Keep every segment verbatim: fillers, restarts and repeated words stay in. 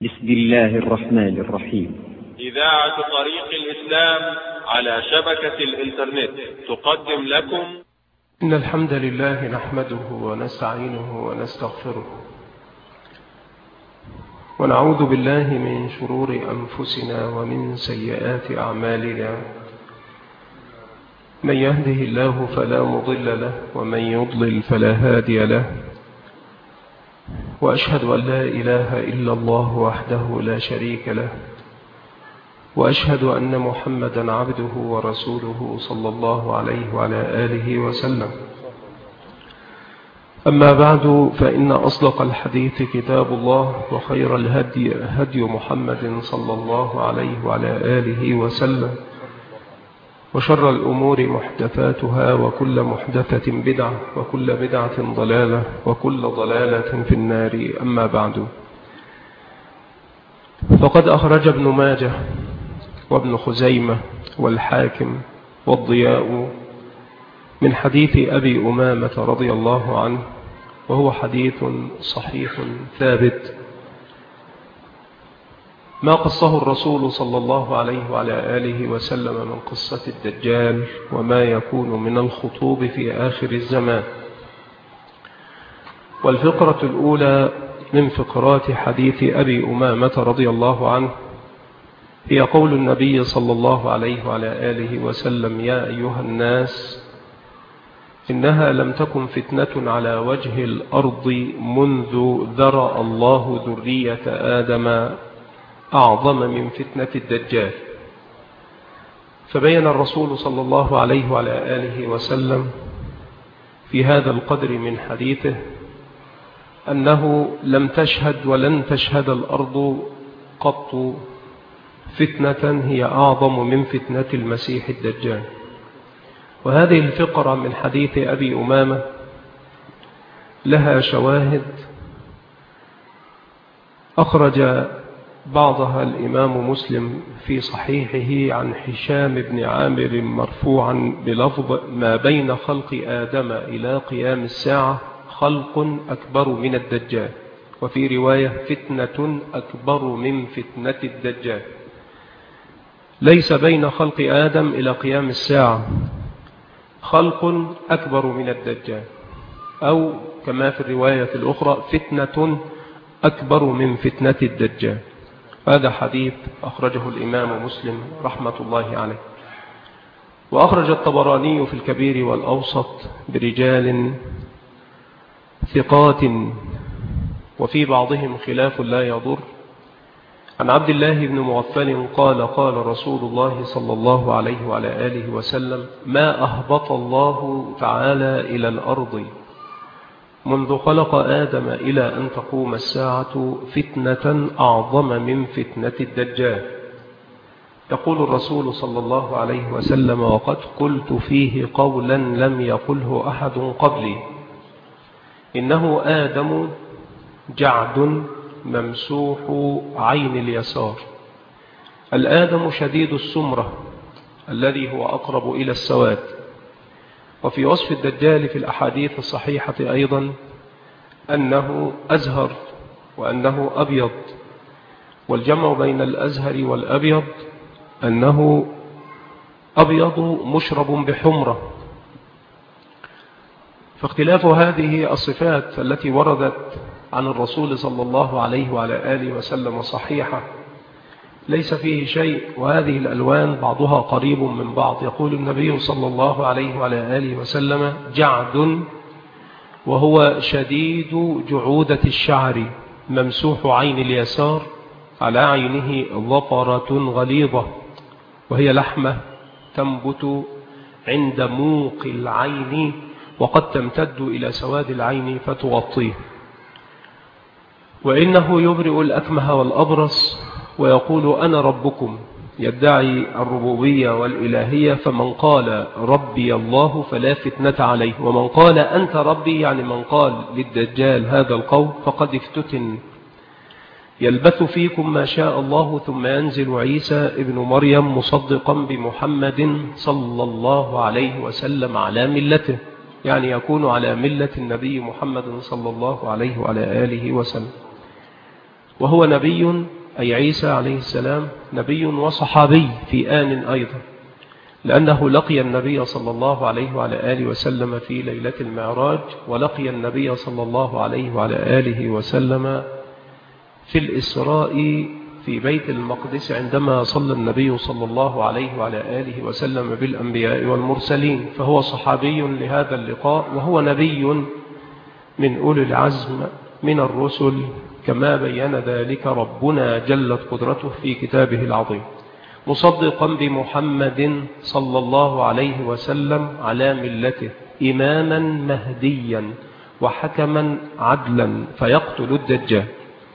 بسم الله الرحمن الرحيم. إذاعة طريق الإسلام على شبكة الإنترنت تقدم لكم. إن الحمد لله نحمده ونستعينه ونستغفره ونعوذ بالله من شرور أنفسنا ومن سيئات أعمالنا. من يهده الله فلا مضل له ومن يضلل فلا هادي له، وأشهد أن لا إله إلا الله وحده لا شريك له، وأشهد أن محمدا عبده ورسوله صلى الله عليه وعلى آله وسلم. أما بعد، فإن أصدق الحديث كتاب الله، وخير الهدي هدي محمد صلى الله عليه وعلى آله وسلم، وشر الأمور محدثاتها، وكل محدثة بدعة، وكل بدعة ضلالة، وكل ضلالة في النار. أما بعد، فقد أخرج ابن ماجه وابن خزيمة والحاكم والضياء من حديث أبي أمامة رضي الله عنه، وهو حديث صحيح ثابت ما قصه الرسول صلى الله عليه وعلى آله وسلم من قصة الدجال وما يكون من الخطوب في آخر الزمان. والفقرة الأولى من فقرات حديث أبي أمامة رضي الله عنه هي قول النبي صلى الله عليه وعلى آله وسلم: يا أيها الناس، إنها لم تكن فتنة على وجه الأرض منذ ذرأ الله ذرية آدم أعظم من فتنة الدجال. فبين الرسول صلى الله عليه وعلى آله وسلم في هذا القدر من حديثه أنه لم تشهد ولن تشهد الأرض قط فتنة هي أعظم من فتنة المسيح الدجال. وهذه الفقرة من حديث أبي أمامة لها شواهد أخرج بعضها الإمام مسلم في صحيحه عن هشام بن عامر مرفوعا بلفظ: ما بين خلق آدم إلى قيام الساعة خلق أكبر من الدجال. وفي رواية: فتنة أكبر من فتنة الدجال. ليس بين خلق آدم إلى قيام الساعة خلق أكبر من الدجال، أو كما في الرواية الأخرى: فتنة أكبر من فتنة الدجال. هذا حديث أخرجه الإمام مسلم رحمة الله عليه. وأخرج الطبراني في الكبير والأوسط برجال ثقات، وفي بعضهم خلاف لا يضر، عن عبد الله بن مغفل قال: قال رسول الله صلى الله عليه وعلى آله وسلم: ما أهبط الله تعالى إلى الأرض منذ خلق آدم إلى أن تقوم الساعة فتنة أعظم من فتنة الدجال. يقول الرسول صلى الله عليه وسلم: وقد قلت فيه قولا لم يقله أحد قبلي، إنه آدم جعد ممسوح عين اليسار. الآدم شديد السمرة الذي هو أقرب إلى السواد. وفي وصف الدجال في الأحاديث الصحيحة أيضا أنه أزهر وأنه أبيض، والجمع بين الأزهر والأبيض أنه أبيض مشرب بحمرة. فاختلاف هذه الصفات التي وردت عن الرسول صلى الله عليه وعلى آله وسلم صحيحة ليس فيه شيء، وهذه الألوان بعضها قريب من بعض. يقول النبي صلى الله عليه وعلى آله وسلم: جعد، وهو شديد جعودة الشعر، ممسوح عين اليسار، على عينه ظفرة غليظة، وهي لحمة تنبت عند موق العين، وقد تمتد إلى سواد العين فتغطيه. وإنه يبرئ الأكمه والأبرص ويقول: أنا ربكم، يدعي الربوبية والإلهية. فمن قال ربي الله فلا فتنة عليه، ومن قال أنت ربي، يعني من قال للدجال هذا القول، فقد افتتن. يلبث فيكم ما شاء الله، ثم ينزل عيسى ابن مريم مصدقا بمحمد صلى الله عليه وسلم على ملته، يعني يكون على ملة النبي محمد صلى الله عليه وعلى آله وسلم. وهو نبي أي عيسى عليه السلام نبي وصحابي في آن أيضا، لأنه لقي النبي صلى الله عليه وعلى آله وسلم في ليلة المعراج، ولقي النبي صلى الله عليه وعلى آله وسلم في الإسراء في بيت المقدس عندما صلى النبي صلى الله عليه وعلى آله وسلم بالأنبياء والمرسلين، فهو صحابي لهذا اللقاء، وهو نبي من أولي العزم من الرسل كما بين ذلك ربنا جلت قدرته في كتابه العظيم، مصدقا بمحمد صلى الله عليه وسلم على ملته، إماما مهديا وحكما عدلا فيقتل الدجال.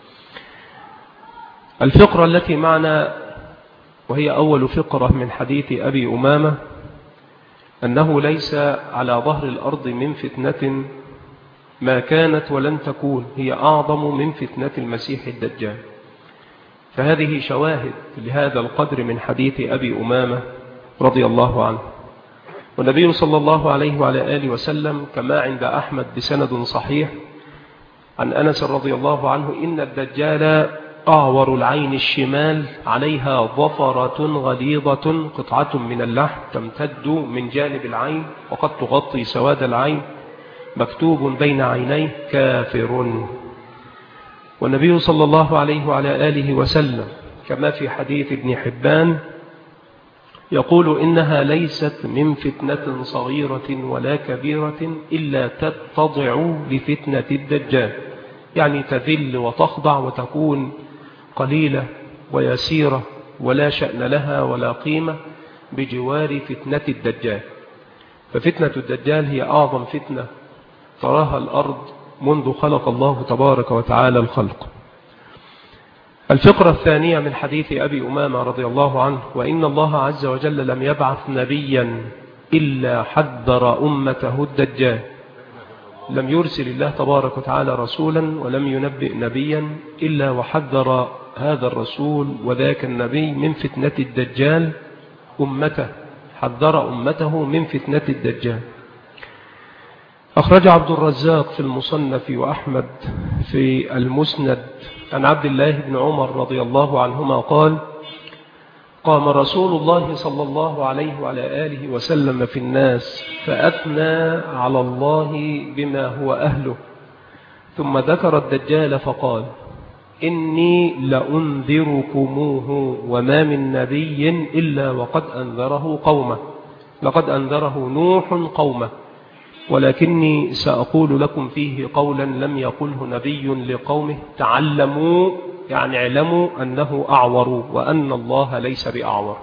الفقرة التي معنا وهي أول فقرة من حديث أبي أمامة أنه ليس على ظهر الأرض من فتنة ما كانت ولن تكون هي أعظم من فتنة المسيح الدجال. فهذه شواهد لهذا القدر من حديث أبي أمامة رضي الله عنه. والنبي صلى الله عليه وعلى آله وسلم كما عند أحمد بسند صحيح عن أنس رضي الله عنه إن الدجال أعور العين الشمال عليها ظفرة غليظة قطعة من اللحم تمتد من جانب العين وقد تغطي سواد العين، مكتوب بين عينيه كافر. والنبي صلى الله عليه وعلى آله وسلم كما في حديث ابن حبان يقول إنها ليست من فتنة صغيرة ولا كبيرة إلا تتضع لفتنة الدجال، يعني تذل وتخضع وتكون قليلة ويسيرة ولا شأن لها ولا قيمة بجوار فتنة الدجال. ففتنة الدجال هي أعظم فتنة تراها الأرض منذ خلق الله تبارك وتعالى الخلق. الفقرة الثانية من حديث أبي أمامة رضي الله عنه وإن الله عز وجل لم يبعث نبيا إلا حذر أمته الدجال. لم يرسل الله تبارك وتعالى رسولا ولم ينبئ نبيا إلا وحذر هذا الرسول وذاك النبي من فتنة الدجال أمته، حذر أمته من فتنة الدجال. أخرج عبد الرزاق في المصنف وأحمد في المسند عن عبد الله بن عمر رضي الله عنهما قال قام رسول الله صلى الله عليه وعلى آله وسلم في الناس فأثنى على الله بما هو أهله، ثم ذكر الدجال فقال إني لأنذركموه وما من نبي إلا وقد أنذره قومه، لقد أنذره نوح قومه، ولكني سأقول لكم فيه قولا لم يقله نبي لقومه تعلموا، يعني اعلموا أنه أعور وأن الله ليس بأعور.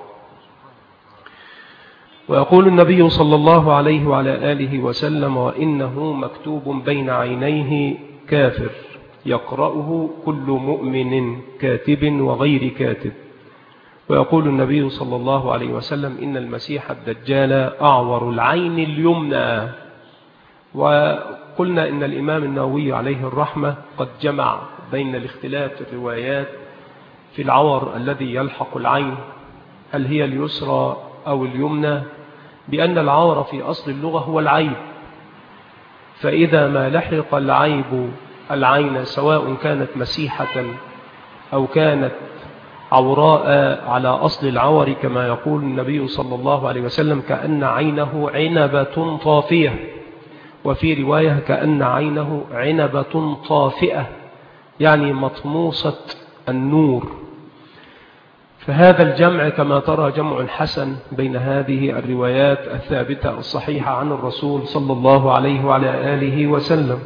ويقول النبي صلى الله عليه وعلى آله وسلم وإنه مكتوب بين عينيه كافر يقرأه كل مؤمن كاتب وغير كاتب. ويقول النبي صلى الله عليه وسلم إن المسيح الدجال أعور العين اليمنى. وقلنا إن الإمام النووي عليه الرحمة قد جمع بين الاختلاف الروايات في العور الذي يلحق العين هل هي اليسرى أو اليمنى، بأن العور في أصل اللغة هو العيب، فإذا ما لحق العيب العين سواء كانت مسيحة أو كانت عوراء على أصل العور كما يقول النبي صلى الله عليه وسلم كأن عينه عنبة طافية، وفي رواية كأن عينه عنبة طافئة يعني مطموسة النور. فهذا الجمع كما ترى جمع حسن بين هذه الروايات الثابتة الصحيحة عن الرسول صلى الله عليه وعلى آله وسلم.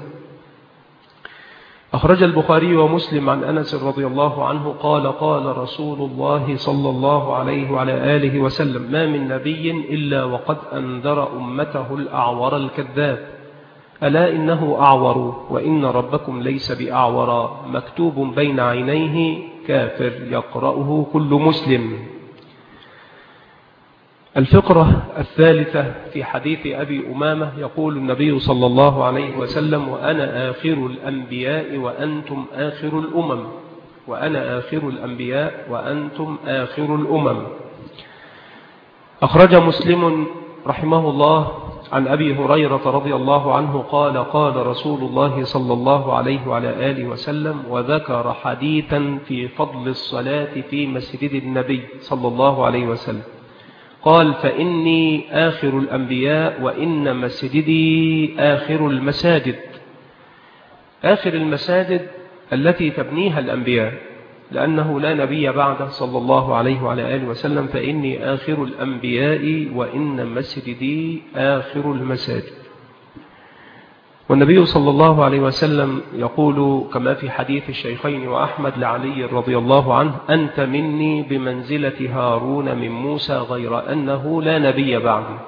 أخرج البخاري ومسلم عن أنس رضي الله عنه قال قال رسول الله صلى الله عليه وعلى آله وسلم ما من نبي إلا وقد أنذر أمته الأعور الكذاب ألا إنه أعور وإن ربكم ليس بأعور مكتوب بين عينيه كافر يقرأه كل مسلم. الفقرة الثالثة في حديث أبي أمامة يقول النبي صلى الله عليه وسلم وأنا آخر الأنبياء وأنتم آخر الأمم، وأنا آخر الأنبياء وأنتم آخر الأمم. أخرج مسلم رحمه الله عن أبي هريرة رضي الله عنه قال قال رسول الله صلى الله عليه وعلى آله وسلم، وذكر حديثا في فضل الصلاة في مسجد النبي صلى الله عليه وسلم، قال: فإني آخر الأنبياء وإن مسجدي آخر المساجد. آخر المساجد التي تبنيها الأنبياء، لأنه لا نبي بعده صلى الله عليه وعلى آله وسلم. فإني آخر الأنبياء وإن مسجدي آخر المساجد. والنبي صلى الله عليه وسلم يقول كما في حديث الشيخين وأحمد لعلي رضي الله عنه: أنت مني بمنزلة هارون من موسى غير أنه لا نبي بعدي.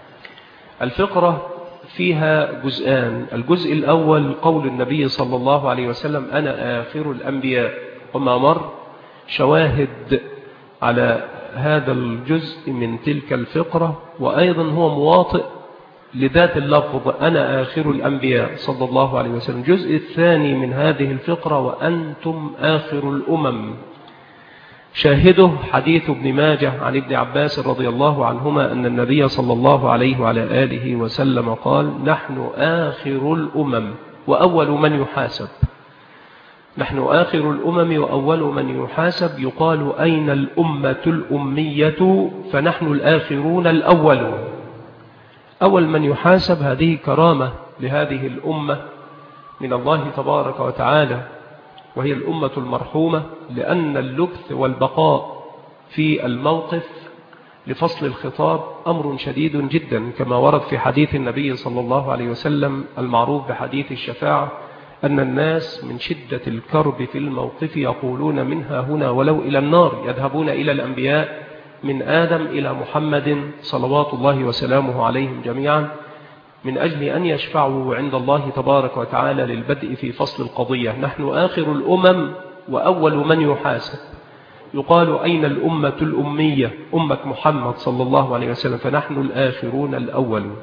الفقرة فيها جزءان. الجزء الأول قول النبي صلى الله عليه وسلم: أنا آخر الأنبياء، وما مر شواهد على هذا الجزء من تلك الفقرة، وأيضا هو مواطئ لذات اللفظ أنا آخر الأنبياء صلى الله عليه وسلم. الجزء الثاني من هذه الفقرة: وأنتم آخر الأمم. شاهده حديث ابن ماجه عن ابن عباس رضي الله عنهما أن النبي صلى الله عليه وعلى آله وسلم قال: نحن آخر الأمم وأول من يحاسب. نحن آخر الأمم وأول من يحاسب. يقال: أين الأمة الأمية؟ فنحن الآخرون الأولون. أول من يحاسب هذه كرامة لهذه الأمة من الله تبارك وتعالى، وهي الأمة المرحومة، لأن اللبث والبقاء في الموقف لفصل الخطاب أمر شديد جدا، كما ورد في حديث النبي صلى الله عليه وسلم المعروف بحديث الشفاعة، أن الناس من شدة الكرب في الموقف يقولون: منها هنا ولو إلى النار. يذهبون إلى الأنبياء من آدم إلى محمد صلوات الله وسلامه عليهم جميعا، من أجل أن يشفعوا عند الله تبارك وتعالى للبدء في فصل القضية. نحن آخر الأمم وأول من يحاسب. يقال: أين الأمة الأمية؟ أمة محمد صلى الله عليه وسلم. فنحن الآخرون الأولون.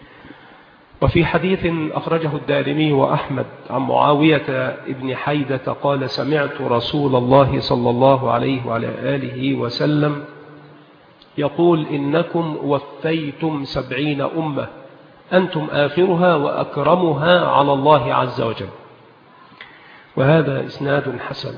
وفي حديث أخرجه الدارمي وأحمد عن معاوية ابن حيدة قال: سمعت رسول الله صلى الله عليه وعلى آله وسلم يقول: إنكم وفيتم سبعين أمة، أنتم آخرها وأكرمها على الله عز وجل. وهذا إسناد حسن.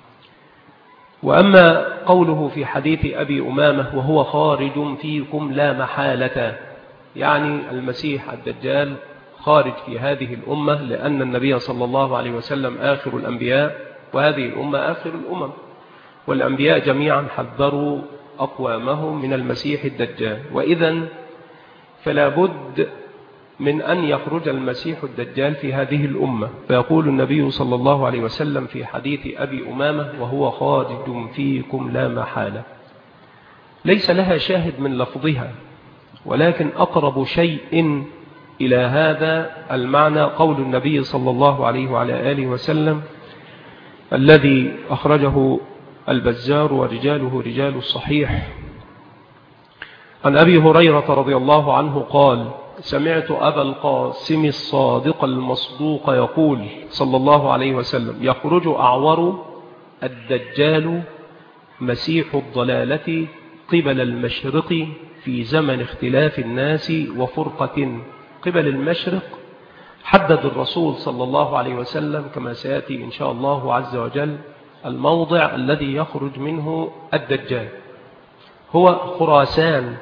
وأما قوله في حديث أبي أمامة: وهو خارج فيكم لا محالة، يعني المسيح الدجال خارج في هذه الأمة، لأن النبي صلى الله عليه وسلم آخر الأنبياء، وهذه الأمة آخر الأمم، والأنبياء جميعا حذروا أقوامهم من المسيح الدجال. وإذن فلا بد من أن يخرج المسيح الدجال في هذه الأمة. فيقول النبي صلى الله عليه وسلم في حديث أبي أمامة: وهو خارج فيكم لا محالة. ليس لها شاهد من لفظها، ولكن أقرب شيء إلى هذا المعنى قول النبي صلى الله عليه وعلى آله وسلم الذي أخرجه البزار ورجاله رجال الصحيح عن أبي هريرة رضي الله عنه قال: سمعت أبا القاسم الصادق المصدوق يقول صلى الله عليه وسلم: يخرج أعور الدجال مسيح الضلالة قبل المشرق في زمن اختلاف الناس وفرقة. قبل المشرق حدد الرسول صلى الله عليه وسلم كما سيأتي إن شاء الله عز وجل الموضع الذي يخرج منه الدجال، هو خراسان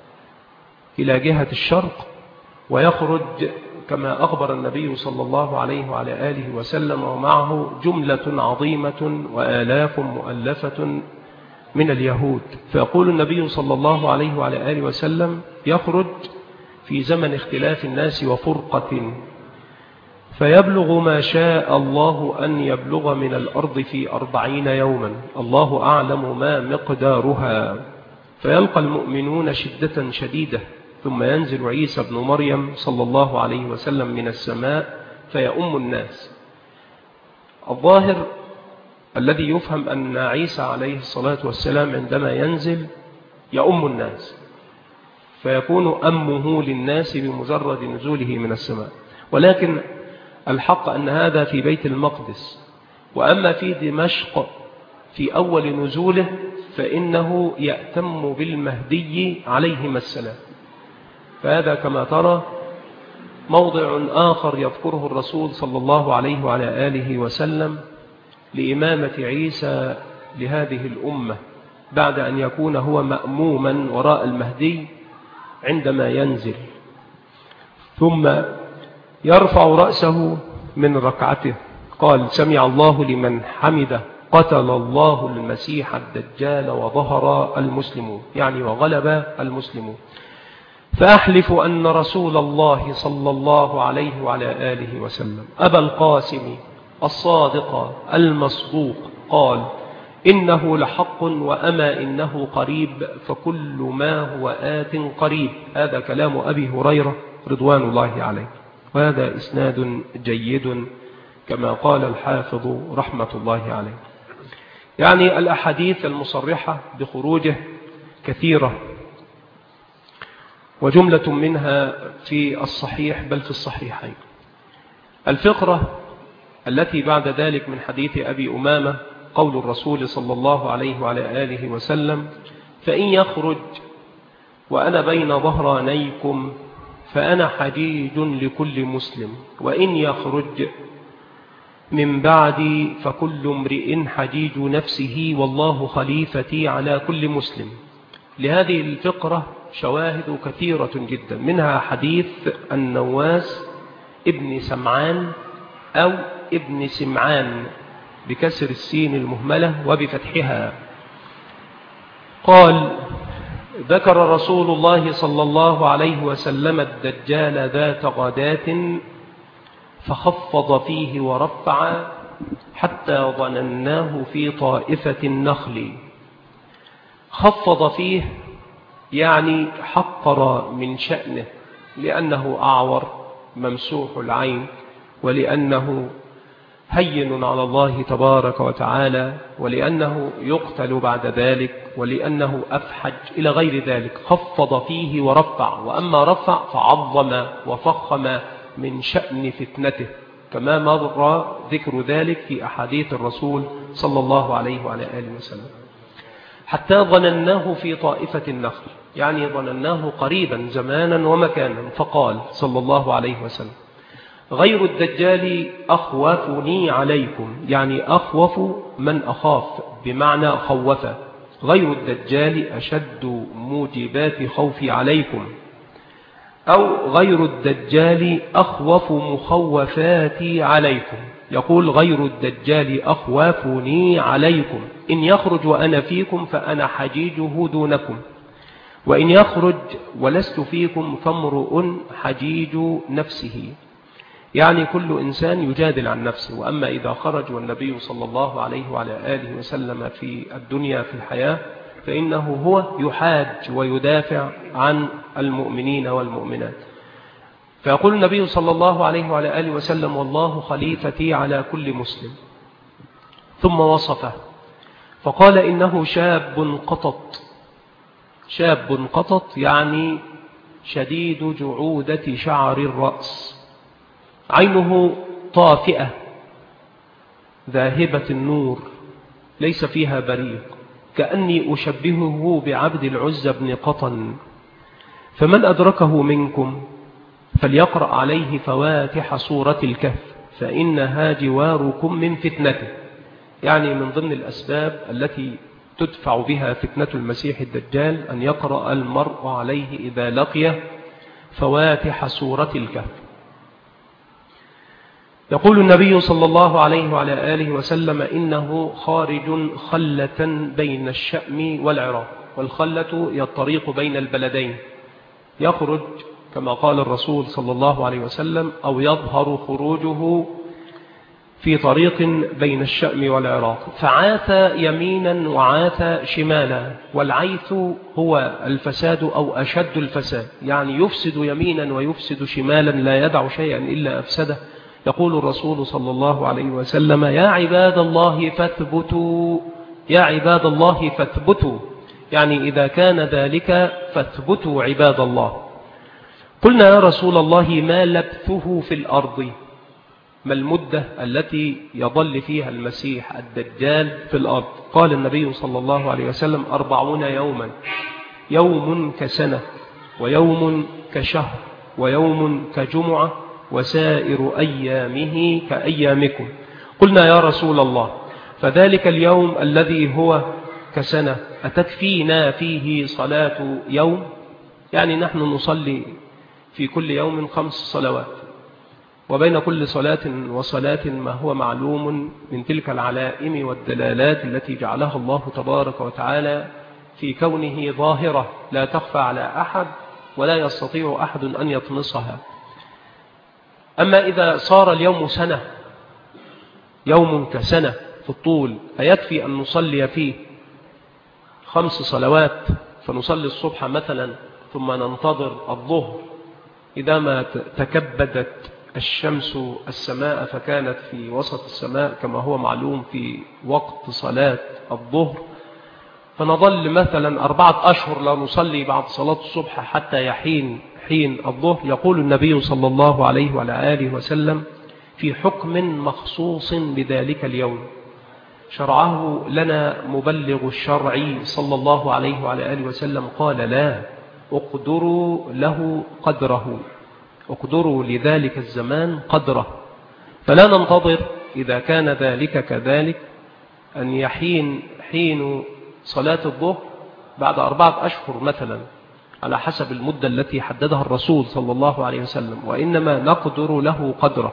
إلى جهة الشرق، ويخرج كما أخبر النبي صلى الله عليه وعلى آله وسلم ومعه جملة عظيمة وآلاف مؤلفة من اليهود. فيقول النبي صلى الله عليه وعلى آله وسلم: يخرج في زمن اختلاف الناس وفرقة، فيبلغ ما شاء الله أن يبلغ من الأرض في أربعين يوما، الله أعلم ما مقدارها. فيلقى المؤمنون شدة شديدة، ثم ينزل عيسى بن مريم صلى الله عليه وسلم من السماء فيؤم الناس. الظاهر الذي يفهم أن عيسى عليه الصلاة والسلام عندما ينزل يؤم الناس، فيكون أمه للناس بمجرد نزوله من السماء. ولكن الحق أن هذا في بيت المقدس، وأما في دمشق في أول نزوله فإنه يأتم بالمهدي عليهما السلام. فهذا كما ترى موضع آخر يذكره الرسول صلى الله عليه وعلى آله وسلم لإمامة عيسى لهذه الأمة بعد أن يكون هو مأموما وراء المهدي عندما ينزل، ثم يرفع رأسه من ركعته قال: سمع الله لمن حمده، قتل الله المسيح الدجال وظهر المسلمون، يعني وغلب المسلمون. فأحلف أن رسول الله صلى الله عليه وعلى آله وسلم أبا القاسم الصادق المصدوق قال: إنه لحق وأما إنه قريب، فكل ما هو آت قريب. هذا كلام أبي هريرة رضوان الله عليه، وهذا إسناد جيد كما قال الحافظ رحمة الله عليه. يعني الأحاديث المصرحة بخروجه كثيرة، وجملة منها في الصحيح بل في الصحيحين. الفقرة التي بعد ذلك من حديث أبي أمامة قول الرسول صلى الله عليه وعلى آله وسلم: فإن يخرج وأنا بين ظهرانيكم فأنا حجيج لكل مسلم، وإن يخرج من بعدي فكل امرئ حجيج نفسه والله خليفتي على كل مسلم. لهذه الفقرة شواهد كثيرة جدا، منها حديث النواس ابن سمعان أو ابن سمعان بكسر السين المهملة وبفتحها، قال: ذكر رسول الله صلى الله عليه وسلم الدجال ذات غداة فخفض فيه ورفع حتى ظنناه في طائفة النخل. خفض فيه يعني حقر من شأنه، لأنه أعور ممسوح العين، ولأنه هين على الله تبارك وتعالى، ولأنه يقتل بعد ذلك، ولأنه أفحج إلى غير ذلك. خفض فيه ورفع، وأما رفع فعظم وفخم من شأن فتنته، كما مر ذكر ذلك في أحاديث الرسول صلى الله عليه وعلى آله وسلم. حتى ظنناه في طائفة النخل، يعني ظنناه قريبا زمانا ومكانا. فقال صلى الله عليه وسلم: غير الدجال أخوفني عليكم، يعني أخوف من أخاف بمعنى خوف. غير الدجال أشد موجبات خوفي عليكم، أو غير الدجال أخوف مخوفاتي عليكم. يقول: غير الدجال أخوفني عليكم، إن يخرج وأنا فيكم فأنا حجيجه دونكم، وإن يخرج ولست فيكم فامرؤ حجيج نفسه، يعني كل إنسان يجادل عن نفسه. وأما إذا خرج والنبي صلى الله عليه وعلى آله وسلم في الدنيا في الحياة فإنه هو يحاج ويدافع عن المؤمنين والمؤمنات. فيقول النبي صلى الله عليه وعلى آله وسلم: والله خليفتي على كل مسلم. ثم وصفه فقال: إنه شاب قطط. شاب قطط يعني شديد جعودة شعر الرأس، عينه طافئة ذاهبة النور ليس فيها بريق، كأني أشبهه بعبد العزى بن قطن. فمن أدركه منكم فليقرأ عليه فواتح سورة الكهف فإنها جواركم من فتنته، يعني من ضمن الأسباب التي تدفع بها فتنة المسيح الدجال أن يقرأ المرء عليه إذا لقيه فواتح سورة الكهف. يقول النبي صلى الله عليه وعلى آله وسلم: إنه خارج خلة بين الشأم والعراق، والخلة هي الطريق بين البلدين. يخرج كما قال الرسول صلى الله عليه وسلم، أو يظهر خروجه في طريق بين الشأم والعراق. فعاث يمينا وعاث شمالا، والعيث هو الفساد أو أشد الفساد، يعني يفسد يمينا ويفسد شمالا، لا يدع شيئا إلا أفسده. يقول الرسول صلى الله عليه وسلم: يا عباد الله فاثبتوا، يا عباد الله فاثبتوا، يعني إذا كان ذلك فاثبتوا عباد الله. قلنا: يا رسول الله ما لبثه في الأرض؟ ما المدة التي يظل فيها المسيح الدجال في الأرض؟ قال النبي صلى الله عليه وسلم: أربعون يوما، يوم كسنة، ويوم كشهر، ويوم كجمعة، وسائر أيامه كأيامكم. قلنا يا رسول الله فذلك اليوم الذي هو كسنة أتكفينا فيه صلاة يوم؟ يعني نحن نصلي في كل يوم خمس صلوات، وبين كل صلاة وصلاة ما هو معلوم من تلك العلائم والدلالات التي جعلها الله تبارك وتعالى في كونه ظاهرة لا تخفى على أحد ولا يستطيع أحد أن يطمسها. أما إذا صار اليوم سنة، يوم كسنة في الطول، فيكفي أن نصلي فيه خمس صلوات، فنصلي الصبح مثلا ثم ننتظر الظهر إذا ما تكبدت الشمس السماء فكانت في وسط السماء كما هو معلوم في وقت صلاة الظهر، فنظل مثلا أربعة أشهر لا نصلي بعد صلاة الصبح حتى يحين حين الظهر. يقول النبي صلى الله عليه وعلى آله وسلم في حكم مخصوص بذلك اليوم شرعه لنا مبلغ الشرع صلى الله عليه وعلى آله وسلم، قال لا اقدروا له قدره، اقدروا لذلك الزمان قدره، فلا ننتظر إذا كان ذلك كذلك أن يحين حين صلاة الظهر بعد أربعة أشهر مثلا على حسب المدة التي حددها الرسول صلى الله عليه وسلم، وإنما نقدر له قدره.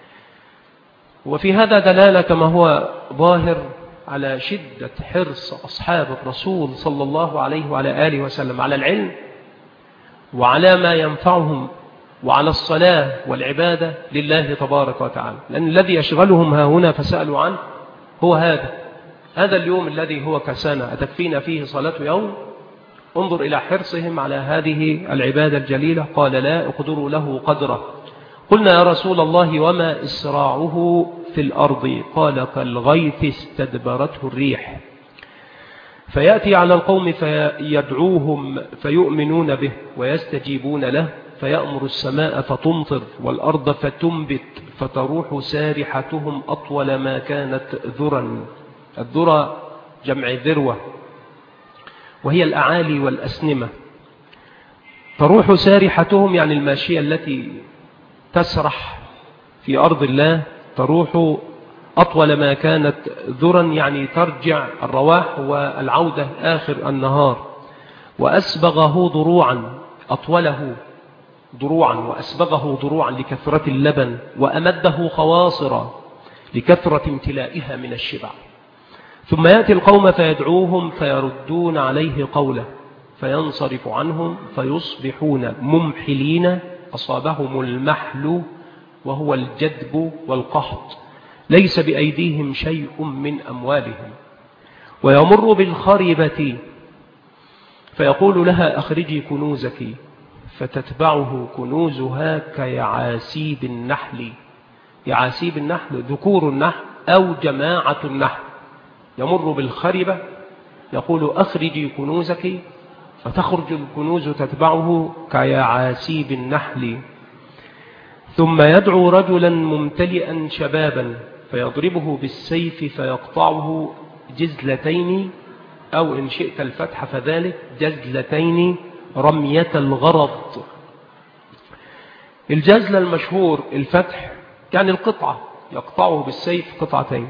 وفي هذا دلالة كما هو ظاهر على شدة حرص أصحاب الرسول صلى الله عليه وعلى آله وسلم على العلم وعلى ما ينفعهم وعلى الصلاة والعبادة لله تبارك وتعالى، لأن الذي يشغلهم ها هنا فسألوا عنه هو هذا هذا اليوم الذي هو كسنة أتكفينا فيه صلاة يوم. انظر إلى حرصهم على هذه العبادة الجليلة، قال لا اقدروا له قدره. قلنا يا رسول الله وما إسراعه في الأرض؟ قال كالغيث استدبرته الريح، فيأتي على القوم فيدعوهم فيؤمنون به ويستجيبون له، فيأمر السماء فتمطر والأرض فتنبت فتروح سارحتهم أطول ما كانت ذرا. الذرة جمع ذروة وهي الأعالي والأسنمة. تروح سارحتهم يعني الماشية التي تسرح في أرض الله، تروح أطول ما كانت ذرا يعني ترجع الرواح والعودة آخر النهار. وأسبغه ضروعا، أطوله ضروعا وأسبغه ضروعا لكثرة اللبن، وأمده خواصرا لكثرة امتلائها من الشبع. ثم يأتي القوم فيدعوهم فيردون عليه قوله فينصرف عنهم فيصبحون ممحلين، أصابهم المحل وهو الجدب والقحط، ليس بأيديهم شيء من أموالهم. ويمر بالخربة فيقول لها أخرجي كنوزك، فتتبعه كنوزها كيعاسيب النحل. يعاسيب النحل ذكور النحل أو جماعة النحل. يمر بالخربة يقول أخرجي كنوزك، فتخرج الكنوز تتبعه كيعاسيب النحل. ثم يدعو رجلا ممتلئا شبابا فيضربه بالسيف فيقطعه جزلتين، أو إن شئت الفتح فذلك جزلتين رمية الغرض. الجزل المشهور الفتح يعني القطعة، يقطعه بالسيف قطعتين.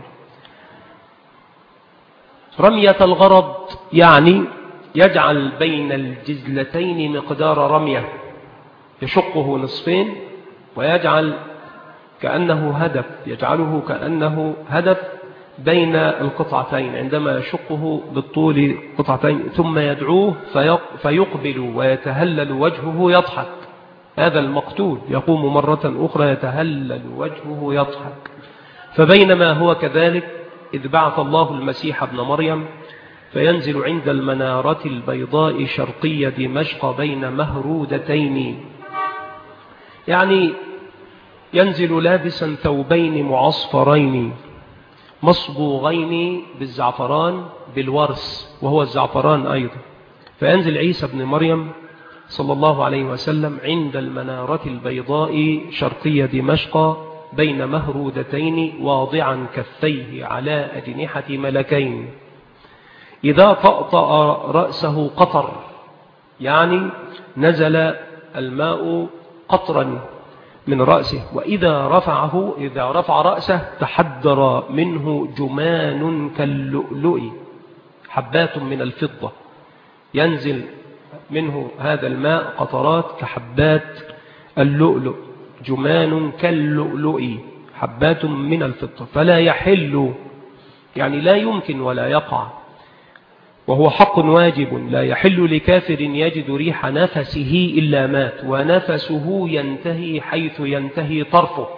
رمية الغرض يعني يجعل بين الجزلتين مقدار رمية، يشقه نصفين ويجعل كأنه هدف، يجعله كأنه هدف بين القطعتين عندما يشقه بالطول قطعتين. ثم يدعوه فيقبل ويتهلل وجهه يضحك. هذا المقتول يقوم مرة أخرى يتهلل وجهه يضحك. فبينما هو كذلك إذ بعث الله المسيح ابن مريم فينزل عند المنارة البيضاء شرقية دمشق بين مهرودتين، يعني ينزل لابسا ثوبين معصفرين مصبوغين بالزعفران بالورس وهو الزعفران أيضا. فينزل عيسى بن مريم صلى الله عليه وسلم عند المنارة البيضاء شرقية دمشق بين مهرودتين واضعا كفيه على أجنحة ملكين. إذا طأطأ رأسه قطر، يعني نزل الماء قطرا من رأسه، وإذا رفعه إذا رفع رأسه تحدر منه جمان كاللؤلؤ، حبات من الفضة ينزل منه هذا الماء قطرات كحبات اللؤلؤ، جمان كاللؤلؤ حبات من الفضة، فلا يحل يعني لا يمكن ولا يقع، وهو حق واجب، لا يحل لكافر يجد ريح نفسه إلا مات، ونفسه ينتهي حيث ينتهي طرفه.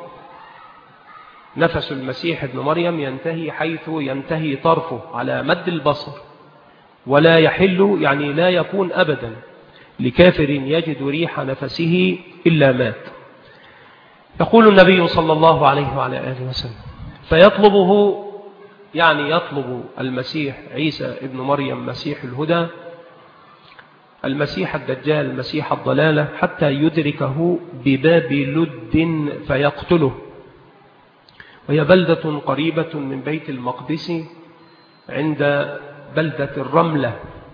نفس المسيح ابن مريم ينتهي حيث ينتهي طرفه على مد البصر، ولا يحل يعني لا يكون أبدا لكافر يجد ريح نفسه إلا مات. يقول النبي صلى الله عليه وعلى آله وسلم: فيطلبه يعني يطلب المسيح عيسى ابن مريم مسيح الهدى، المسيح الدجال مسيح الضلالة، حتى يدركه بباب لد فيقتله، وهي بلدة قريبة من بيت المقدس عند بلدة الرملة،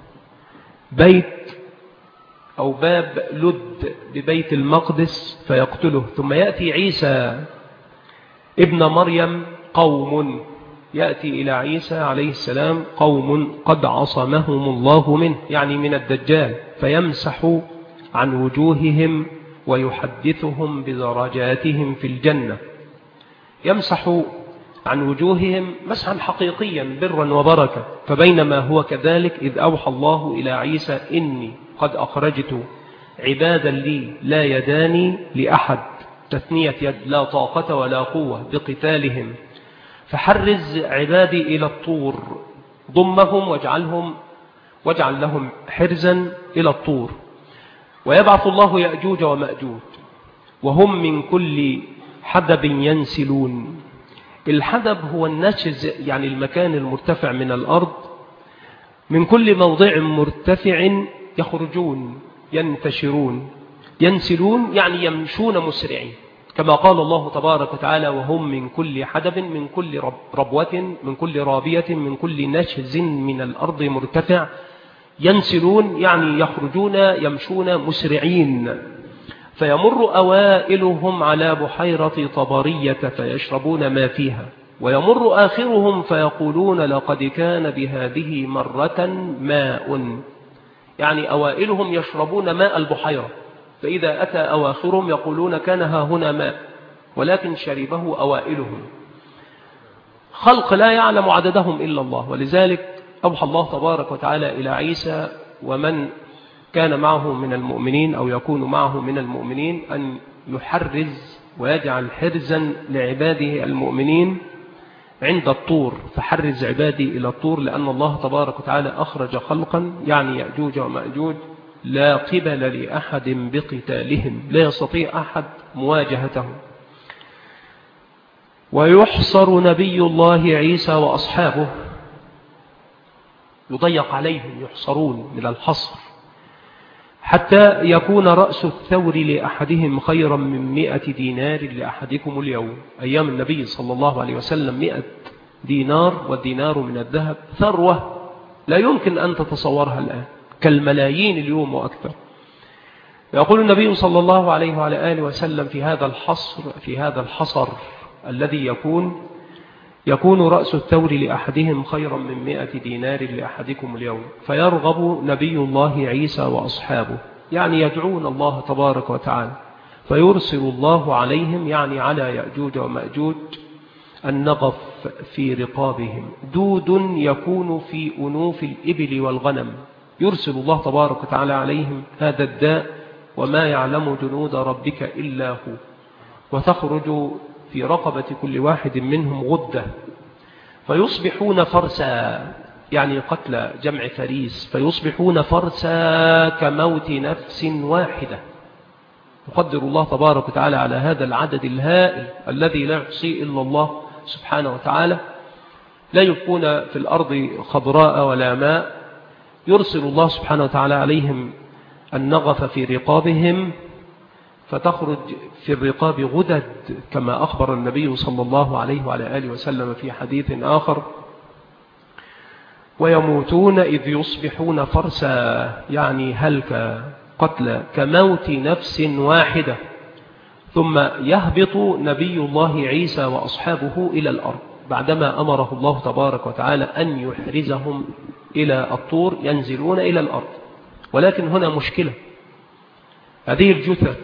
بيت أو باب لد ببيت المقدس فيقتله. ثم يأتي عيسى ابن مريم قوم يأتي إلى عيسى عليه السلام قوم قد عصمهم الله منه، يعني من الدجال، فيمسح عن وجوههم ويحدثهم بدرجاتهم في الجنة. يمسح عن وجوههم مسحا حقيقيا برا وبركة. فبينما هو كذلك إذ أوحى الله إلى عيسى: إني قد أخرجت عبادا لي لا يداني لأحد، تثنية يد، لا طاقة ولا قوة بقتالهم، فحرز عبادي إلى الطور، ضمهم واجعلهم واجعل لهم حرزا إلى الطور. ويبعث الله يأجوج ومأجوج وهم من كل حدب ينسلون. الحدب هو النشز، يعني المكان المرتفع من الأرض، من كل موضع مرتفع يخرجون ينتشرون. ينسلون يعني يمشون مسرعين، كما قال الله تبارك وتعالى: وهم من كل حدب، من كل ربوة، من كل رابية، من كل نشز من الأرض مرتفع. ينسلون يعني يخرجون يمشون مسرعين. فيمر أوائلهم على بحيرة طبرية فيشربون ما فيها، ويمر آخرهم فيقولون: لقد كان بهذه مرة ماء، يعني أوائلهم يشربون ماء البحيرة، فإذا أتى أواخرهم يقولون: كان ها هنا ماء، ولكن شربه أوائلهم. خلق لا يعلم عددهم إلا الله. ولذلك أوحى الله تبارك وتعالى إلى عيسى ومن كان معه من المؤمنين أو يكون معه من المؤمنين أن يحرز ويجعل حرزا لعباده المؤمنين عند الطور، فحرز عبادي إلى الطور، لأن الله تبارك وتعالى أخرج خلقا يعني يأجوج ومأجوج لا قبل لأحد بقتالهم، لا يستطيع أحد مواجهتهم. ويحصر نبي الله عيسى وأصحابه، يضيق عليهم، يحصرون من الحصر، حتى يكون رأس الثور لأحدهم خيرا من مئة دينار لأحدكم اليوم. أيام النبي صلى الله عليه وسلم مئة دينار، والدينار من الذهب ثروة لا يمكن أن تتصورها الآن، كالملايين اليوم وأكثر. يقول النبي صلى الله عليه وعلى آله وسلم في هذا الحصر في هذا الحصر الذي يكون يكون رأس الثور لأحدهم خيرا من مئة دينار لأحدكم اليوم، فيرغب نبي الله عيسى وأصحابه، يعني يدعون الله تبارك وتعالى، فيرسل الله عليهم، يعني على يأجوج ومأجوج، النغف في رقابهم، دود يكون في أنوف الإبل والغنم. يرسل الله تبارك وتعالى عليهم هذا الداء، وما يعلم جنود ربك إلا هو. وتخرج في رقبة كل واحد منهم غدة، فيصبحون فرسا، يعني قتل جمع فريس، فيصبحون فرسا كموت نفس واحدة. يقدر الله تبارك وتعالى على هذا العدد الهائل الذي لا يحصيه إلا الله سبحانه وتعالى، لا يبقون في الأرض خضراء ولا ماء. يرسل الله سبحانه وتعالى عليهم النغف في رقابهم، فتخرج في الرقاب غدد، كما أخبر النبي صلى الله عليه وعلى آله وسلم في حديث آخر: ويموتون إذ يصبحون فرسا، يعني هلك قتل كموت نفس واحدة. ثم يهبط نبي الله عيسى وأصحابه إلى الأرض بعدما أمره الله تبارك وتعالى أن يحرزهم إلى الطور، ينزلون إلى الأرض. ولكن هنا مشكلة، هذه الجثث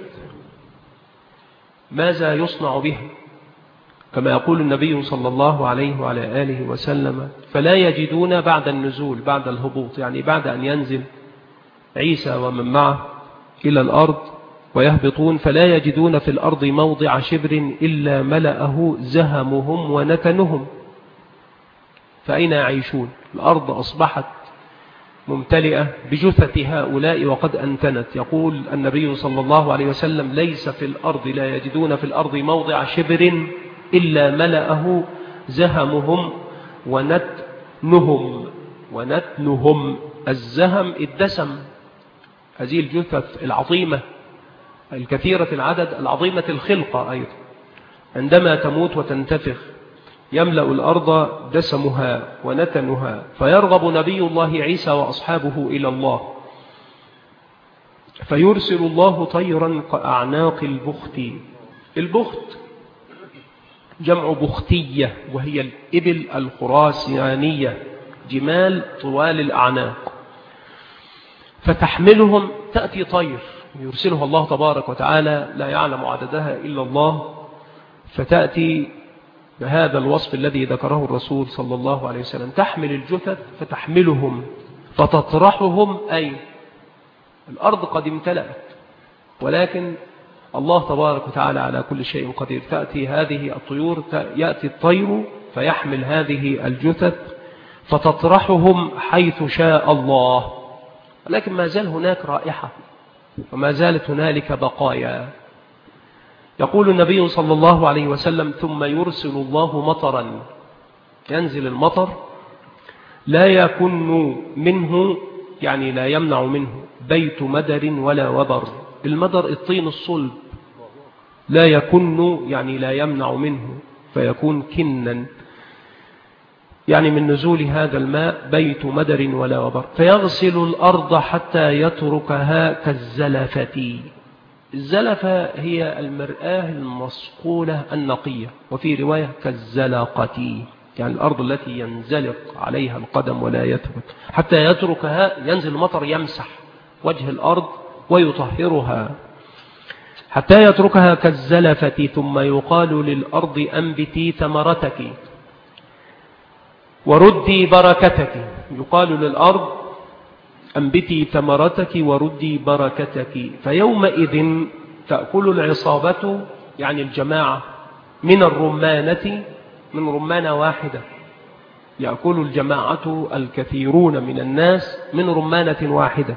ماذا يصنع بها؟ كما يقول النبي صلى الله عليه وعلى آله وسلم: فلا يجدون بعد النزول، بعد الهبوط، يعني بعد أن ينزل عيسى ومن معه إلى الأرض ويهبطون، فلا يجدون في الأرض موضع شبر إلا ملأه زهمهم ونتنهم. فأين يعيشون؟ الأرض أصبحت ممتلئة بجثث هؤلاء وقد أنتنت. يقول النبي صلى الله عليه وسلم: ليس في الأرض، لا يجدون في الأرض موضع شبر إلا ملأه زهمهم ونتنهم. ونتنهم الزهم الدسم، هذه الجثث العظيمة الكثيرة العدد العظيمة الخلقة أيضا عندما تموت وتنتفخ يملأ الأرض دسمها ونتنها. فيرغب نبي الله عيسى وأصحابه إلى الله، فيرسل الله طيرا كأعناق البخت. البخت جمع بختية، وهي الإبل الخراسانية، جمال طوال الأعناق، فتحملهم. تأتي طير يرسلها الله تبارك وتعالى، لا يعلم عددها إلا الله، فتأتي بهذا الوصف الذي ذكره الرسول صلى الله عليه وسلم: تحمل الجثث فتحملهم فتطرحهم. أي الأرض قد امتلأت، ولكن الله تبارك وتعالى على كل شيء قدير. تأتي هذه الطيور، يأتي الطير فيحمل هذه الجثث فتطرحهم حيث شاء الله، ولكن ما زال هناك رائحة وما زالت هنالك بقايا. يقول النبي صلى الله عليه وسلم: ثم يرسل الله مطرا، ينزل المطر لا يكن منه، يعني لا يمنع منه بيت مدر ولا وبر. المدر الطين الصلب، لا يكن يعني لا يمنع منه، فيكون كنا، يعني من نزول هذا الماء بيت مدر ولا وبر. فيغسل الأرض حتى يتركها كالزلفة. الزلفة هي المرآة المصقولة النقية، وفي رواية كالزلقة، يعني الأرض التي ينزلق عليها القدم ولا يثبت، حتى يتركها، ينزل المطر يمسح وجه الأرض ويطهرها حتى يتركها كالزلفة. ثم يقال للأرض: أنبتي ثمرتك وردي بركتك. يقال للأرض: أنبتي ثمرتك وردي بركتك. فيومئذ تأكل العصابة، يعني الجماعة، من الرمانة، من رمانة واحدة. يأكل الجماعة الكثيرون من الناس من رمانة واحدة.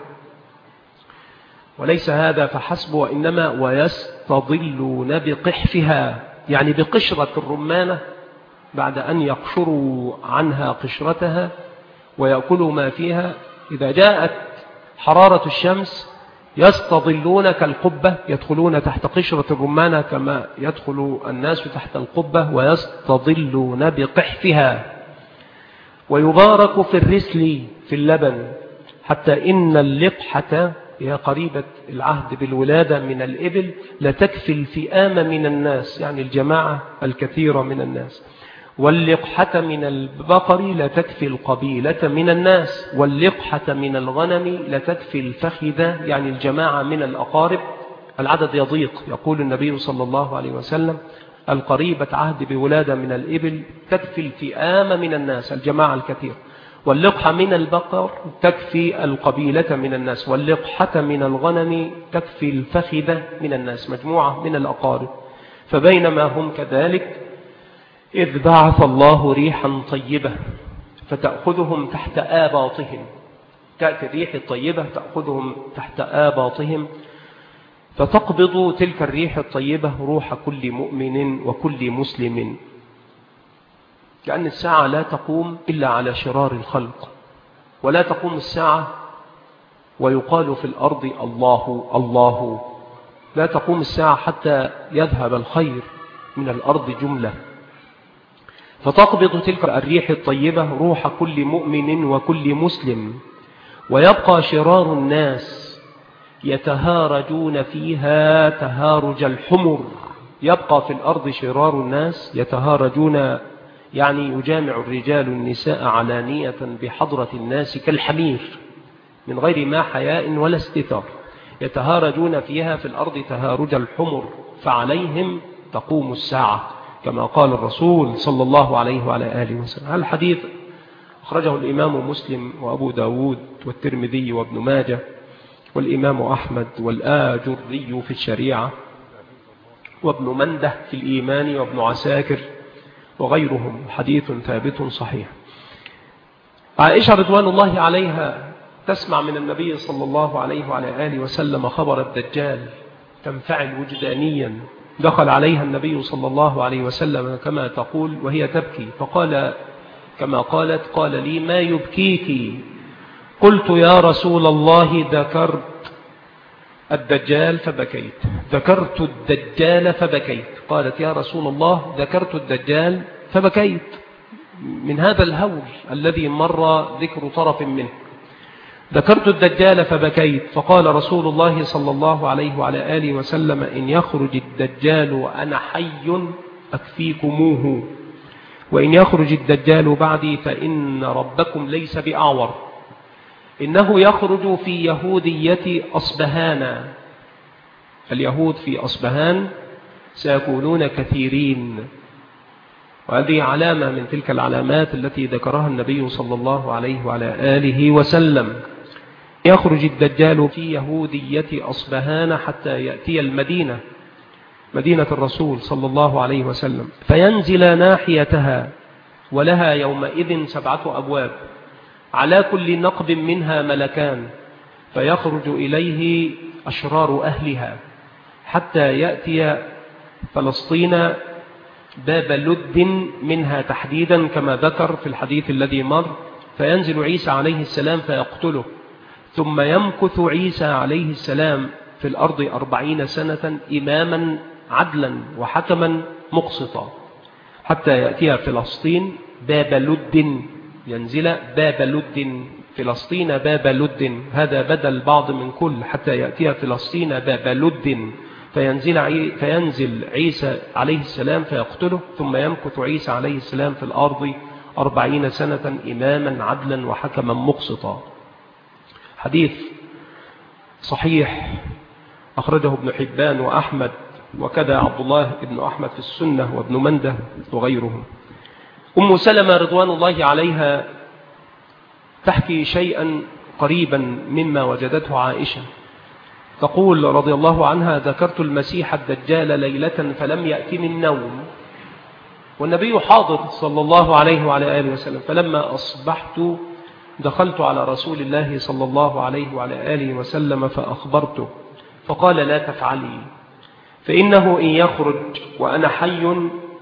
وليس هذا فحسب، وإنما ويستظلون بقحفها، يعني بقشرة الرمانة بعد أن يقشروا عنها قشرتها ويأكلوا ما فيها. إذا جاءت حرارة الشمس يستظلون كالقبة، يدخلون تحت قشرة الرمانة كما يدخل الناس تحت القبة، ويستظلون بقحفها. ويبارك في الرسل في اللبن، حتى إن اللقحة، هي قريبة العهد بالولادة من الإبل، لتكفي الفئام من الناس، يعني الجماعة الكثيرة من الناس. واللقحة من البقر لتكفي القبيلة من الناس. واللقحة من الغنم لتكفي الفخذة، يعني الجماعة من الأقارب. العدد يضيق. يقول النبي صلى الله عليه وسلم: القريبة عهد بولادة من الإبل تكفي الفئام من الناس، الجماعة الكثير. واللقحة من البقر تكفي القبيلة من الناس. واللقحة من الغنم تكفي الفخذة من الناس، مجموعة من الأقارب. فبينما هم كذلك إذ بعث الله ريحا طيبة فتأخذهم تحت آباطهم. تأتي الريح الطيبة تأخذهم تحت آباطهم، فتقبض تلك الريح الطيبة روح كل مؤمن وكل مسلم. لأن الساعة لا تقوم إلا على شرار الخلق، ولا تقوم الساعة ويقال في الأرض الله الله. لا تقوم الساعة حتى يذهب الخير من الأرض جملة. فتقبض تلك الريح الطيبة روح كل مؤمن وكل مسلم، ويبقى شرار الناس يتهارجون فيها تهارج الحمر، يبقى في الأرض شرار الناس يتهارجون، يعني يجامع الرجال النساء علانية بحضرة الناس كالحمير من غير ما حياء ولا استتار، يتهارجون فيها في الأرض تهارج الحمر، فعليهم تقوم الساعة كما قال الرسول صلى الله عليه وعلى آله وسلم. هذا الحديث أخرجه الإمام مسلم وأبو داود والترمذي وابن ماجه والإمام أحمد والآجري في الشريعة وابن منده في الإيمان وابن عساكر وغيرهم، حديث ثابت صحيح. عائشة رضوان الله عليها تسمع من النبي صلى الله عليه وعلى آله وسلم خبر الدجال، تنفعل وجدانيا. دخل عليها النبي صلى الله عليه وسلم كما تقول وهي تبكي، فقال كما قالت: قال لي: ما يبكيك؟ قلت: يا رسول الله ذكرت الدجال فبكيت، ذكرت الدجال فبكيت. قالت: يا رسول الله ذكرت الدجال فبكيت، من هذا الهول الذي مر ذكر طرف منه. ذكرت الدجال فبكيت. فقال رسول الله صلى الله عليه وعلى آله وسلم: إن يخرج الدجال وأنا حي أكفيكموه، وإن يخرج الدجال بعدي فإن ربكم ليس بأعور، إنه يخرج في يهودية أصبهان. اليهود في أصبهان سيكونون كثيرين، وهذه علامة من تلك العلامات التي ذكرها النبي صلى الله عليه وعلى آله وسلم. يخرج الدجال في يهودية أصبهان حتى يأتي المدينة، مدينة الرسول صلى الله عليه وسلم، فينزل ناحيتها، ولها يومئذ سبعة أبواب، على كل نقب منها ملكان، فيخرج إليه أشرار أهلها حتى يأتي فلسطين باب لد منها تحديدا كما ذكر في الحديث الذي مر. فينزل عيسى عليه السلام فيقتله، ثم يمكث عيسى عليه السلام في الأرض أربعين سنة إماما عدلا وحكما مقسطا، حتى يأتي فلسطين باب لد، ينزل باب لد، فلسطين باب لد، هذا بدل بعض من كل، حتى يأتي فلسطين باب لد، فينزل, عي... فينزل عيسى عليه السلام فيقتله، ثم يمكث عيسى عليه السلام في الأرض أربعين سنة إماما عدلا وحكما مقسطا. حديث صحيح أخرجه ابن حبان وأحمد، وكذا عبد الله بن أحمد في السنة وابن منده وغيرهم. أم سلمة رضوان الله عليها تحكي شيئا قريبا مما وجدته عائشة، تقول رضي الله عنها: ذكرت المسيح الدجال ليلة فلم يأتني النوم، والنبي حاضر صلى الله عليه وعلى آله وسلم، فلما أصبحت دخلت على رسول الله صلى الله عليه وعلى آله وسلم فأخبرته، فقال: لا تفعلي، فإنه إن يخرج وأنا حي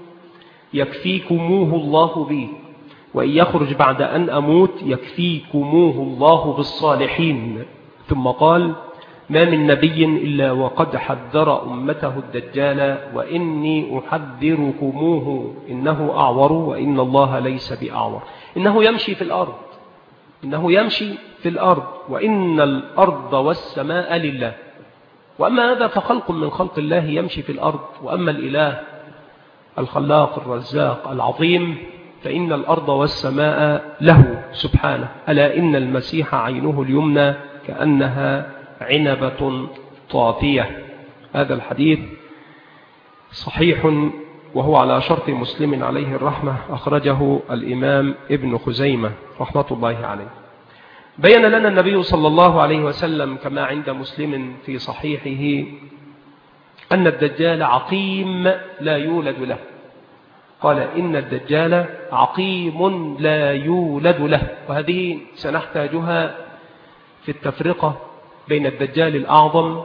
يكفيكموه الله بي، وإن يخرج بعد أن أموت يكفيكموه الله بالصالحين. ثم قال: ما من نبي إلا وقد حذر أمته الدجال، وإني أحذركموه، إنه أعور وإن الله ليس بأعور. إنه يمشي في الأرض، إنه يمشي في الأرض، وإن الأرض والسماء لله. وأما هذا فخلق من خلق الله يمشي في الأرض، وأما الإله الخلاق الرزاق العظيم فإن الأرض والسماء له سبحانه. ألا إن المسيح عينه اليمنى كأنها عنبة طافية. هذا الحديث صحيح وهو على شرط مسلم عليه الرحمة، أخرجه الإمام ابن خزيمة رحمة الله عليه. بين لنا النبي صلى الله عليه وسلم كما عند مسلم في صحيحه أن الدجال عقيم لا يولد له. قال: إن الدجال عقيم لا يولد له. وهذه سنحتاجها في التفرقة بين الدجال الأعظم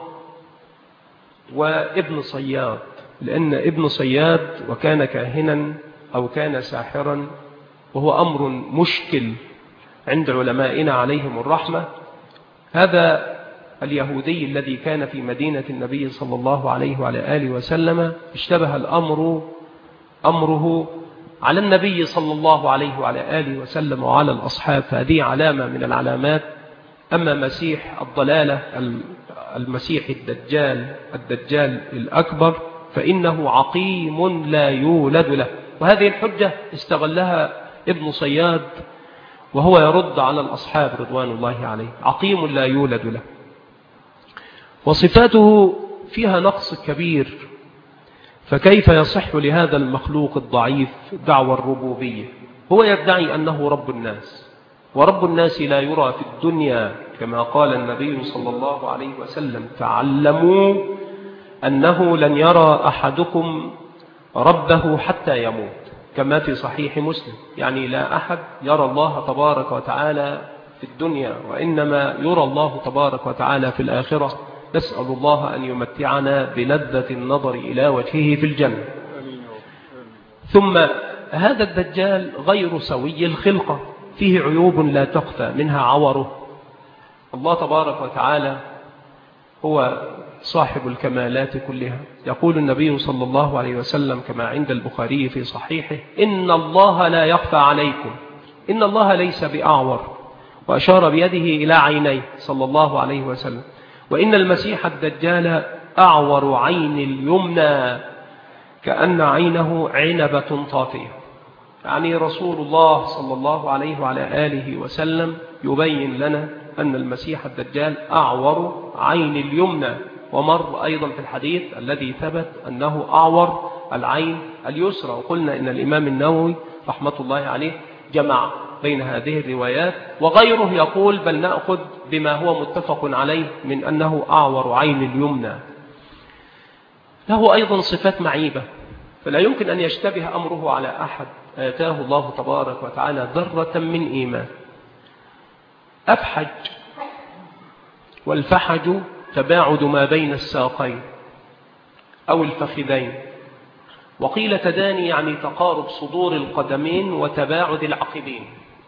وابن صياد، لأن ابن صياد وكان كاهنا أو كان ساحرا، وهو أمر مشكل عند علمائنا عليهم الرحمة. هذا اليهودي الذي كان في مدينة النبي صلى الله عليه وعلى آله وسلم اشتبه الأمر أمره على النبي صلى الله عليه وعلى آله وسلم وعلى الأصحاب، فهذه علامة من العلامات. أما مسيح الضلالة المسيح الدجال الدجال الأكبر فإنه عقيم لا يولد له. وهذه الحجة استغلها ابن صياد وهو يرد على الأصحاب رضوان الله عليه، عقيم لا يولد له. وصفاته فيها نقص كبير، فكيف يصح لهذا المخلوق الضعيف دعوى الربوبية؟ هو يدعي أنه رب الناس، ورب الناس لا يرى في الدنيا، كما قال النبي صلى الله عليه وسلم: تعلموا أنه لن يرى أحدكم ربه حتى يموت، كما في صحيح مسلم. يعني لا أحد يرى الله تبارك وتعالى في الدنيا، وإنما يرى الله تبارك وتعالى في الآخرة. نسأل الله أن يمتعنا بلذة النظر إلى وجهه في الجنة. ثم هذا الدجال غير سوي الخلقة، فيه عيوب لا تخفى، منها عوره. الله تبارك وتعالى هو صاحب الكمالات كلها. يقول النبي صلى الله عليه وسلم كما عند البخاري في صحيحه: إن الله لا يخفى عليكم، إن الله ليس بأعور، وأشار بيده إلى عينيه صلى الله عليه وسلم. وإن المسيح الدجال أعور عين اليمنى كأن عينه عنبة طافية. يعني رسول الله صلى الله عليه وعلى آله وسلم يبين لنا أن المسيح الدجال أعور عين اليمنى. ومر أيضا في الحديث الذي ثبت أنه أعور العين اليسرى. وقلنا إن الإمام النووي رحمة الله عليه جمع بين هذه الروايات، وغيره يقول بل نأخذ بما هو متفق عليه من أنه أعور عين اليمنى. له أيضا صفات معيبة، فلا يمكن أن يشتبه أمره على أحد آتاه الله تبارك وتعالى ذرة من إيمان. أفحج، والفحج تباعد ما بين الساقين أو الفخذين، وقيل تداني يعني تقارب صدور القدمين وتباعد العقبين،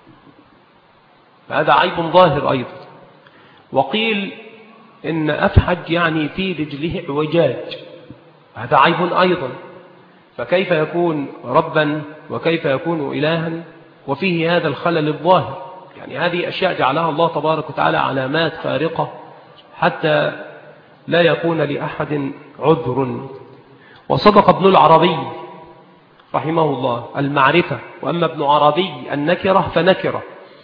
فهذا عيب ظاهر أيضا. وقيل إن أفحج يعني في رجله اعوجاج، هذا عيب أيضا. فكيف يكون ربا وكيف يكون إلها وفيه هذا الخلل الظاهر؟ يعني هذه أشياء جعلها الله تبارك وتعالى علامات فارقة حتى لا يكون لأحد عذر. وصدق ابن العربي رحمه الله: المعرفة، وأما ابن عربي النكرة فنكرة.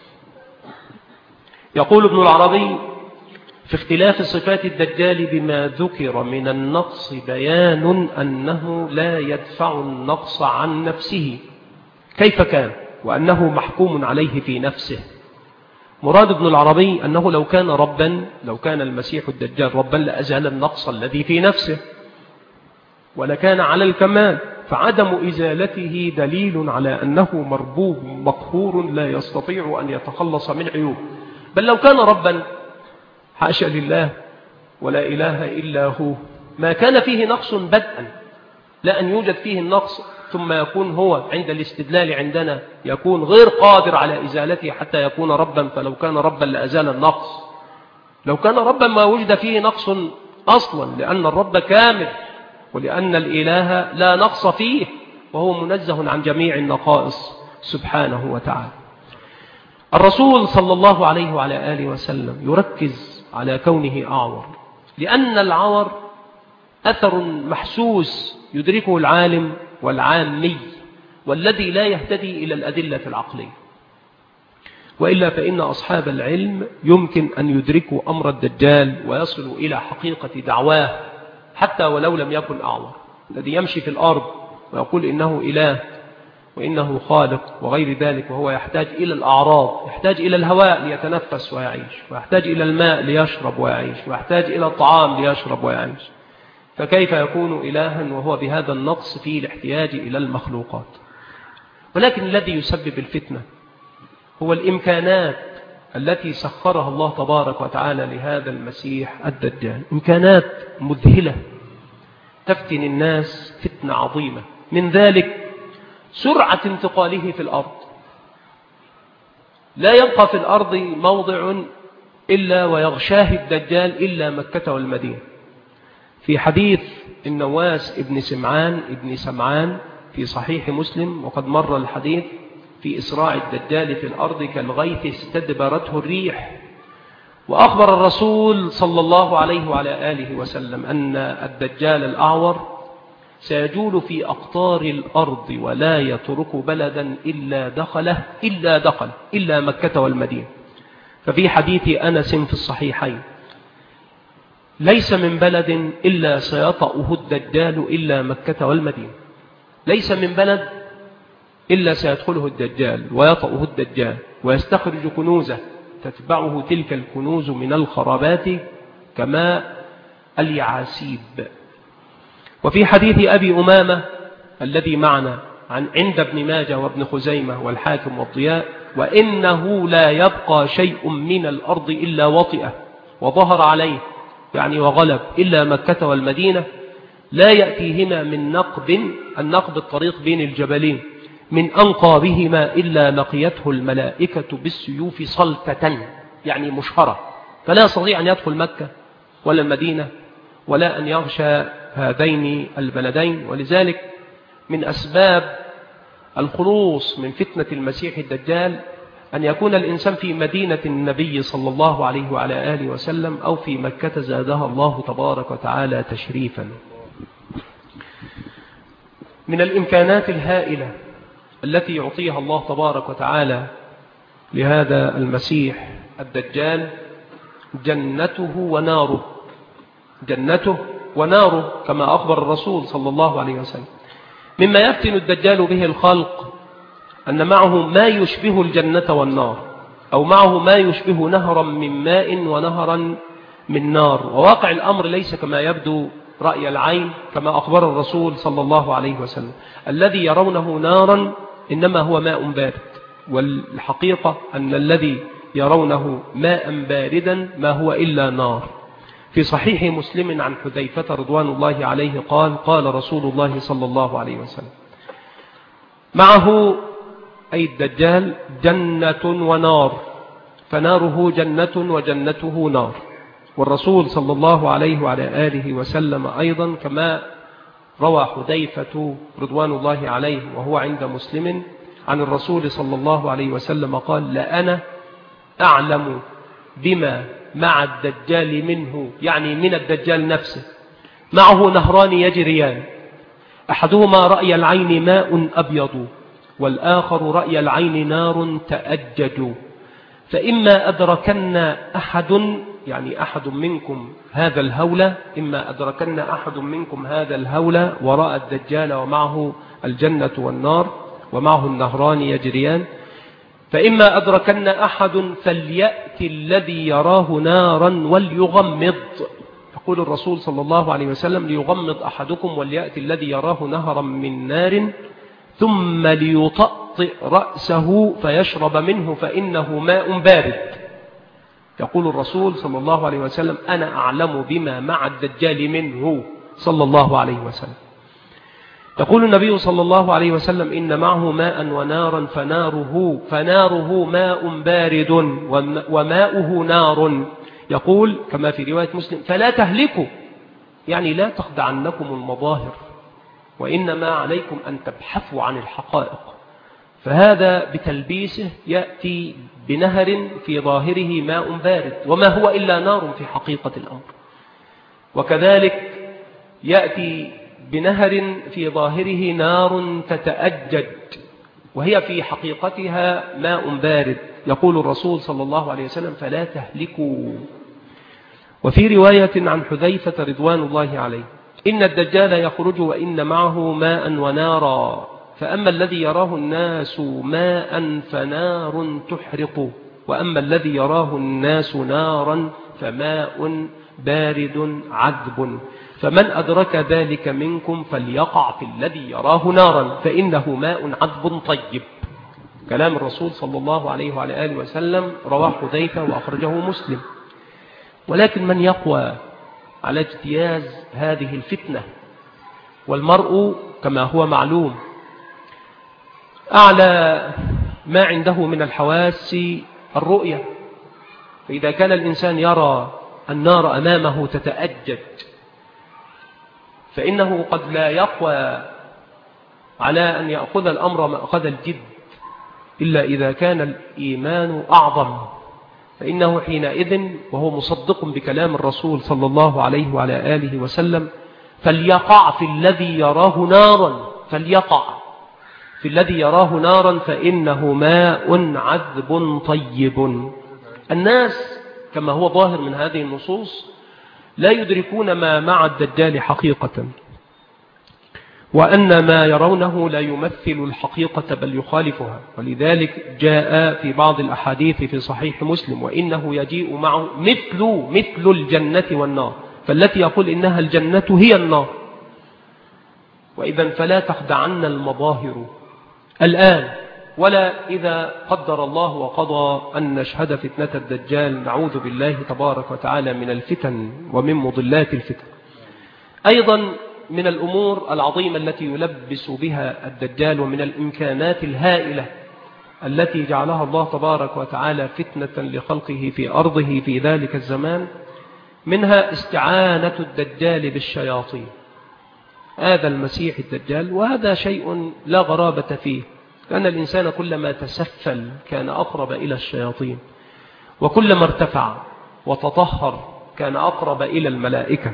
يقول ابن العربي في اختلاف صفات الدجال بما ذكر من النقص بيان أنه لا يدفع النقص عن نفسه كيف كان، وأنه محكوم عليه في نفسه. مراد ابن العربي أنه لو كان ربا، لو كان المسيح الدجال ربا لأزال النقص الذي في نفسه ولكان على الكمال، فعدم إزالته دليل على أنه مربوب مقهور لا يستطيع أن يتخلص من عيوب. بل لو كان ربا حاشا لله ولا إله إلا هو ما كان فيه نقص بدءا، لا أن يوجد فيه النقص ثم يكون هو عند الاستدلال عندنا يكون غير قادر على إزالته حتى يكون ربا. فلو كان ربا لأزال النقص. لو كان ربا ما وجد فيه نقص أصلا، لأن الرب كامل ولأن الإله لا نقص فيه وهو منزه عن جميع النقائص سبحانه وتعالى. الرسول صلى الله عليه وعلى آله وسلم يركز على كونه أعور، لأن العور أثر محسوس يدركه العالم والعامي والذي لا يهتدي إلى الأدلة العقلية. وإلا فإن أصحاب العلم يمكن أن يدركوا أمر الدجال ويصلوا إلى حقيقة دعواه حتى ولو لم يكن أعور. الذي يمشي في الأرض ويقول إنه إله وإنه خالق وغير ذلك، وهو يحتاج إلى الأعراض، يحتاج إلى الهواء ليتنفس ويعيش، ويحتاج إلى الماء ليشرب ويعيش، ويحتاج إلى الطعام ليشرب ويعيش، فكيف يكون إلها وهو بهذا النقص فيه الاحتياج إلى المخلوقات؟ ولكن الذي يسبب الفتنة هو الإمكانات التي سخرها الله تبارك وتعالى لهذا المسيح الدجال، إمكانات مذهلة تفتن الناس فتنة عظيمة. من ذلك سرعة انتقاله في الأرض، لا يبقى في الأرض موضع إلا ويغشاه الدجال إلا مكة والمدينة. في حديث النواس ابن سمعان ابن سمعان في صحيح مسلم، وقد مر الحديث في إسراع الدجال في الأرض كالغيث استدبرته الريح، وأخبر الرسول صلى الله عليه وعلى آله وسلم أن الدجال الأعور سيجول في أقطار الأرض ولا يترك بلدا إلا دخله إلا دخل إلا مكة والمدينة. ففي حديث أنس في الصحيحين: ليس من بلد إلا سيطأه الدجال إلا مكة والمدينة. ليس من بلد إلا سيدخله الدجال ويطأه الدجال ويستخرج كنوزه، تتبعه تلك الكنوز من الخرابات كماء اليعاسيب. وفي حديث أبي أمامة الذي معنا عن عند ابن ماجه وابن خزيمة والحاكم والضياء: وإنه لا يبقى شيء من الأرض إلا وطئه وظهر عليه، يعني وغلب، إلا مكة والمدينة، لا يأتيهما من نقب، النقب الطريق بين الجبلين، من أنقابهما إلا لقيته الملائكة بالسيوف صلتة، يعني مشهرة، فلا يستطيع أن يدخل مكة ولا المدينة ولا أن يغشى هذين البلدين. ولذلك من أسباب الخلوص من فتنة المسيح الدجال أن يكون الإنسان في مدينة النبي صلى الله عليه وعلى آله وسلم أو في مكة زادها الله تبارك وتعالى تشريفا. من الإمكانات الهائلة التي يعطيها الله تبارك وتعالى لهذا المسيح الدجال جنته وناره، جنته وناره كما أخبر الرسول صلى الله عليه وسلم. مما يفتن الدجال به الخلق أن معه ما يشبه الجنة والنار، أو معه ما يشبه نهرا من ماء ونهرا من نار. وواقع الأمر ليس كما يبدو رأي العين كما أخبر الرسول صلى الله عليه وسلم: الذي يرونه نارا إنما هو ماء بارد، والحقيقة أن الذي يرونه ماء باردا ما هو إلا نار. في صحيح مسلم عن حذيفة رضوان الله عليه قال: قال رسول الله صلى الله عليه وسلم: معه أي الدجال جنة ونار، فناره جنة وجنته نار. والرسول صلى الله عليه وعلى آله وسلم أيضا كما روى حذيفة رضوان الله عليه وهو عند مسلم عن الرسول صلى الله عليه وسلم قال: لأنا أعلم بما مع الدجال منه، يعني من الدجال نفسه. معه نهران يجريان، أحدهما رأي العين ماء أبيض، والآخر رأي العين نار تأجج، فإما أدركن أحد، يعني أحد منكم هذا الهولة، إما أدركن أحد منكم هذا الهولة ورأى الدجال ومعه الجنة والنار ومعه النهران يجريان، فإما أدركن أحد فليأتي الذي يراه نارا وليغمض. يقول الرسول صلى الله عليه وسلم: ليغمض أحدكم وليأتي الذي يراه نهرا من نار ثم ليطأطئ رأسه فيشرب منه فإنه ماء بارد. يقول الرسول صلى الله عليه وسلم: أنا أعلم بما مع الدجال منه صلى الله عليه وسلم. يقول النبي صلى الله عليه وسلم: إن معه ماء ونارا فناره, فناره ماء بارد وماؤه نار. يقول كما في رواية مسلم: فلا تهلكوا، يعني لا تخدعنكم المظاهر، وإنما عليكم أن تبحثوا عن الحقائق. فهذا بتلبيسه يأتي بنهر في ظاهره ماء بارد وما هو إلا نار في حقيقة الأمر، وكذلك يأتي بنهر في ظاهره نار تتأجج وهي في حقيقتها ماء بارد. يقول الرسول صلى الله عليه وسلم: فلا تهلكوا. وفي رواية عن حذيفة رضوان الله عليه: إن الدجال يخرج وإن معه ماء ونارا، فأما الذي يراه الناس ماء فنار تحرق، وأما الذي يراه الناس نارا فماء بارد عذب، فمن أدرك ذلك منكم فليقع في الذي يراه نارا فإنه ماء عذب طيب. كلام الرسول صلى الله عليه وعلى آله وسلم رواه حذيفة وأخرجه مسلم. ولكن من يقوى على اجتياز هذه الفتنة؟ والمرء كما هو معلوم أعلى ما عنده من الحواس الرؤية، فإذا كان الإنسان يرى النار أمامه تتأجج فإنه قد لا يقوى على أن يأخذ الأمر مأخذ الجد إلا إذا كان الإيمان أعظم فإنه حينئذ وهو مصدق بكلام الرسول صلى الله عليه وعلى آله وسلم فليقع في الذي يراه نارا، فليقع في الذي يراه نارا فإنه ماء عذب طيب. الناس كما هو ظاهر من هذه النصوص لا يدركون ما مع الدجال حقيقة، وأن ما يرونه لا يمثل الحقيقة بل يخالفها. ولذلك جاء في بعض الأحاديث في صحيح مسلم وإنه يجيء معه مثل مثل الجنة والنار، فالتي يقول إنها الجنة هي النار. وإذا فلا تخدعن المظاهر الآن، ولا إذا قدر الله وقضى أن نشهد فتنة الدجال، نعوذ بالله تبارك وتعالى من الفتن ومن مضلات الفتن. أيضا من الأمور العظيمة التي يلبس بها الدجال ومن الإمكانات الهائلة التي جعلها الله تبارك وتعالى فتنة لخلقه في أرضه في ذلك الزمان، منها استعانة الدجال بالشياطين. هذا المسيح الدجال، وهذا شيء لا غرابة فيه، لأن الإنسان كلما تسفل كان أقرب إلى الشياطين، وكلما ارتفع وتطهر كان أقرب إلى الملائكة.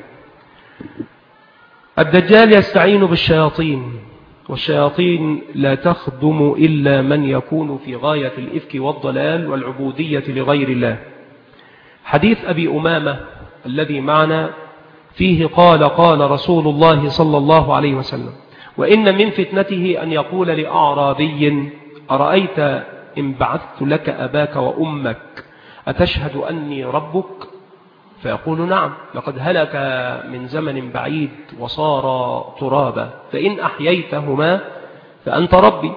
الدجال يستعين بالشياطين، والشياطين لا تخدم إلا من يكون في غاية الإفك والضلال والعبودية لغير الله. حديث أبي أمامة الذي معنا فيه قال قال رسول الله صلى الله عليه وسلم: وإن من فتنته أن يقول لأعرابي: أرأيت إن بعثت لك أباك وأمك أتشهد أني ربك؟ فيقول: نعم، لقد هلك من زمن بعيد وصار ترابا، فإن أحييتهما فأنت ربي.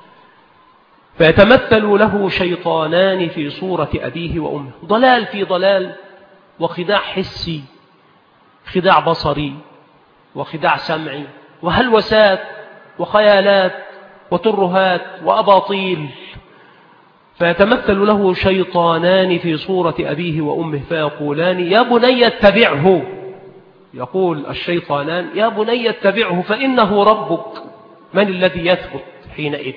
فيتمثل له شيطانان في صورة أبيه وأمه، ضلال في ضلال، وخداع حسي، خداع بصري، وخداع سمعي، وهلوسات وخيالات وترهات وأباطيل. فيتمثل له شيطانان في صورة أبيه وأمه فيقولان: يا بني اتبعه. يقول الشيطانان: يا بني اتبعه فإنه ربك. من الذي يثبت حينئذ؟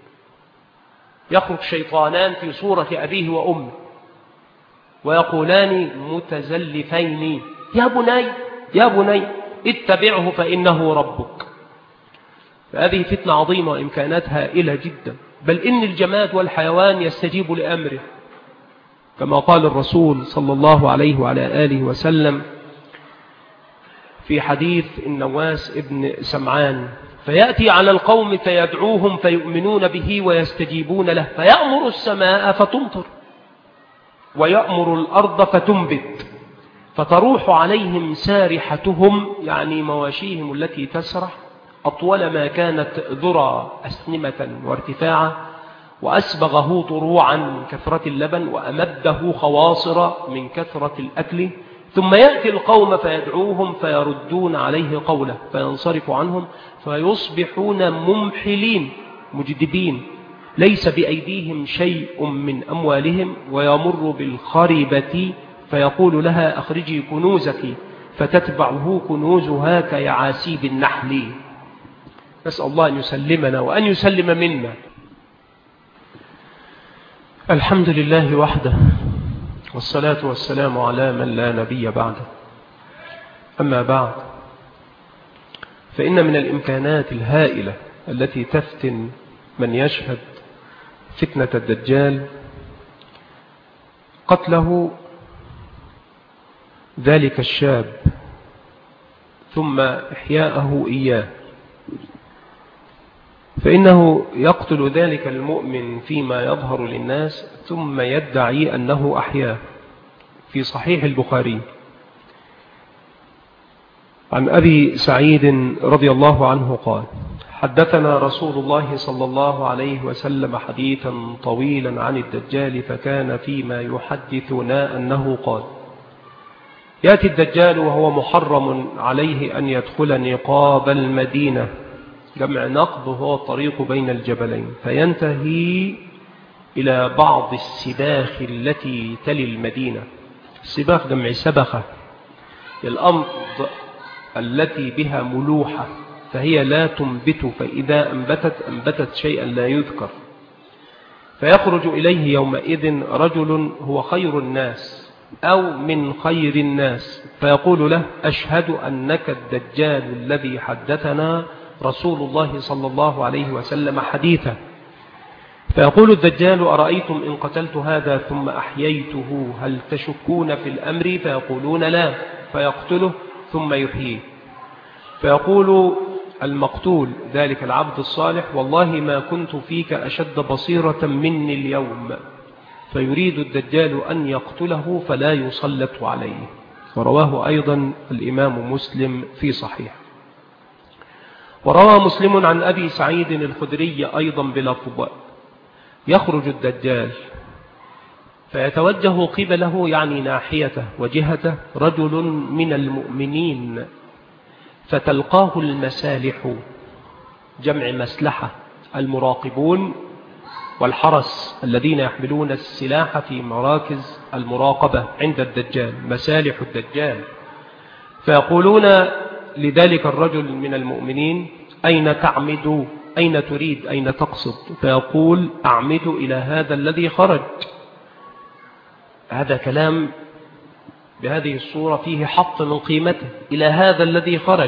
يخرج شيطانان في صورة أبيه وأمه ويقولان متزلفين: يا بني يا بني اتبعه فإنه ربك. فهذه فتنة عظيمة وإمكانات هائلة جدا، بل إن الجماد والحيوان يستجيب لأمره، كما قال الرسول صلى الله عليه وعلى آله وسلم في حديث النواس ابن سمعان: فيأتي على القوم فيدعوهم فيؤمنون به ويستجيبون له، فيأمر السماء فتمطر ويأمر الأرض فتنبت، فتروح عليهم سارحتهم، يعني مواشيهم التي تسرح، أطول ما كانت ذرى أسنمة وارتفاعا، وأسبغه طروعا من كثرة اللبن، وأمده خواصر من كثرة الأكل. ثم يأتي القوم فيدعوهم فيردون عليه قوله فينصرف عنهم، فيصبحون ممحلين مجدبين، ليس بأيديهم شيء من أموالهم، ويمر بالخربة فيقول لها: أخرجي كنوزك، فتتبعه كنوزها كيعاسيب النحل. نسأل الله أن يسلمنا وأن يسلم منا. الحمد لله وحده، والصلاة والسلام على من لا نبي بعده. أما بعد، فإن من الإمكانات الهائلة التي تفتن من يشهد فتنة الدجال قتله ذلك الشاب ثم إحياءه إياه. فإنه يقتل ذلك المؤمن فيما يظهر للناس ثم يدعي أنه أحياه. في صحيح البخاري عن أبي سعيد رضي الله عنه قال: حدثنا رسول الله صلى الله عليه وسلم حديثا طويلا عن الدجال، فكان فيما يحدثنا أنه قال: يأتي الدجال وهو محرم عليه أن يدخل نقاب المدينة، جمع نقب هو الطريق بين الجبلين، فينتهي إلى بعض السباخ التي تلي المدينة. السباخ جمع سبخة، الأرض التي بها ملوحة، فهي لا تنبت، فإذا أنبتت أنبتت شيئا لا يذكر. فيخرج إليه يومئذ رجل هو خير الناس أو من خير الناس فيقول له أشهد أنك الدجال الذي حدثنا رسول الله صلى الله عليه وسلم حديثا. فيقول الدجال أرأيتم إن قتلت هذا ثم أحييته هل تشكون في الأمر؟ فيقولون لا. فيقتله ثم يحييه. فيقول المقتول ذلك العبد الصالح والله ما كنت فيك أشد بصيرة مني اليوم. فيريد الدجال أن يقتله فلا يسلط عليه. ورواه أيضا الإمام مسلم في صحيح. وروى مسلم عن أبي سعيد الخدري أيضا بلفظ يخرج الدجال فيتوجه قبله يعني ناحيته وجهته رجل من المؤمنين فتلقاه المسالح جمع مسلحة المراقبون والحرس الذين يحملون السلاح في مراكز المراقبة عند الدجال مسالح الدجال. فيقولون لذلك الرجل من المؤمنين أين تعمد أين تريد أين تقصد؟ فيقول أعمد إلى هذا الذي خرج. هذا كلام بهذه الصورة فيه حط من قيمته إلى هذا الذي خرج.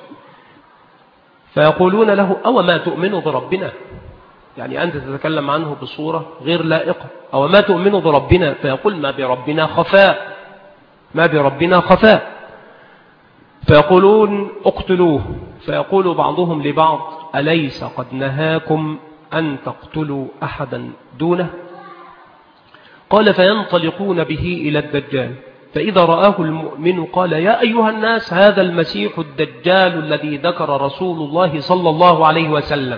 فيقولون له أو ما تؤمن بربنا يعني أنت تتكلم عنه بصورة غير لائقة أو ما تؤمن بربنا فيقول ما بربنا خفاء ما بربنا خفاء. فيقولون اقتلوه. فيقول بعضهم لبعض أليس قد نهاكم أن تقتلوا أحدا دونه؟ قال فينطلقون به إلى الدجال فإذا رآه المؤمن قال يا أيها الناس هذا المسيح الدجال الذي ذكر رسول الله صلى الله عليه وسلم.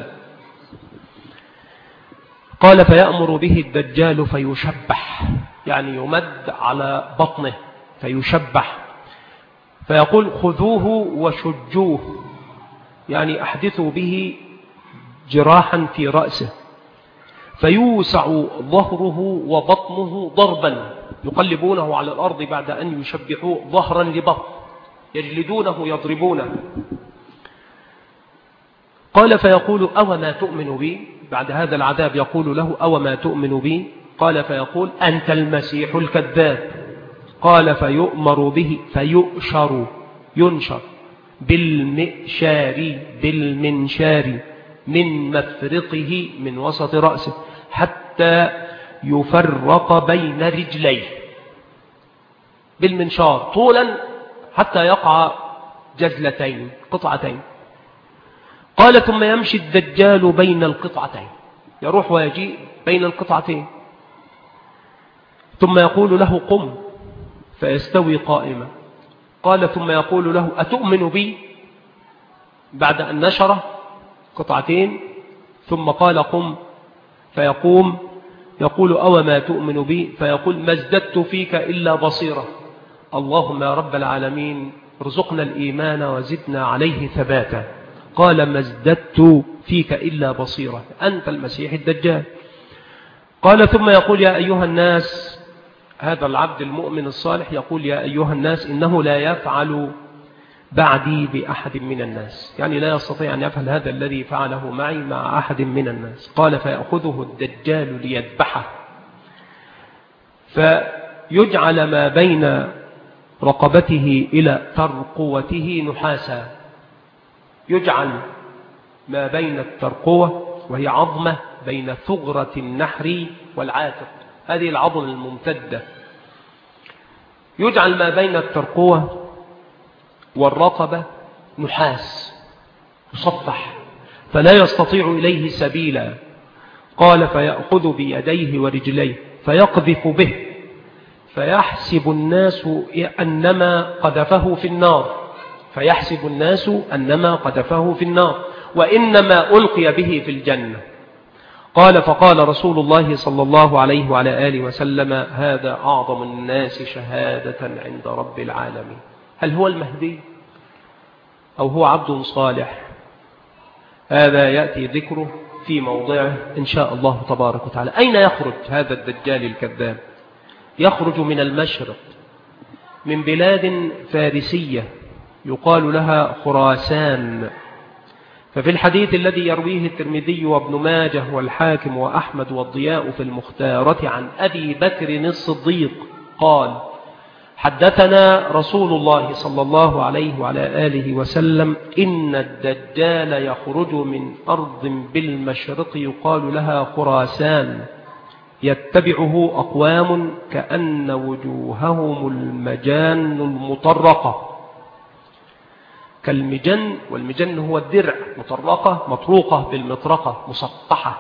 قال فيأمر به الدجال فيشبح يعني يمد على بطنه فيشبح. فيقول خذوه وشجوه يعني أحدثوا به جراحا في رأسه فيوسع ظهره وبطنه ضربا يقلبونه على الأرض بعد أن يشبحوه ظهرا لبطن يجلدونه يضربونه. قال فيقول أو ما تؤمن بي بعد هذا العذاب يقول له أو ما تؤمن بي؟ قال فيقول أنت المسيح الكذاب. قال فيؤمر به فيؤشر ينشر بالمئشار بالمنشار من مفرقه من وسط رأسه حتى يفرق بين رجليه بالمنشار طولا حتى يقع جزلتين قطعتين. قال ثم يمشي الدجال بين القطعتين يروح ويجيء بين القطعتين ثم يقول له قم فيستوي قائما. قال ثم يقول له أتؤمن بي بعد أن نشره قطعتين ثم قال قم فيقوم يقول أو ما تؤمن بي؟ فيقول ما ازددت فيك إلا بصيرة. اللهم يا رب العالمين ارزقنا الإيمان وزدنا عليه ثباتا. قال ما ازددت فيك إلا بصيرة أنت المسيح الدجال. قال ثم يقول يا أيها الناس هذا العبد المؤمن الصالح يقول يا أيها الناس إنه لا يفعل بعدي بأحد من الناس يعني لا يستطيع أن يفعل هذا الذي فعله معي مع أحد من الناس. قال فيأخذه الدجال ليذبحه فيجعل ما بين رقبته إلى ترقوته نحاسا. يجعل ما بين الترقوة وهي عظمة بين ثغرة النحر والعاتق هذه العظم الممتدة يجعل ما بين الترقوة والرقبة نحاس مصفح فلا يستطيع إليه سبيلا. قال فيأخذ بيديه ورجليه فيقذف به فيحسب الناس أنما قذفه في النار فيحسب الناس أنما قذفه في النار وإنما ألقي به في الجنة. قال فقال رسول الله صلى الله عليه وعلى آله وسلم هذا أعظم الناس شهادة عند رب العالمين. هل هو المهدي أو هو عبد صالح؟ هذا يأتي ذكره في موضعه إن شاء الله تبارك وتعالى. أين يخرج هذا الدجال الكذاب؟ يخرج من المشرق من بلاد فارسية يقال لها خراسان ففي الحديث الذي يرويه الترمذي وابن ماجه والحاكم وأحمد والضياء في المختارة عن أبي بكر الصديق قال: حدثنا رسول الله صلى الله عليه وعلى آله وسلم إن الدجال يخرج من أرض بالمشرق يقال لها خراسان، يتبعه أقوام كأن وجوههم المجان المطرقة، كالمجن، والمجن هو الدرع، مطرقة مطروقة بالمطرقة مسطحة.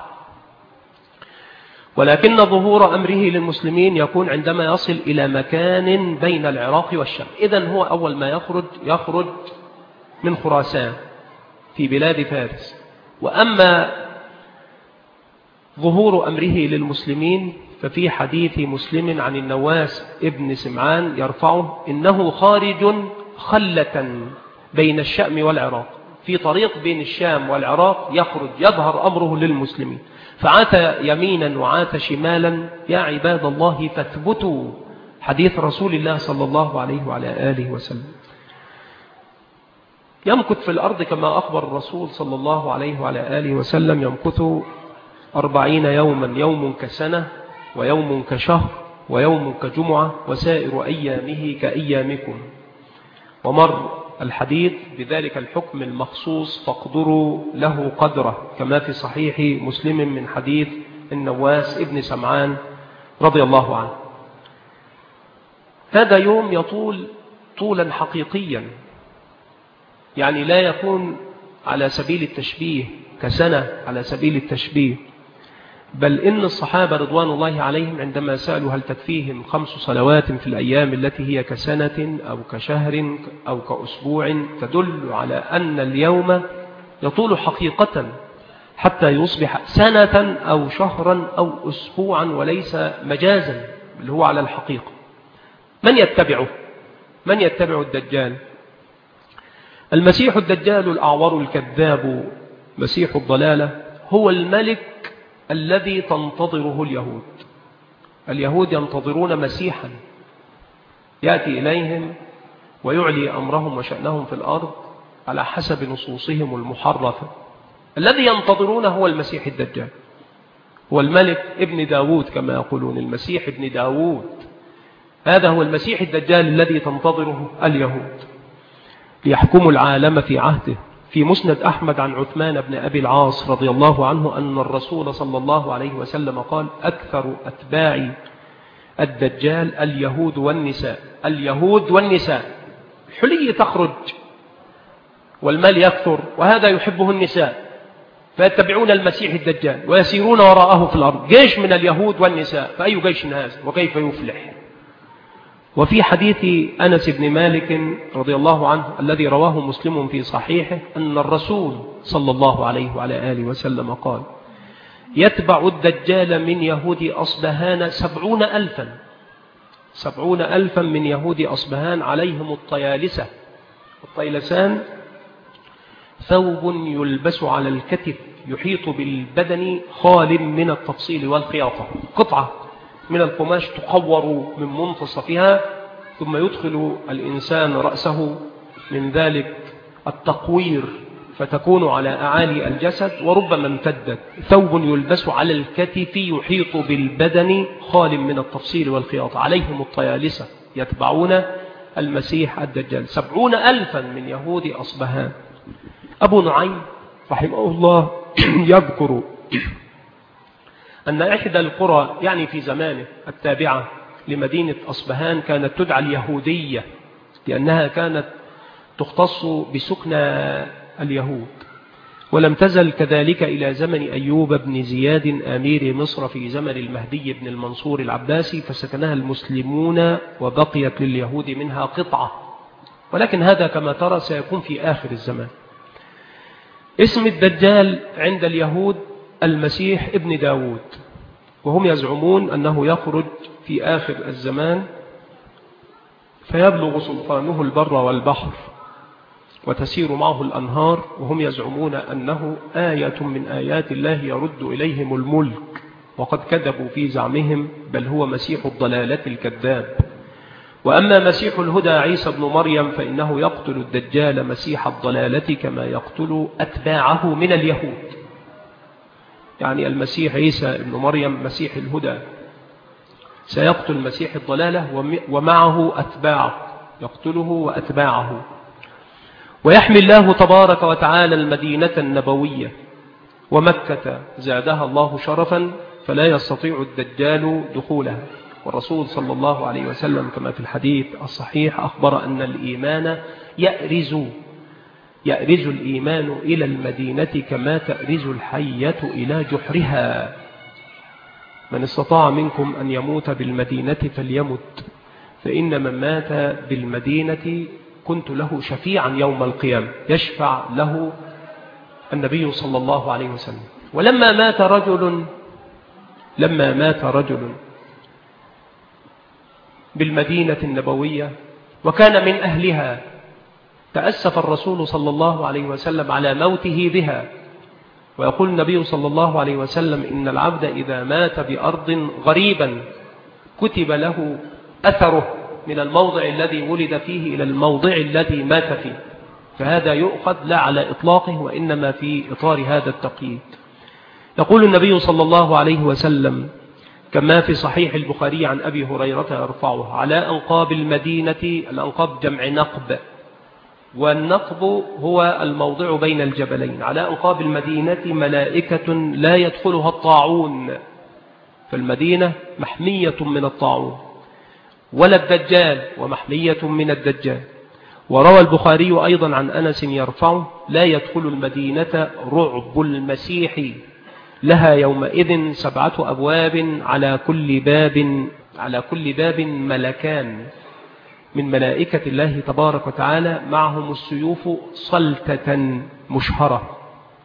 ولكن ظهور أمره للمسلمين يكون عندما يصل إلى مكان بين العراق والشام. إذن هو أول ما يخرج يخرج من خراسان في بلاد فارس. وأما ظهور أمره للمسلمين ففي حديث مسلم عن النواس ابن سمعان يرفعه: إنه خارج خلة بين الشام والعراق، في طريق بين الشام والعراق يخرج يظهر أمره للمسلمين، فعات يمينا وعات شمالا. يا عباد الله فاثبتوا حديث رسول الله صلى الله عليه وعلى آله وسلم. يمكث في الأرض كما أخبر الرسول صلى الله عليه وعلى آله وسلم، يمكث أربعين يوما، يوم كسنة ويوم كشهر ويوم كجمعة وسائر أيامه كأيامكم. ومر الحديث بذلك الحكم المخصوص فاقدروا له قدره، كما في صحيح مسلم من حديث النواس ابن سمعان رضي الله عنه. هذا يوم يطول طولا حقيقيا، يعني لا يكون على سبيل التشبيه كسنة على سبيل التشبيه، بل إن الصحابة رضوان الله عليهم عندما سألوا هل تكفيهم خمس صلوات في الأيام التي هي كسنة أو كشهر أو كأسبوع، تدل على أن اليوم يطول حقيقة حتى يصبح سنة أو شهرا أو أسبوعا وليس مجازا، اللي هو على الحقيقة. من يتبعه؟ من يتبع الدجال؟ المسيح الدجال الأعور الكذاب مسيح الضلالة هو الملك الذي تنتظره اليهود. اليهود ينتظرون مسيحا يأتي إليهم ويعلي أمرهم وشأنهم في الأرض على حسب نصوصهم المحرفة. الذي ينتظرونه هو المسيح الدجال، هو الملك ابن داود كما يقولون، المسيح ابن داود. هذا هو المسيح الدجال الذي تنتظره اليهود ليحكم العالم في عهده. في مسند أحمد عن عثمان بن أبي العاص رضي الله عنه أن الرسول صلى الله عليه وسلم قال: أكثر أتباع الدجال اليهود والنساء. اليهود والنساء، الحلي تخرج والمال يكثر، وهذا يحبه النساء، فيتبعون المسيح الدجال ويسيرون وراءه في الأرض. جيش من اليهود والنساء، فأي جيش هذا وكيف يفلح؟ وفي حديث أنس بن مالك رضي الله عنه الذي رواه مسلم في صحيحه أن الرسول صلى الله عليه وعلى آله وسلم قال: يتبع الدجال من يهود أصبهان سبعون ألفا سبعون ألفا من يهود أصبهان عليهم الطيالسة. الطيلسان ثوب يلبس على الكتف يحيط بالبدن خال من التفصيل والخياطة، قطعة من القماش تقور من منتصفها، ثم يدخل الإنسان رأسه من ذلك التقوير فتكون على أعالي الجسد وربما امتدت. ثوب يلبس على الكتف يحيط بالبدن خال من التفصيل والخياطة، عليهم الطيالسة يتبعون المسيح الدجال. سبعون ألفا من يهود أصبهان. أبو نعيم رحمه الله يذكر أن إحدى القرى يعني في زمانه التابعة لمدينة أصبهان كانت تدعى اليهودية، لأنها كانت تختص بسكنى اليهود، ولم تزل كذلك إلى زمن أيوب بن زياد أمير مصر في زمن المهدي بن المنصور العباسي، فسكنها المسلمون وبقيت لليهود منها قطعة، ولكن هذا كما ترى سيكون في آخر الزمان. اسم الدجال عند اليهود المسيح ابن داود، وهم يزعمون أنه يخرج في آخر الزمان فيبلغ سلطانه البر والبحر وتسير معه الأنهار، وهم يزعمون أنه آية من آيات الله يرد إليهم الملك، وقد كذبوا في زعمهم، بل هو مسيح الضلالة الكذاب. وأما مسيح الهدى عيسى بن مريم فإنه يقتل الدجال مسيح الضلالة كما يقتل أتباعه من اليهود. يعني المسيح عيسى بن مريم مسيح الهدى سيقتل مسيح الضلالة ومعه أتباعه، يقتله وأتباعه. ويحمي الله تبارك وتعالى المدينة النبوية ومكة زادها الله شرفا فلا يستطيع الدجال دخولها. والرسول صلى الله عليه وسلم كما في الحديث الصحيح أخبر أن الإيمان يأرز يأرز الإيمان إلى المدينة كما تأرز الحية إلى جحرها. من استطاع منكم أن يموت بالمدينة فليمت، فإن من مات بالمدينة كنت له شفيعا يوم القيامة، يشفع له النبي صلى الله عليه وسلم. ولما مات رجل لما مات رجل بالمدينة النبوية وكان من أهلها تأسف الرسول صلى الله عليه وسلم على موته بها. ويقول النبي صلى الله عليه وسلم إن العبد إذا مات بأرض غريبا كتب له أثره من الموضع الذي ولد فيه إلى الموضع الذي مات فيه، فهذا يؤخذ لا على إطلاقه وإنما في إطار هذا التقييد. يقول النبي صلى الله عليه وسلم كما في صحيح البخاري عن أبي هريرة يرفعه: على أنقاب المدينة، الأنقاب جمع نقب، والنقب هو الموضع بين الجبلين، على أنقاب المدينة ملائكة لا يدخلها الطاعون، فالمدينة محمية من الطاعون، ولا الدجال ومحمية من الدجال. وروى البخاري أيضا عن أنس يرفعه: لا يدخل المدينة رعب المسيح، لها يومئذ سبعة أبواب على كل باب على كل باب ملكان من ملائكة الله تبارك وتعالى معهم السيوف صلتة مشهرة.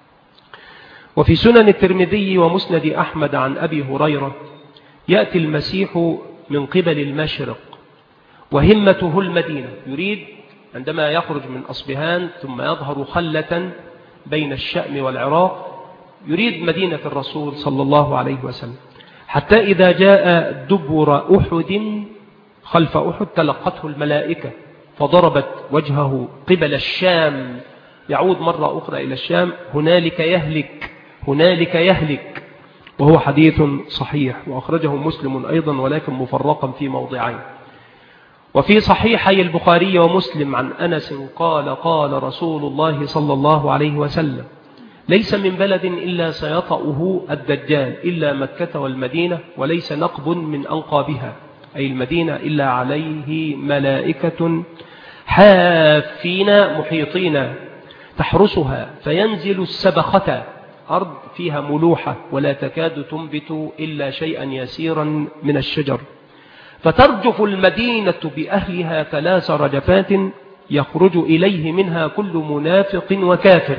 وفي سنن الترمذي ومسند أحمد عن أبي هريرة: يأتي المسيح من قبل المشرق وهمته المدينة، يريد عندما يخرج من أصبهان ثم يظهر خلة بين الشأم والعراق يريد مدينة الرسول صلى الله عليه وسلم، حتى إذا جاء دبر أحد خلف أحد تلقته الملائكة فضربت وجهه قبل الشام، يعود مرة أخرى إلى الشام، هنالك يهلك هنالك يهلك وهو حديث صحيح وأخرجه مسلم أيضا ولكن مفرقا في موضعين. وفي صحيحي البخاري ومسلم عن أنس قال: قال رسول الله صلى الله عليه وسلم: ليس من بلد إلا سيطأه الدجال إلا مكة والمدينة، وليس نقب من أنقابها أي المدينة إلا عليه ملائكة حافين محيطين تحرسها، فينزل السبخة، أرض فيها ملوحة ولا تكاد تنبت إلا شيئا يسيرا من الشجر، فترجف المدينة بأهلها ثلاث رجفات يخرج إليه منها كل منافق وكافر.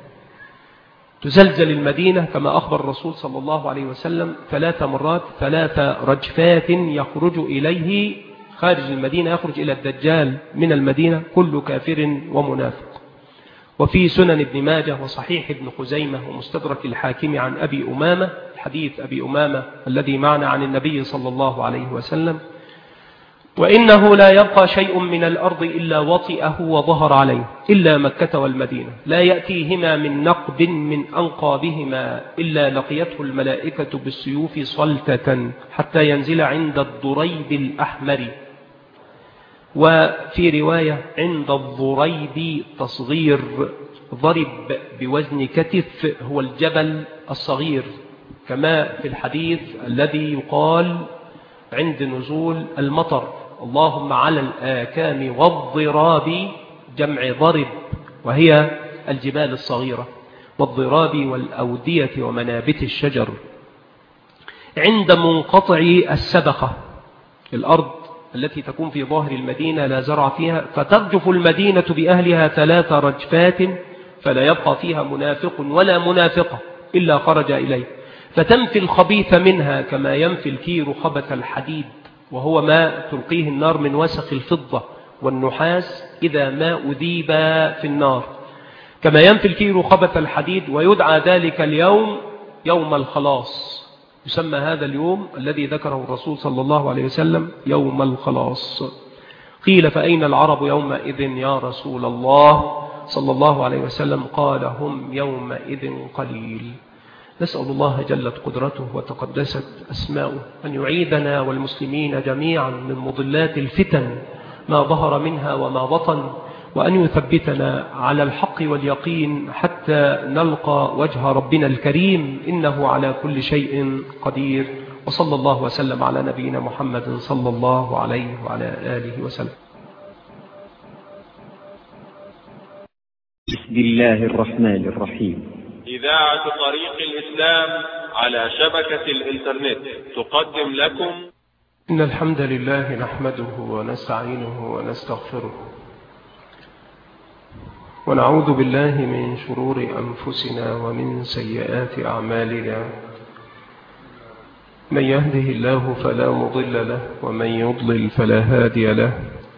تزلزل المدينة كما أخبر الرسول صلى الله عليه وسلم ثلاث مرات، ثلاث رجفات يخرج إليه خارج المدينة، يخرج إلى الدجال من المدينة كل كافر ومنافق. وفي سنن ابن ماجه وصحيح ابن خزيمة ومستدرك الحاكم عن أبي أمامة، حديث أبي أمامة الذي معنا عن النبي صلى الله عليه وسلم: وإنه لا يبقى شيء من الأرض إلا وطئه وظهر عليه إلا مكة والمدينة، لا يأتيهما من نقب من أنقابهما إلا لقيته الملائكة بالسيوف صلتة حتى ينزل عند الضريب الأحمر. وفي رواية عند الضريب تصغير، ضرب بوزن كتف هو الجبل الصغير، كما في الحديث الذي يقال عند نزول المطر: اللهم على الآكام والضراب، جمع ضرب وهي الجبال الصغيرة، والضراب والأودية ومنابت الشجر. عند منقطع السبخة، الأرض التي تكون في ظاهر المدينة لا زرع فيها، فترجف المدينة بأهلها ثلاث رجفات فلا يبقى فيها منافق ولا منافقة إلا خرج إليه، فتنفي الخبيث منها كما ينفي الكير خبث الحديد، وهو ما تلقيه النار من وسخ الفضة والنحاس إذا ما أذيب في النار، كما ينفي الكير خبث الحديد. ويدعى ذلك اليوم يوم الخلاص، يسمى هذا اليوم الذي ذكره الرسول صلى الله عليه وسلم يوم الخلاص. قيل فأين العرب يومئذ يا رسول الله صلى الله عليه وسلم؟ قال هم يومئذ قليل. نسأل الله جلت قدرته وتقدست أسماؤه أن يعيدنا والمسلمين جميعا من مضلات الفتن ما ظهر منها وما بطن، وأن يثبتنا على الحق واليقين حتى نلقى وجه ربنا الكريم، إنه على كل شيء قدير. وصلى الله وسلم على نبينا محمد صلى الله عليه وعلى آله وسلم. بسم الله الرحمن الرحيم. إذاعة طريق الإسلام على شبكة الإنترنت تقدم لكم إن الحمد لله نحمده ونستعينه ونستغفره، ونعوذ بالله من شرور أنفسنا ومن سيئات أعمالنا. من يهده الله فلا مضل له، ومن يضلل فلا هادي له،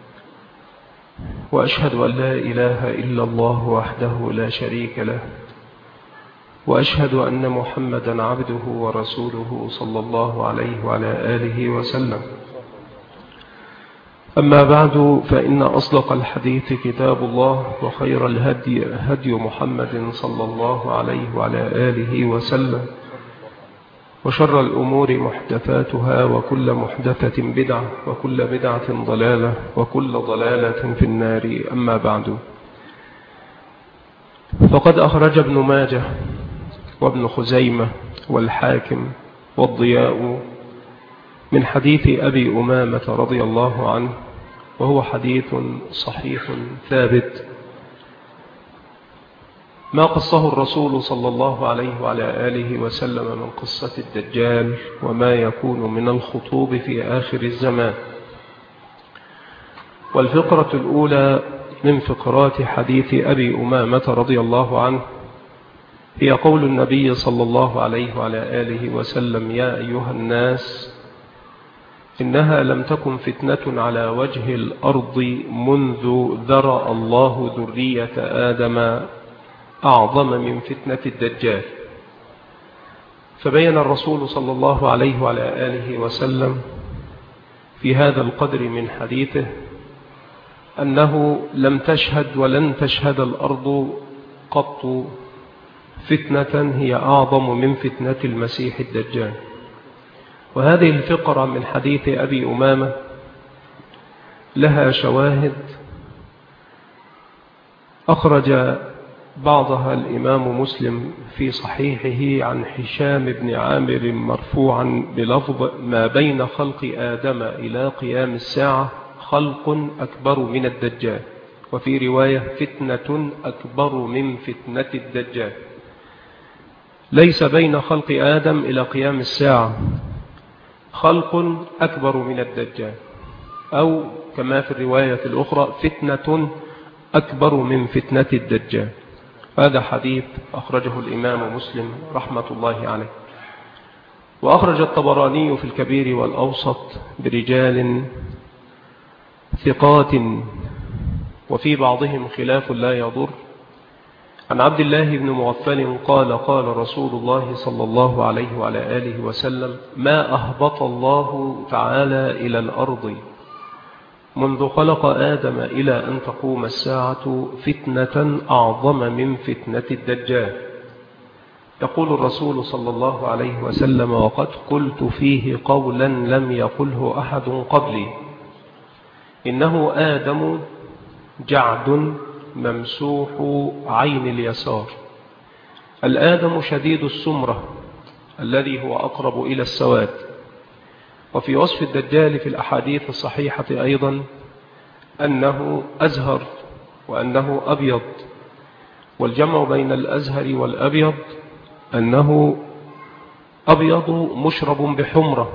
وأشهد أن لا إله إلا الله وحده لا شريك له، وأشهد أن محمدا عبده ورسوله صلى الله عليه وعلى آله وسلم. أما بعد، فإن أصدق الحديث كتاب الله، وخير الهدي هدي محمد صلى الله عليه وعلى آله وسلم، وشر الأمور محدثاتها، وكل محدثة بدعة، وكل بدعة ضلالة، وكل ضلالة في النار. أما بعد، فقد أخرج ابن ماجه وابن خزيمة والحاكم والضياء من حديث أبي أمامة رضي الله عنه، وهو حديث صحيح ثابت ما قصه الرسول صلى الله عليه وعلى آله وسلم من قصة الدجال وما يكون من الخطوب في آخر الزمان. والفقرة الأولى من فقرات حديث أبي أمامة رضي الله عنه هي قول النبي صلى الله عليه وعلى آله وسلم: يا أيها الناس، إنها لم تكن فتنة على وجه الأرض منذ ذرأ الله ذرية آدم أعظم من فتنة الدجال. فبين الرسول صلى الله عليه وعلى آله وسلم في هذا القدر من حديثه أنه لم تشهد ولن تشهد الأرض قط فتنة هي أعظم من فتنة المسيح الدجال. وهذه الفقرة من حديث أبي أمامة لها شواهد أخرج بعضها الإمام مسلم في صحيحه عن هشام بن عامر مرفوعا بلفظ: ما بين خلق آدم إلى قيام الساعة خلق أكبر من الدجال. وفي رواية: فتنة أكبر من فتنة الدجال. ليس بين خلق آدم إلى قيام الساعة خلق أكبر من الدجال، أو كما في الرواية الأخرى: فتنة أكبر من فتنة الدجال. هذا حديث أخرجه الإمام مسلم رحمة الله عليه. وأخرج الطبراني في الكبير والأوسط برجال ثقات، وفي بعضهم خلاف لا يضر، عن عبد الله بن مغفل قال: قال رسول الله صلى الله عليه وعلى آله وسلم: ما أهبط الله تعالى إلى الأرض منذ خلق آدم إلى أن تقوم الساعة فتنة أعظم من فتنة الدجال. يقول الرسول صلى الله عليه وسلم: وقد قلت فيه قولا لم يقله أحد قبلي، إنه آدم جعد ممسوح عين اليسار. الآدم شديد السمرة الذي هو أقرب إلى السواد. وفي وصف الدجال في الأحاديث الصحيحة أيضا أنه أزهر وأنه أبيض، والجمع بين الأزهر والأبيض أنه أبيض مشرب بحمرة.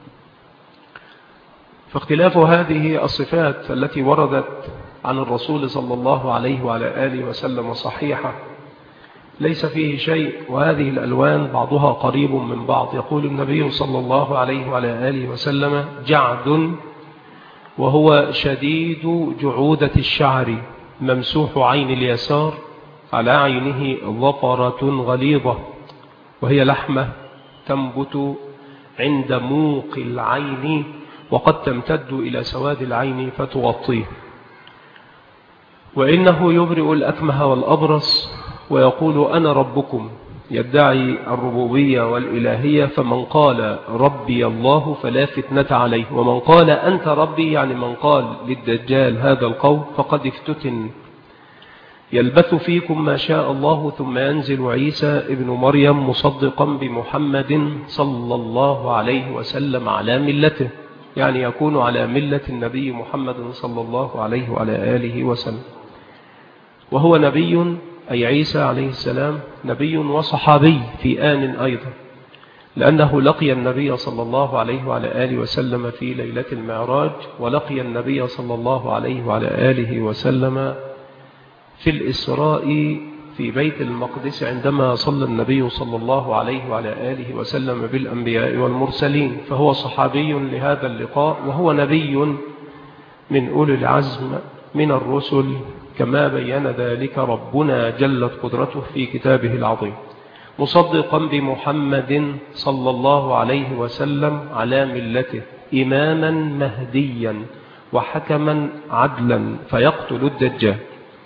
فاختلاف هذه الصفات التي وردت عن الرسول صلى الله عليه وعلى آله وسلم صحيحة ليس فيه شيء، وهذه الألوان بعضها قريب من بعض. يقول النبي صلى الله عليه وعلى آله وسلم: جعد، وهو شديد جعودة الشعر، ممسوح عين اليسار، على عينه ظفرة غليظة، وهي لحمة تنبت عند موق العين وقد تمتد إلى سواد العين فتغطيه. وإنه يبرئ الأكمه والأبرص ويقول أنا ربكم، يدعي الربوبية والإلهية. فمن قال ربي الله فلا فتنة عليه، ومن قال أنت ربي، يعني من قال للدجال هذا القول فقد افتتن. يلبث فيكم ما شاء الله ثم ينزل عيسى ابن مريم مصدقا بمحمد صلى الله عليه وسلم على ملته، يعني يكون على ملة النبي محمد صلى الله عليه وعلى آله وسلم. وهو نبي، أي عيسى عليه السلام نبي وصحابي في آن أيضا، لأنه لقي النبي صلى الله عليه وعلى آله وسلم في ليلة المعراج، ولقي النبي صلى الله عليه وعلى آله وسلم في الإسراء في بيت المقدس عندما صلى النبي صلى الله عليه وعلى آله وسلم بالأنبياء والمرسلين، فهو صحابي لهذا اللقاء، وهو نبي من أولي العزم من الرسل، كما بين ذلك ربنا جلت قدرته في كتابه العظيم، مصدقا بمحمد صلى الله عليه وسلم على ملته، إماما مهديا وحكما عدلا فيقتل الدجال.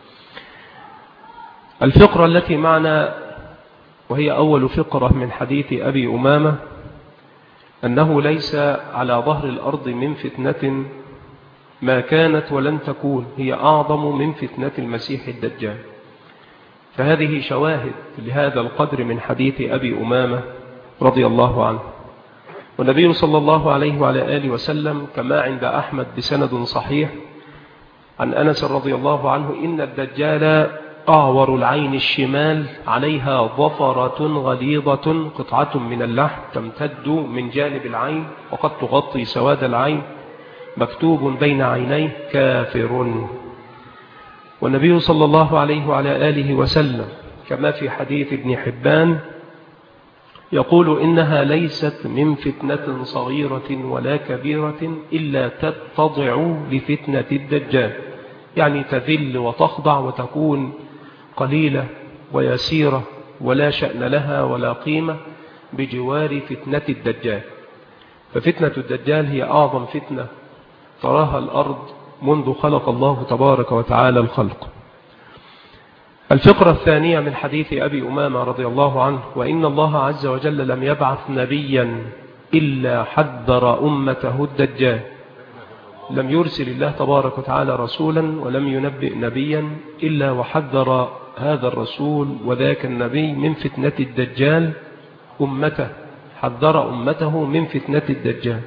الفقرة التي معنا وهي أول فقرة من حديث أبي أمامة أنه ليس على ظهر الأرض من فتنة ما كانت ولن تكون هي أعظم من فتنة المسيح الدجال. فهذه شواهد لهذا القدر من حديث أبي أمامة رضي الله عنه. والنبي صلى الله عليه وعلى آله وسلم كما عند أحمد بسند صحيح عن أنس رضي الله عنه إن الدجال أعور العين الشمال عليها ظفرة غليظة قطعة من اللحم تمتد من جانب العين وقد تغطي سواد العين، مكتوب بين عينيه كافر. والنبي صلى الله عليه وعلى آله وسلم كما في حديث ابن حبان يقول إنها ليست من فتنة صغيرة ولا كبيرة إلا تتضع لفتنة الدجال، يعني تذل وتخضع وتكون قليلة ويسيرة ولا شأن لها ولا قيمة بجوار فتنة الدجال. ففتنة الدجال هي أعظم فتنة تراها الأرض منذ خلق الله تبارك وتعالى الخلق. الفقرة الثانية من حديث أبي أمامة رضي الله عنه وإن الله عز وجل لم يبعث نبيا إلا حذر أمته الدجال. لم يرسل الله تبارك وتعالى رسولا ولم ينبئ نبيا إلا وحذر هذا الرسول وذاك النبي من فتنة الدجال أمته، حذر أمته من فتنة الدجال.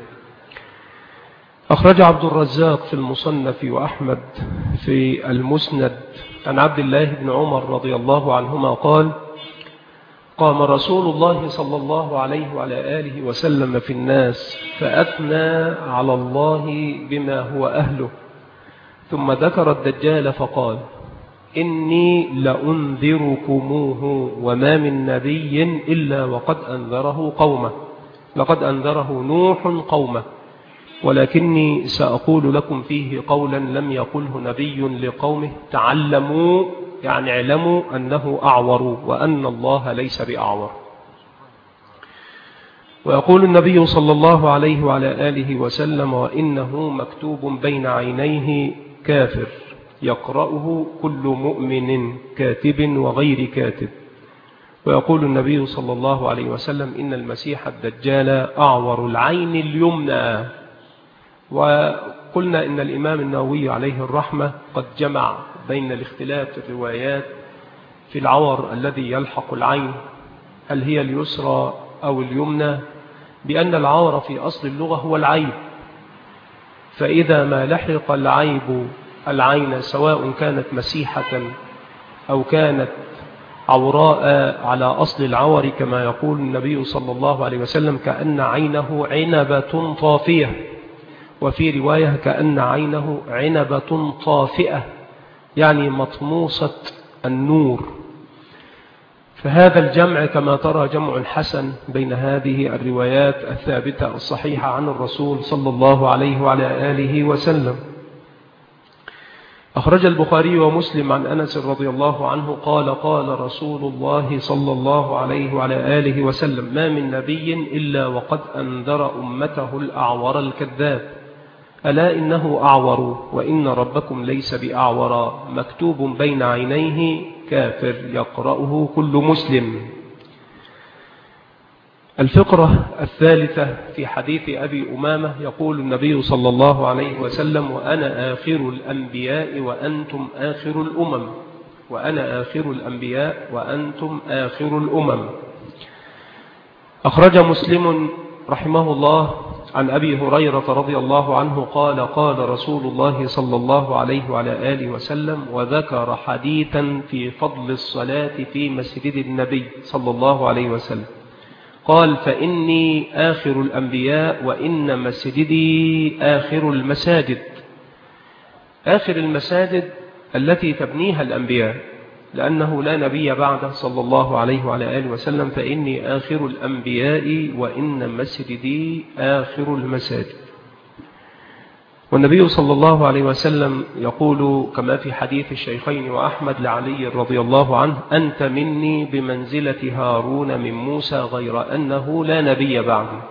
أخرج عبد الرزاق في المصنف وأحمد في المسند عن عبد الله بن عمر رضي الله عنهما قال قام رسول الله صلى الله عليه وعلى آله وسلم في الناس فأثنى على الله بما هو أهله، ثم ذكر الدجال فقال إني لأنذركموه وما من نبي إلا وقد أنذره قومه، لقد أنذره نوح قومه، ولكني سأقول لكم فيه قولا لم يقله نبي لقومه تعلموا، يعني اعلموا أنه أعور وأن الله ليس بأعور. ويقول النبي صلى الله عليه وعلى آله وسلم وإنه مكتوب بين عينيه كافر يقرأه كل مؤمن كاتب وغير كاتب. ويقول النبي صلى الله عليه وسلم إن المسيح الدجال أعور العين اليمنى. وقلنا إن الإمام النووي عليه الرحمة قد جمع بين الاختلاف الروايات في العور الذي يلحق العين، هل هي اليسرى أو اليمنى، بأن العور في أصل اللغة هو العيب، فإذا ما لحق العيب العين سواء كانت مسيحة أو كانت عوراء على أصل العور كما يقول النبي صلى الله عليه وسلم كأن عينه عنبة طافية، وفي رواية كأن عينه عنبة طافئة يعني مطموسة النور. فهذا الجمع كما ترى جمع حسن بين هذه الروايات الثابتة الصحيحة عن الرسول صلى الله عليه وعلى آله وسلم. أخرج البخاري ومسلم عن أنس رضي الله عنه قال قال رسول الله صلى الله عليه وعلى آله وسلم ما من نبي إلا وقد أنذر أمته الأعور الكذاب، ألا إنه أعور وإن ربكم ليس بأعور مكتوب بين عينيه كافر يقرأه كل مسلم. الفقرة الثالثة في حديث أبي أمامة يقول النبي صلى الله عليه وسلم: وأنا آخر الأنبياء وأنتم آخر الأمم، وأنا آخر الأنبياء وأنتم آخر الأمم. أخرج مسلم رحمه الله عن أبي هريرة رضي الله عنه قال: قال رسول الله صلى الله عليه وعلى آله وسلم، وذكر حديثا في فضل الصلاة في مسجد النبي صلى الله عليه وسلم، قال: فإني آخر الأنبياء وإن مسجدي آخر المساجد. آخر المساجد التي تبنيها الأنبياء، لأنه لا نبي بعده صلى الله عليه وعلى آله وسلم. فإني آخر الأنبياء وإن مسجدي آخر المساجد. والنبي صلى الله عليه وسلم يقول كما في حديث الشيخين وأحمد لعلي رضي الله عنه: أنت مني بمنزلة هارون من موسى غير أنه لا نبي بعده.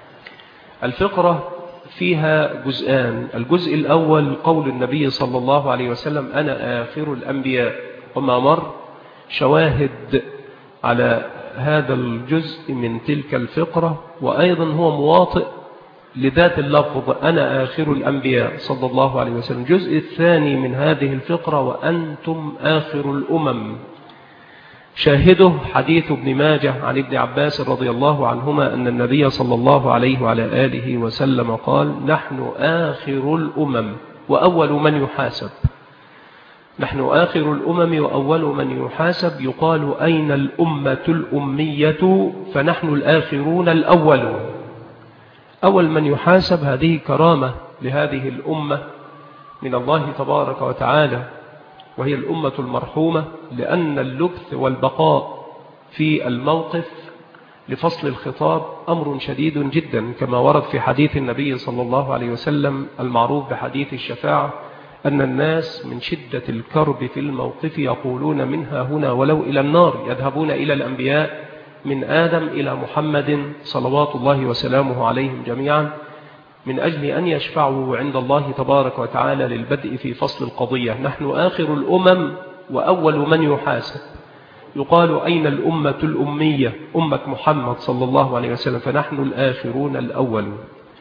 الفقرة فيها جزءان. الجزء الأول قول النبي صلى الله عليه وسلم: أنا آخر الأنبياء، وما مر شواهد على هذا الجزء من تلك الفقرة، وأيضا هو مواطئ لذات اللفظ أنا آخر الأنبياء صلى الله عليه وسلم. الجزء الثاني من هذه الفقرة: وأنتم آخر الأمم. شاهده حديث ابن ماجه عن ابن عباس رضي الله عنهما أن النبي صلى الله عليه وعلى آله وسلم قال: نحن آخر الأمم وأول من يحاسب. نحن آخر الأمم وأول من يحاسب. يقال: أين الأمة الأمية؟ فنحن الآخرون الأولون. أول من يحاسب هذه كرامة لهذه الأمة من الله تبارك وتعالى، وهي الأمة المرحومة، لأن اللبث والبقاء في الموقف لفصل الخطاب أمر شديد جدا، كما ورد في حديث النبي صلى الله عليه وسلم المعروف بحديث الشفاعة، أن الناس من شدة الكرب في الموقف يقولون: منها هنا ولو إلى النار. يذهبون إلى الأنبياء من آدم إلى محمد صلوات الله وسلامه عليهم جميعا من أجل أن يشفعوا عند الله تبارك وتعالى للبدء في فصل القضية. نحن آخر الأمم وأول من يحاسب. يقال: أين الأمة الأمية؟ أمة محمد صلى الله عليه وسلم. فنحن الآخرون الأولون.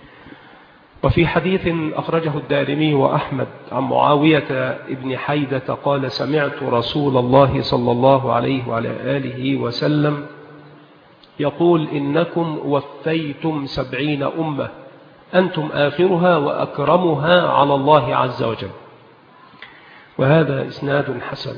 وفي حديث أخرجه الدارمي وأحمد عن معاوية ابن حيدة قال: سمعت رسول الله صلى الله عليه وعلى آله وسلم يقول: إنكم وفيتم سبعين أمة أنتم آخرها وأكرمها على الله عز وجل. وهذا إسناد حسن.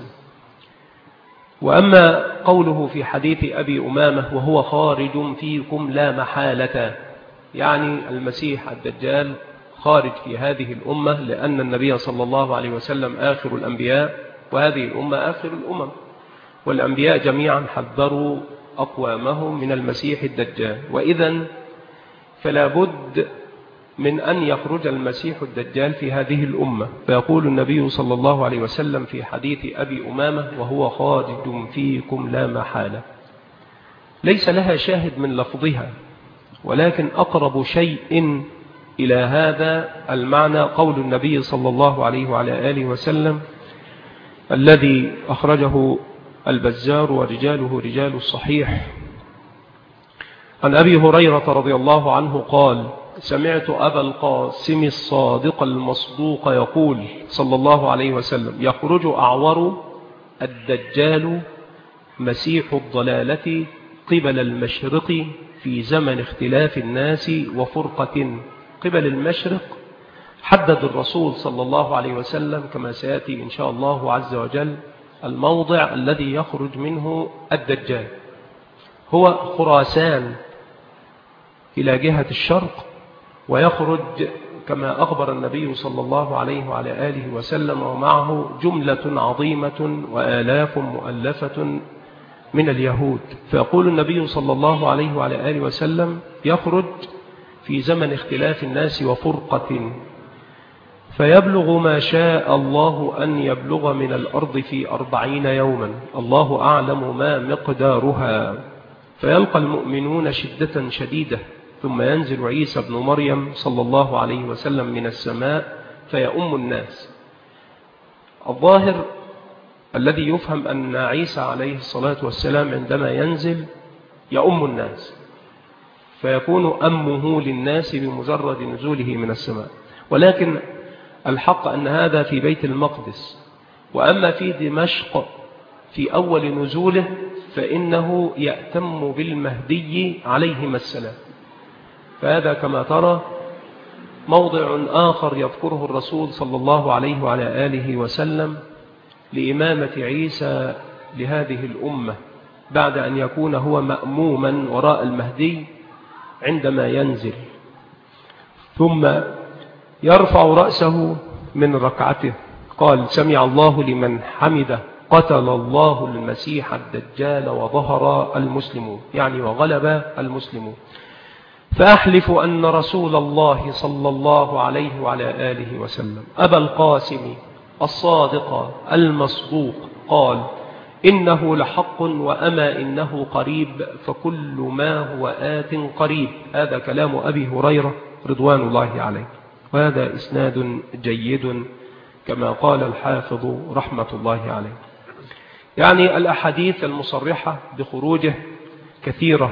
وأما قوله في حديث أبي أمامة: وهو خارج فيكم لا محالة، يعني المسيح الدجال خارج في هذه الأمة، لأن النبي صلى الله عليه وسلم آخر الأنبياء وهذه الأمة آخر الأمم، والأنبياء جميعا حذروا أقوامهم من المسيح الدجال. وإذن فلا بد من أن يخرج المسيح الدجال في هذه الأمة. فيقول النبي صلى الله عليه وسلم في حديث أبي أمامة: وهو خارج فيكم لا محالة. ليس لها شاهد من لفظها، ولكن أقرب شيء إلى هذا المعنى قول النبي صلى الله عليه وعلى آله وسلم الذي أخرجه البزار ورجاله رجال الصحيح عن أبي هريرة رضي الله عنه قال: سمعت أبا القاسم الصادق المصدوق يقول صلى الله عليه وسلم: يخرج أعور الدجال مسيح الضلالة قبل المشرق في زمن اختلاف الناس وفرقة. قبل المشرق حدد الرسول صلى الله عليه وسلم كما سيأتي إن شاء الله عز وجل الموضع الذي يخرج منه الدجال هو خراسان إلى جهة الشرق، ويخرج كما أخبر النبي صلى الله عليه وعلى آله وسلم ومعه جملة عظيمة وآلاف مؤلفة من اليهود. فيقول النبي صلى الله عليه وعلى آله وسلم: يخرج في زمن اختلاف الناس وفرقة، فيبلغ ما شاء الله أن يبلغ من الأرض في أربعين يوما، الله أعلم ما مقدارها، فيلقى المؤمنون شدة شديدة، ثم ينزل عيسى بن مريم صلى الله عليه وسلم من السماء فيؤم الناس. الظاهر الذي يفهم أن عيسى عليه الصلاة والسلام عندما ينزل يؤم الناس، فيكون أمه للناس بمجرد نزوله من السماء. ولكن الحق أن هذا في بيت المقدس، وأما في دمشق في أول نزوله فإنه يأتم بالمهدي عليهما السلام. فهذا كما ترى موضع آخر يذكره الرسول صلى الله عليه وعلى آله وسلم لإمامة عيسى لهذه الأمة بعد أن يكون هو مأموما وراء المهدي عندما ينزل، ثم يرفع رأسه من ركعته قال: سمع الله لمن حمده، قتل الله المسيح الدجال وظهر المسلمون، يعني وغلب المسلمون. فأحلف أن رسول الله صلى الله عليه وعلى آله وسلم أبا القاسم الصادق المصدوق قال: إنه لحق وأما إنه قريب، فكل ما هو آت قريب. هذا كلام أبي هريرة رضوان الله عليه، وهذا إسناد جيد كما قال الحافظ رحمة الله عليه. يعني الأحاديث المصرحة بخروجه كثيرة،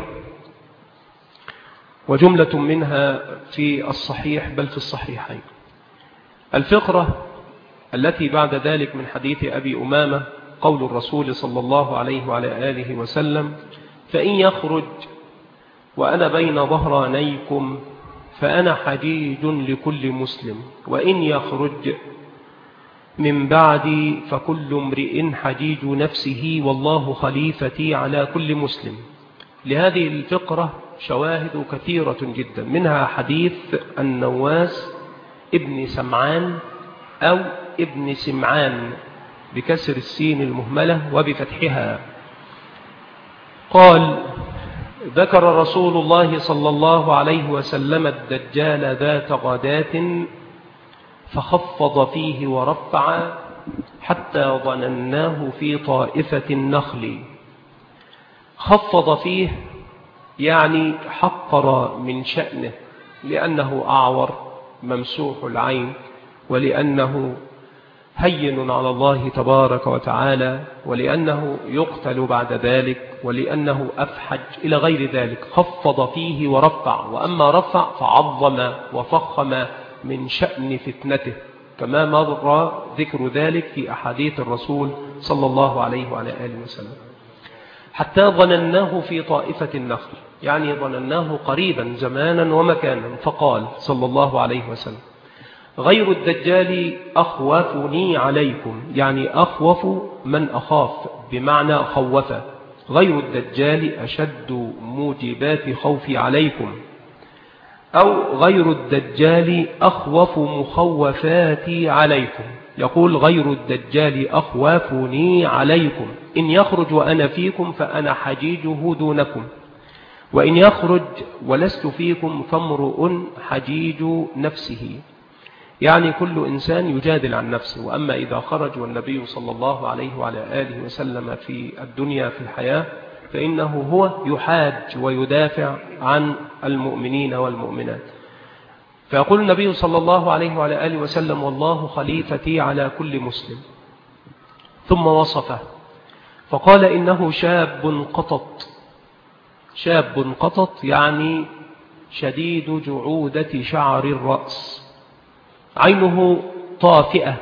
وجملة منها في الصحيح بل في الصحيحين. الفقرة التي بعد ذلك من حديث أبي أمامة قول الرسول صلى الله عليه وعلى آله وسلم: فإن يخرج وأنا بين ظهرانيكم فأنا حجيج لكل مسلم، وإن يخرج من بعدي فكل امرئ حجيج نفسه والله خليفتي على كل مسلم. لهذه الفقرة شواهد كثيرة جدا، منها حديث النواس ابن سمعان أو ابن سمعان بكسر السين المهملة وبفتحها. قال: ذكر رسول الله صلى الله عليه وسلم الدجال ذات غداة فخفض فيه ورفع حتى ظنناه في طائفة النخل. خفض فيه يعني حقر من شأنه، لأنه أعور ممسوح العين، ولأنه هين على الله تبارك وتعالى، ولأنه يقتل بعد ذلك، ولأنه أفحج إلى غير ذلك. خفض فيه ورفع، وأما رفع فعظم وفخم من شأن فتنته، كما مر ذكر ذلك في أحاديث الرسول صلى الله عليه وعلى آله وسلم. حتى ظنناه في طائفة النخل، يعني ظنناه قريبا زمانا ومكانا. فقال صلى الله عليه وسلم: غير الدجال أخوفني عليكم، يعني أخوف من أخاف بمعنى خوف. غير الدجال أشد موجبات خوفي عليكم، أو غير الدجال أخوف مخوفاتي عليكم. يقول: غير الدجال أخوافني عليكم، إن يخرج وأنا فيكم فأنا حجيجه دونكم، وإن يخرج ولست فيكم فامرؤ حجيج نفسه، يعني كل إنسان يجادل عن نفسه. وأما إذا خرج والنبي صلى الله عليه وعلى آله وسلم في الدنيا في الحياة فإنه هو يحاج ويدافع عن المؤمنين والمؤمنات. فيقول النبي صلى الله عليه وعلى آله وسلم: والله خليفتي على كل مسلم. ثم وصفه فقال: إنه شاب قطط. شاب قطط يعني شديد جعودة شعر الرأس، عينه طافئة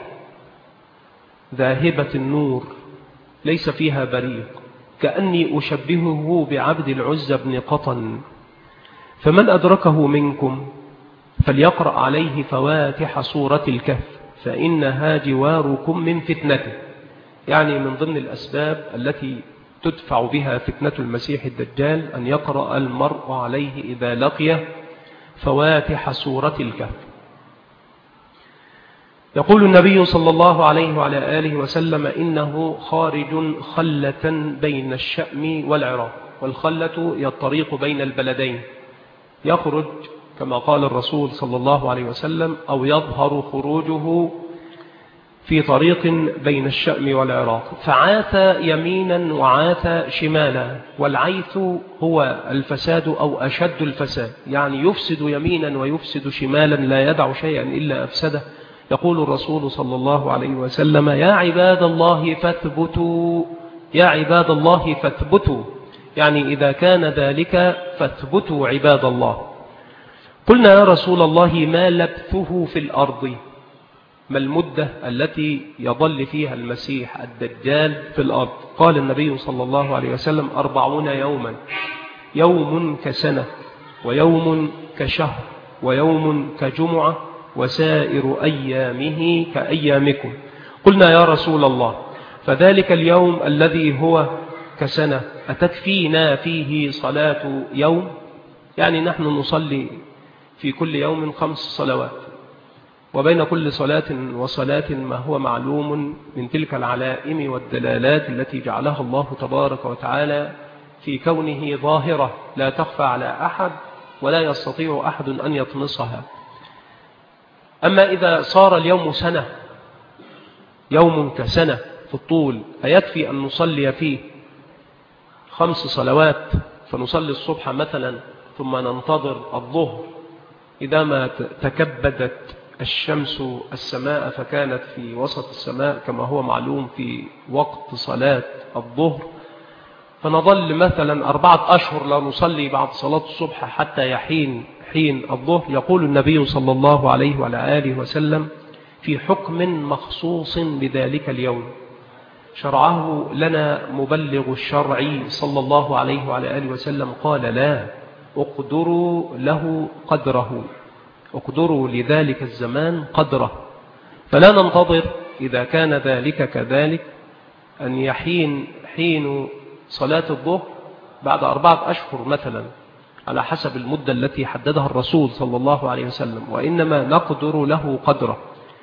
ذاهبة النور ليس فيها بريق، كأني أشبهه بعبد العزى بن قطن. فمن أدركه منكم فليقرأ عليه فواتح سورة الكهف فإنها جواركم من فتنته، يعني من ضمن الأسباب التي تدفع بها فتنة المسيح الدجال أن يقرأ المرء عليه إذا لقيه فواتح سورة الكهف. يقول النبي صلى الله عليه وعلى آله وسلم: إنه خارج خلة بين الشأم والعراق، والخلة هي الطريق بين البلدين. يخرج كما قال الرسول صلى الله عليه وسلم، أو يظهر خروجه في طريق بين الشأم والعراق، فعاث يمينا وعاث شمالا، والعيث هو الفساد أو أشد الفساد، يعني يفسد يمينا ويفسد شمالا لا يدع شيئا إلا أفسده. يقول الرسول صلى الله عليه وسلم: يا عباد الله فاثبتوا، يا عباد الله فاثبتوا، يعني إذا كان ذلك فاثبتوا عباد الله. قلنا: يا رسول الله ما لبثه في الأرض؟ ما المدة التي يظل فيها المسيح الدجال في الأرض؟ قال النبي صلى الله عليه وسلم: أربعون يوما، يوم كسنة، ويوم كشهر، ويوم كجمعة، وسائر أيامه كأيامكم. قلنا: يا رسول الله فذلك اليوم الذي هو كسنة أتكفينا فيه صلاة يوم؟ يعني نحن نصلي في كل يوم خمس صلوات، وبين كل صلاة وصلاة ما هو معلوم من تلك العلائم والدلالات التي جعلها الله تبارك وتعالى في كونه ظاهرة لا تخفى على أحد ولا يستطيع أحد أن يطمسها. أما إذا صار اليوم سنة، يوم كسنة في الطول، أيكفي أن نصلي فيه خمس صلوات؟ فنصلي الصبح مثلا، ثم ننتظر الظهر إذا ما تكبدت الشمس السماء فكانت في وسط السماء كما هو معلوم في وقت صلاة الظهر، فنظل مثلا أربعة أشهر لا نصلي بعد صلاة الصبح حتى يحين حين الظهر. يقول النبي صلى الله عليه وعلى آله وسلم في حكم مخصوص بذلك اليوم شرعه لنا مبلغ الشرع صلى الله عليه وعلى آله وسلم، قال: لا، اقدروا له قدره، اقدروا لذلك الزمان قدره. فلا ننتظر إذا كان ذلك كذلك أن يحين حين صلاة الظهر بعد أربعة أشهر مثلا على حسب المدة التي حددها الرسول صلى الله عليه وسلم، وإنما نقدر له قدره.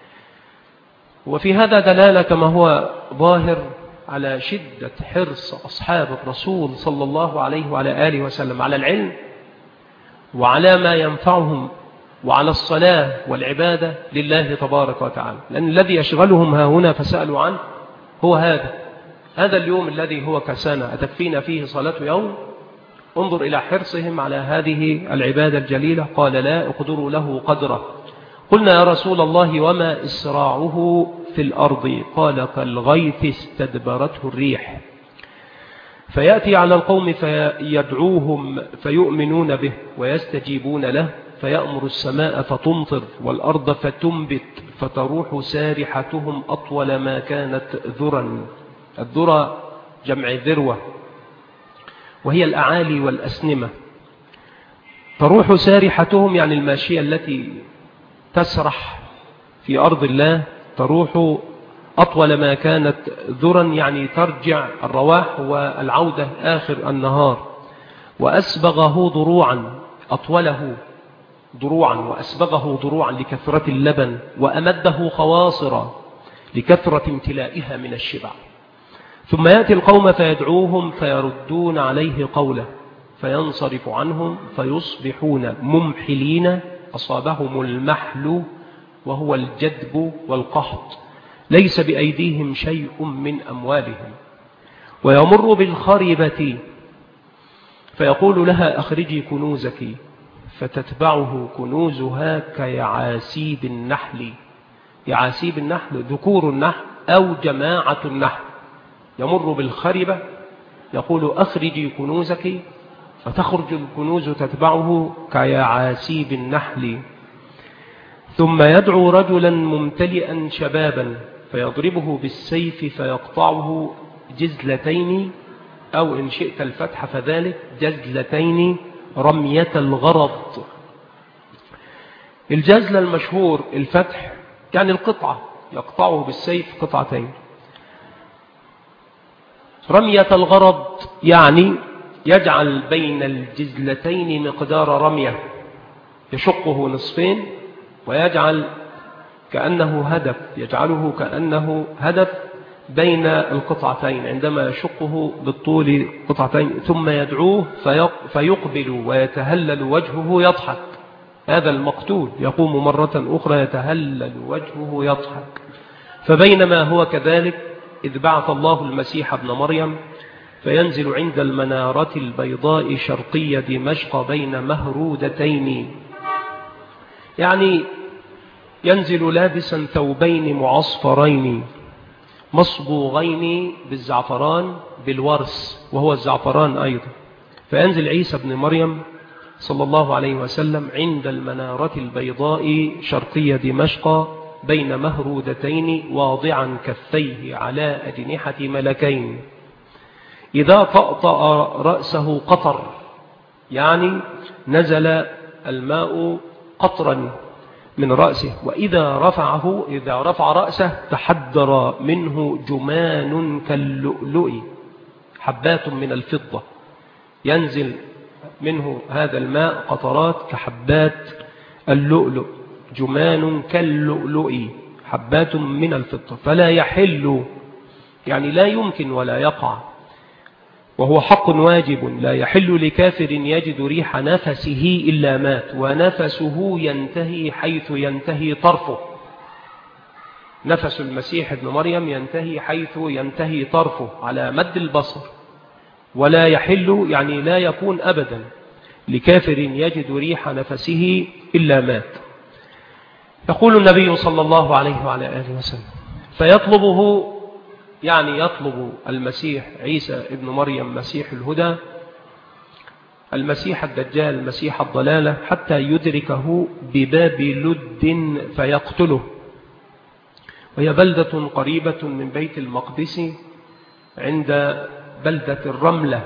وفي هذا دلالة كما هو ظاهر على شدة حرص أصحاب الرسول صلى الله عليه وعلى آله وسلم على العلم وعلى ما ينفعهم وعلى الصلاة والعبادة لله تبارك وتعالى، لأن الذي يشغلهم ها هنا فسألوا عنه هو هذا هذا اليوم الذي هو كسنة أتكفينا فيه صلاة يوم. انظر إلى حرصهم على هذه العبادة الجليلة. قال: لا، اقدروا له قدره. قلنا: يا رسول الله وما إسراعه في الأرض؟ قال: كالغيث استدبرته الريح، فيأتي على القوم فيدعوهم فيؤمنون به ويستجيبون له، فيأمر السماء فتمطر والأرض فتنبت، فتروح سارحتهم أطول ما كانت ذرا. الذرة جمع ذروة، وهي الأعالي والأسنمة. تروح سارحتهم يعني الماشية التي تسرح في أرض الله، تروح أطول ما كانت ذرا يعني ترجع الرواح والعودة آخر النهار. وأسبغه ضروعا، أطوله ضروعا وأسبغه ضروعا لكثرة اللبن، وأمده خواصرا لكثرة امتلائها من الشبع. ثم يأتي القوم فيدعوهم فيردون عليه قوله، فينصرف عنهم فيصبحون ممحلين، أصابهم المحل وهو الجدب والقحط، ليس بأيديهم شيء من أموالهم. ويمر بالخربة فيقول لها: أخرجي كنوزك، فتتبعه كنوزها كيعاسيب النحل. يعاسيب النحل ذكور النحل أو جماعة النحل. يمر بالخربة يقول: أخرجي كنوزك، فتخرج الكنوز تتبعه كيعاسيب النحل. ثم يدعو رجلا ممتلئا شبابا فيضربه بالسيف فيقطعه جزلتين، أو إن شئت الفتح فذلك جزلتين، رمية الغرض. الجزل المشهور الفتح يعني القطعة، يقطعه بالسيف قطعتين. رمية الغرض يعني يجعل بين الجزلتين مقدار رمية، يشقه نصفين ويجعل كأنه هدف، يجعله كأنه هدف بين القطعتين عندما يشقه بالطول قطعتين. ثم يدعوه فيقبل ويتهلل وجهه يضحك. هذا المقتول يقوم مرة أخرى يتهلل وجهه يضحك، فبينما هو كذلك إذ بعث الله المسيح ابن مريم فينزل عند المنارة البيضاء شرقي دمشق بين مهرودتين، يعني ينزل لابسا ثوبين معصفرين مصبوغين بالزعفران بالورس وهو الزعفران أيضا. فينزل عيسى ابن مريم صلى الله عليه وسلم عند المنارة البيضاء شرقي دمشق بين مهرودتين واضعا كفيه على أجنحة ملكين، إذا طأطأ رأسه قطر، يعني نزل الماء قطرا من رأسه، وإذا رفعه إذا رفع رأسه تحدر منه جمان كاللؤلؤ، حبات من الفضة، ينزل منه هذا الماء قطرات كحبات اللؤلؤ، جمان كاللؤلؤ، حبات من الفضة، فلا يحل، يعني لا يمكن ولا يقع، وهو حق واجب، لا يحل لكافر يجد ريح نفسه إلا مات، ونفسه ينتهي حيث ينتهي طرفه. نفس المسيح ابن مريم ينتهي حيث ينتهي طرفه على مد البصر، ولا يحل يعني لا يكون أبدا لكافر يجد ريح نفسه إلا مات. يقول النبي صلى الله عليه وعلى آله وسلم فيطلبه، يعني يطلب المسيح عيسى ابن مريم مسيح الهدى، المسيح الدجال مسيح الضلالة، حتى يدركه بباب لد فيقتله، وهي بلدة قريبة من بيت المقدس عند بلدة الرملة،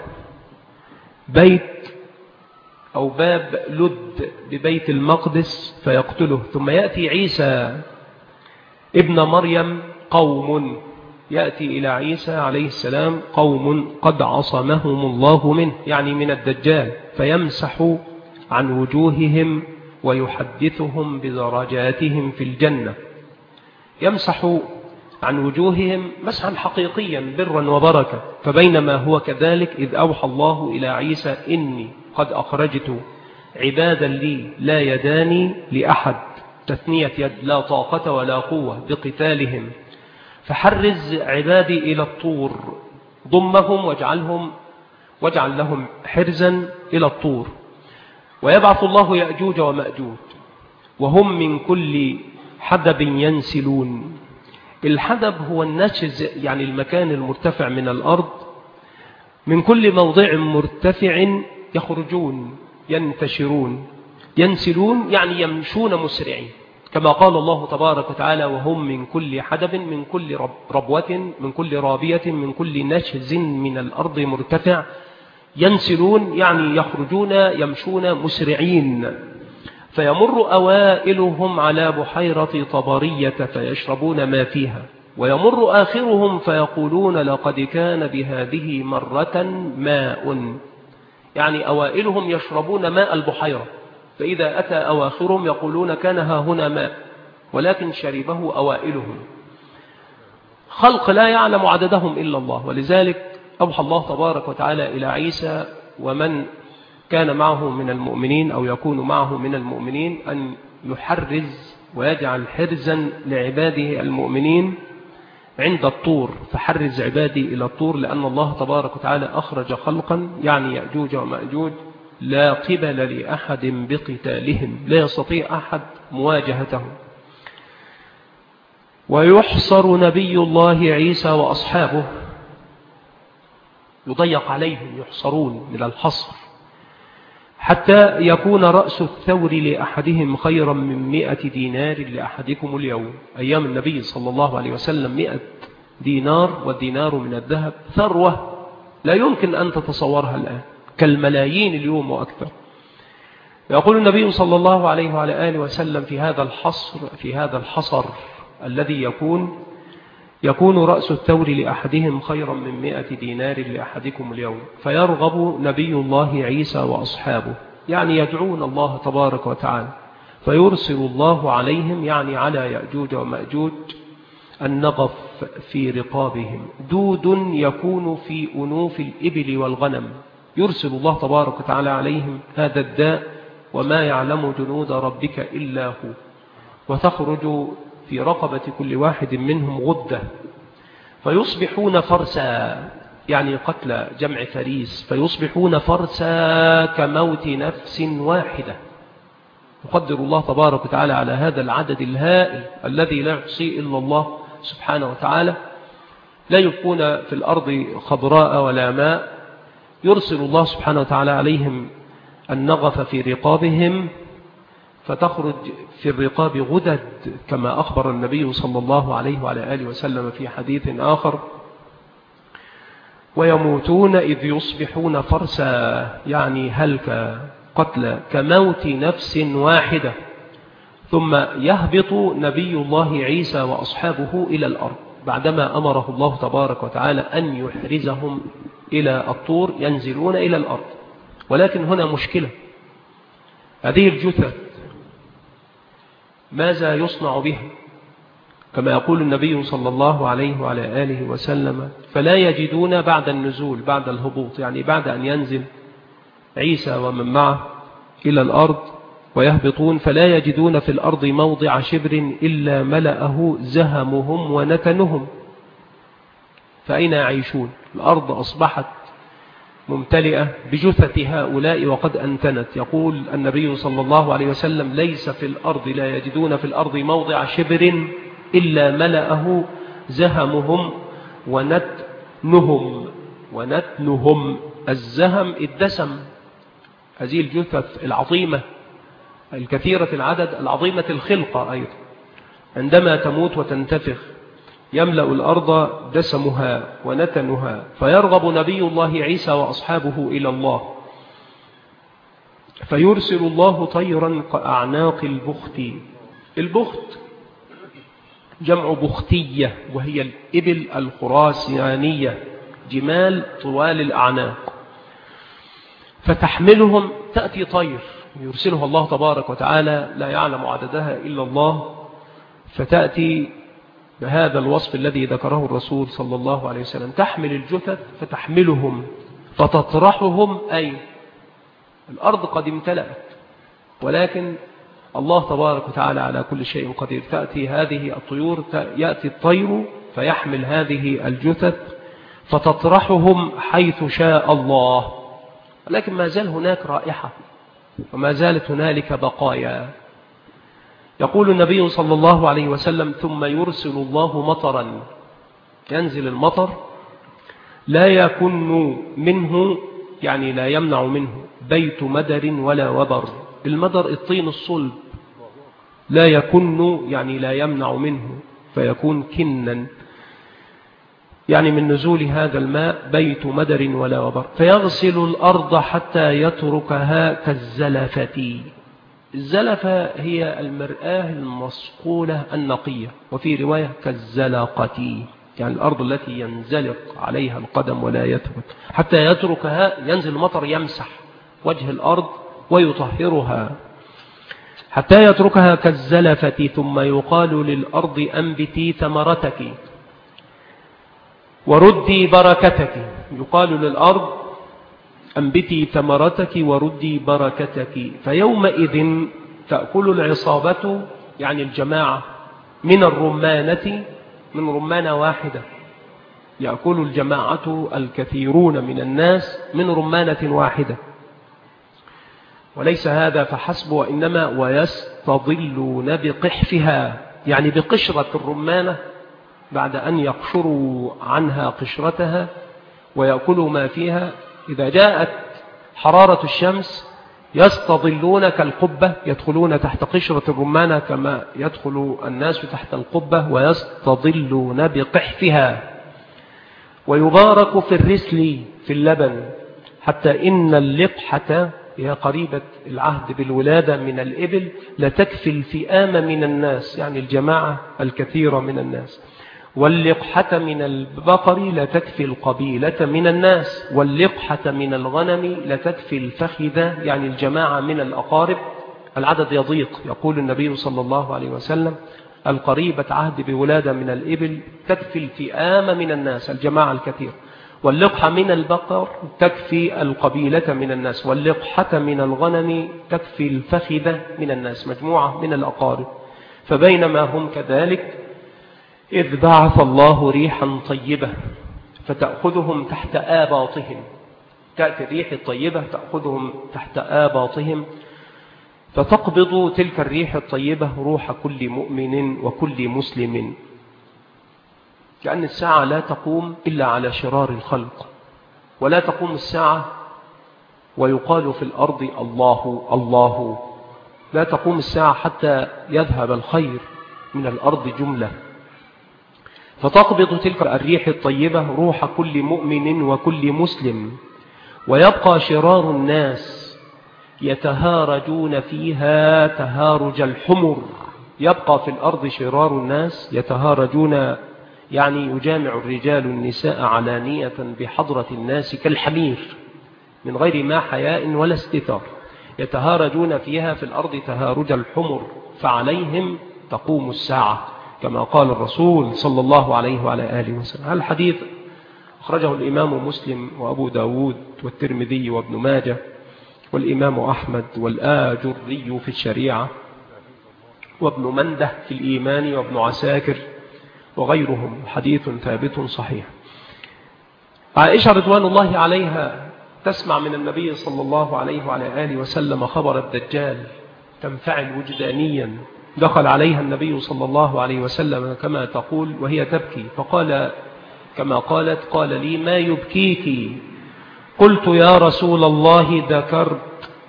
بيت أو باب لد ببيت المقدس فيقتله. ثم يأتي عيسى ابن مريم قوم، يأتي إلى عيسى عليه السلام قوم قد عصمهم الله منه، يعني من الدجال، فيمسح عن وجوههم ويحدثهم بدرجاتهم في الجنة. يمسح عن وجوههم مسحا حقيقيا برا وبركة. فبينما هو كذلك إذ أوحى الله إلى عيسى إني قد أخرجت عبادا لي لا يداني لأحد، تثنية يد، لا طاقة ولا قوة بقتالهم، فحرز عبادي إلى الطور، ضمهم واجعلهم واجعل لهم حرزا إلى الطور. ويبعث الله يأجوج ومأجوج وهم من كل حدب ينسلون. الحدب هو النشز، يعني المكان المرتفع من الأرض، من كل موضع مرتفع يخرجون ينتشرون. ينسلون يعني يمشون مسرعين، كما قال الله تبارك وتعالى وهم من كل حدب، من كل ربوة، من كل رابية، من كل نشز من الأرض مرتفع. ينسلون يعني يخرجون يمشون مسرعين. فيمر أوائلهم على بحيرة طبرية فيشربون ما فيها، ويمر آخرهم فيقولون لقد كان بهذه مرة ماء، يعني أوائلهم يشربون ماء البحيرة، فإذا أتى أواخرهم يقولون كان ها هنا ماء، ولكن شربه أوائلهم. خلق لا يعلم عددهم إلا الله. ولذلك أوحى الله تبارك وتعالى إلى عيسى ومن كان معه من المؤمنين أو يكون معه من المؤمنين أن يحرز ويجعل حرزا لعباده المؤمنين عند الطور، فحرز عبادي إلى الطور، لأن الله تبارك وتعالى أخرج خلقا يعني يأجوج ومأجوج لا قبل لأحد بقتالهم، لا يستطيع أحد مواجهتهم. ويحصر نبي الله عيسى وأصحابه، يضيق عليهم، يحصرون من الحصر، حتى يكون رأس الثور لأحدهم خيرا من مئة دينار لأحدكم اليوم. أيام النبي صلى الله عليه وسلم مئة دينار، والدينار من الذهب ثروة لا يمكن أن تتصورها الآن، كالملايين اليوم وأكثر. يقول النبي صلى الله عليه وعلى آله وسلم في هذا الحصر في هذا الحصر الذي يكون يكون رأس الثور لأحدهم خيرا من مئة دينار لأحدكم اليوم، فيرغب نبي الله عيسى وأصحابه، يعني يدعون الله تبارك وتعالى، فيرسل الله عليهم، يعني على يأجوج ومأجوج، النغف في رقابهم، دود يكون في أنوف الإبل والغنم. يرسل الله تبارك وتعالى عليهم هذا الداء، وما يعلم جنود ربك إلا هو. وتخرج في رقبة كل واحد منهم غدة فيصبحون فرسا، يعني قتل جمع فريس، فيصبحون فرسا كموت نفس واحدة. يقدر الله تبارك وتعالى على هذا العدد الهائل الذي لا يحصيه إلا الله سبحانه وتعالى. لا يبقون في الأرض خضراء ولا ماء، يرسل الله سبحانه وتعالى عليهم النغف في رقابهم فتخرج في الرقاب غدد كما أخبر النبي صلى الله عليه وعلى آله وسلم في حديث آخر: ويموتون إذ يصبحون فرسا، يعني هلك قتل كموت نفس واحدة. ثم يهبط نبي الله عيسى وأصحابه إلى الأرض بعدما أمره الله تبارك وتعالى أن يحرزهم إلى الطور، ينزلون إلى الأرض. ولكن هنا مشكلة، هذه الجثث ماذا يصنع بها؟ كما يقول النبي صلى الله عليه وعلى آله وسلم: فلا يجدون بعد النزول، بعد الهبوط، يعني بعد أن ينزل عيسى ومن معه إلى الأرض ويهبطون، فلا يجدون في الأرض موضع شبر إلا ملأه زهمهم ونتنهم. فأين يعيشون؟ الأرض أصبحت ممتلئة بجثث هؤلاء وقد أنتنت. يقول النبي صلى الله عليه وسلم: ليس في الأرض، لا يجدون في الأرض موضع شبر إلا ملأه زهمهم ونتنهم. ونتنهم الزهم الدسم، هذه الجثث العظيمة الكثيرة العدد العظيمة الخلقة أيضا عندما تموت وتنتفخ يملأ الأرض دسمها ونتنها. فيرغب نبي الله عيسى وأصحابه إلى الله، فيرسل الله طيرا كأعناق البخت. البخت جمع بختية، وهي الإبل الخراسانية، جمال طوال الأعناق، فتحملهم. تأتي طير يرسلها الله تبارك وتعالى لا يعلم عددها إلا الله، فتأتي بهذا الوصف الذي ذكره الرسول صلى الله عليه وسلم: تحمل الجثث فتحملهم فتطرحهم. أي الأرض قد امتلأت، ولكن الله تبارك وتعالى على كل شيء قدير. تأتي هذه الطيور، يأتي الطير فيحمل هذه الجثث فتطرحهم حيث شاء الله، ولكن ما زال هناك رائحة وما زالت هنالك بقايا. يقول النبي صلى الله عليه وسلم: ثم يرسل الله مطرا، ينزل المطر لا يكن منه، يعني لا يمنع منه بيت مدر ولا وبر. المدر الطين الصلب، لا يكن يعني لا يمنع منه، فيكون كنا، يعني من نزول هذا الماء بيت مدر ولا وبر. فيغسل الأرض حتى يتركها كالزلفة. الزلفة هي المرآة المصقولة النقية، وفي رواية كالزلقة، يعني الأرض التي ينزلق عليها القدم ولا يثبت، حتى يتركها، ينزل المطر يمسح وجه الأرض ويطهرها حتى يتركها كالزلفة. ثم يقال للأرض: أنبتي ثمرتك وردي بركتك. يقال للأرض: أنبتي ثمرتك وردي بركتك. فيومئذ تأكل العصابة، يعني الجماعة، من الرمانة، من رمانة واحدة. يأكل الجماعة الكثيرون من الناس من رمانة واحدة. وليس هذا فحسب، وإنما ويستظلون بقحفها، يعني بقشرة الرمانة بعد أن يقشروا عنها قشرتها ويأكلوا ما فيها. إذا جاءت حرارة الشمس يستظلون كالقبة، يدخلون تحت قشرة الرمانة كما يدخل الناس تحت القبة، ويستظلون بقحفها. ويبارك في الرسل في اللبن، حتى إن اللقحة، هي قريبة العهد بالولادة من الإبل، لتكفي الفئام من الناس، يعني الجماعة الكثيرة من الناس. واللقحة من البقر لتكفي القبيلة من الناس. واللقحة من الغنم لتكفي الفخذة، يعني الجماعة من الأقارب. العدد يضيق. يقول النبي صلى الله عليه وسلم: القريبة عهد بولادة من الإبل تكفي الفئام من الناس، الجماعة الكثير. واللقحة من البقر تكفي القبيلة من الناس. واللقحة من الغنم تكفي الفخذة من الناس، مجموعة من الأقارب. فبينما هم كذلك إذ بعث الله ريحا طيبة فتأخذهم تحت آباطهم، تأتي الريح الطيبة تأخذهم تحت آباطهم فتقبض تلك الريح الطيبة روح كل مؤمن وكل مسلم، لأن الساعة لا تقوم إلا على شرار الخلق، ولا تقوم الساعة ويقال في الأرض الله الله، لا تقوم الساعة حتى يذهب الخير من الأرض جملة. فتقبض تلك الريح الطيبة روح كل مؤمن وكل مسلم، ويبقى شرار الناس يتهارجون فيها تهارج الحمر، يبقى في الأرض شرار الناس يتهارجون، يعني يجامع الرجال النساء علانية بحضرة الناس كالحمير من غير ما حياء ولا استتار، يتهارجون فيها في الأرض تهارج الحمر، فعليهم تقوم الساعة كما قال الرسول صلى الله عليه وعلى آله وسلم. هذا الحديث أخرجه الإمام مسلم وأبو داود والترمذي وابن ماجه والإمام أحمد والآجري في الشريعة وابن منده في الإيمان وابن عساكر وغيرهم، حديث ثابت صحيح. عائشة رضوان الله عليها تسمع من النبي صلى الله عليه وعلى آله وسلم خبر الدجال، تنفعل وجدانيا. دخل عليها النبي صلى الله عليه وسلم كما تقول وهي تبكي، فقال كما قالت: قال لي: ما يبكيك؟ قلت: يا رسول الله ذكرت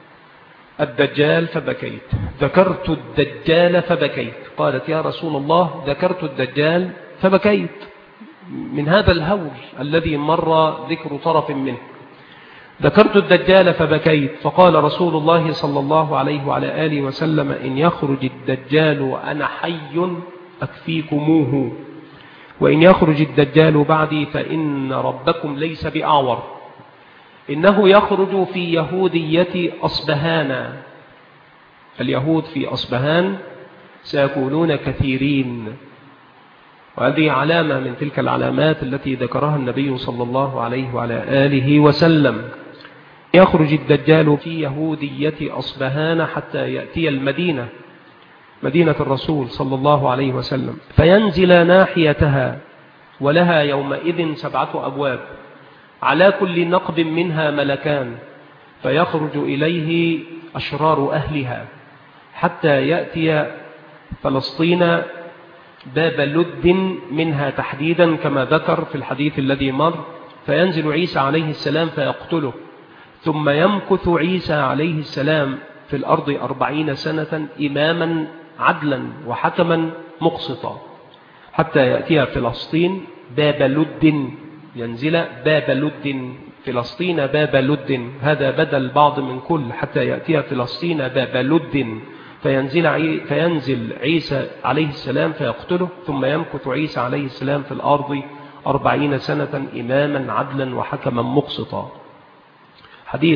الدجال فبكيت، ذكرت الدجال فبكيت. قالت: يا رسول الله ذكرت الدجال فبكيت، من هذا الهول الذي مر ذكر طرف منه. ذكرت الدجال فبكيت. فقال رسول الله صلى الله عليه وعلى آله وسلم: إن يخرج الدجال وأنا حي أكفيكموه، وإن يخرج الدجال بعدي فإن ربكم ليس بأعور، إنه يخرج في يهودية أصبهان، اليهود في أصبهان سيكونون كثيرين، وهذه علامة من تلك العلامات التي ذكرها النبي صلى الله عليه وعلى آله وسلم. يخرج الدجال في يهودية أصبهان حتى يأتي المدينة، مدينة الرسول صلى الله عليه وسلم، فينزل ناحيتها، ولها يومئذ سبعة أبواب، على كل نقب منها ملكان، فيخرج إليه أشرار أهلها حتى يأتي فلسطين باب لد منها تحديدا كما ذكر في الحديث الذي مر، فينزل عيسى عليه السلام فيقتله، ثم يمكث عيسى عليه السلام في الأرض أربعين سنة إماما عدلا وحكما مقسطا، حتى يأتي فلسطين باب لد، ينزل باب لد، فلسطين باب لد، هذا بدل بعض من كل، حتى يأتي فلسطين باب لد، فينزل, عي... فينزل عيسى عليه السلام فيقتله، ثم يمكث عيسى عليه السلام في الأرض أربعين سنة إماما عدلا وحكما مقسطا. حديث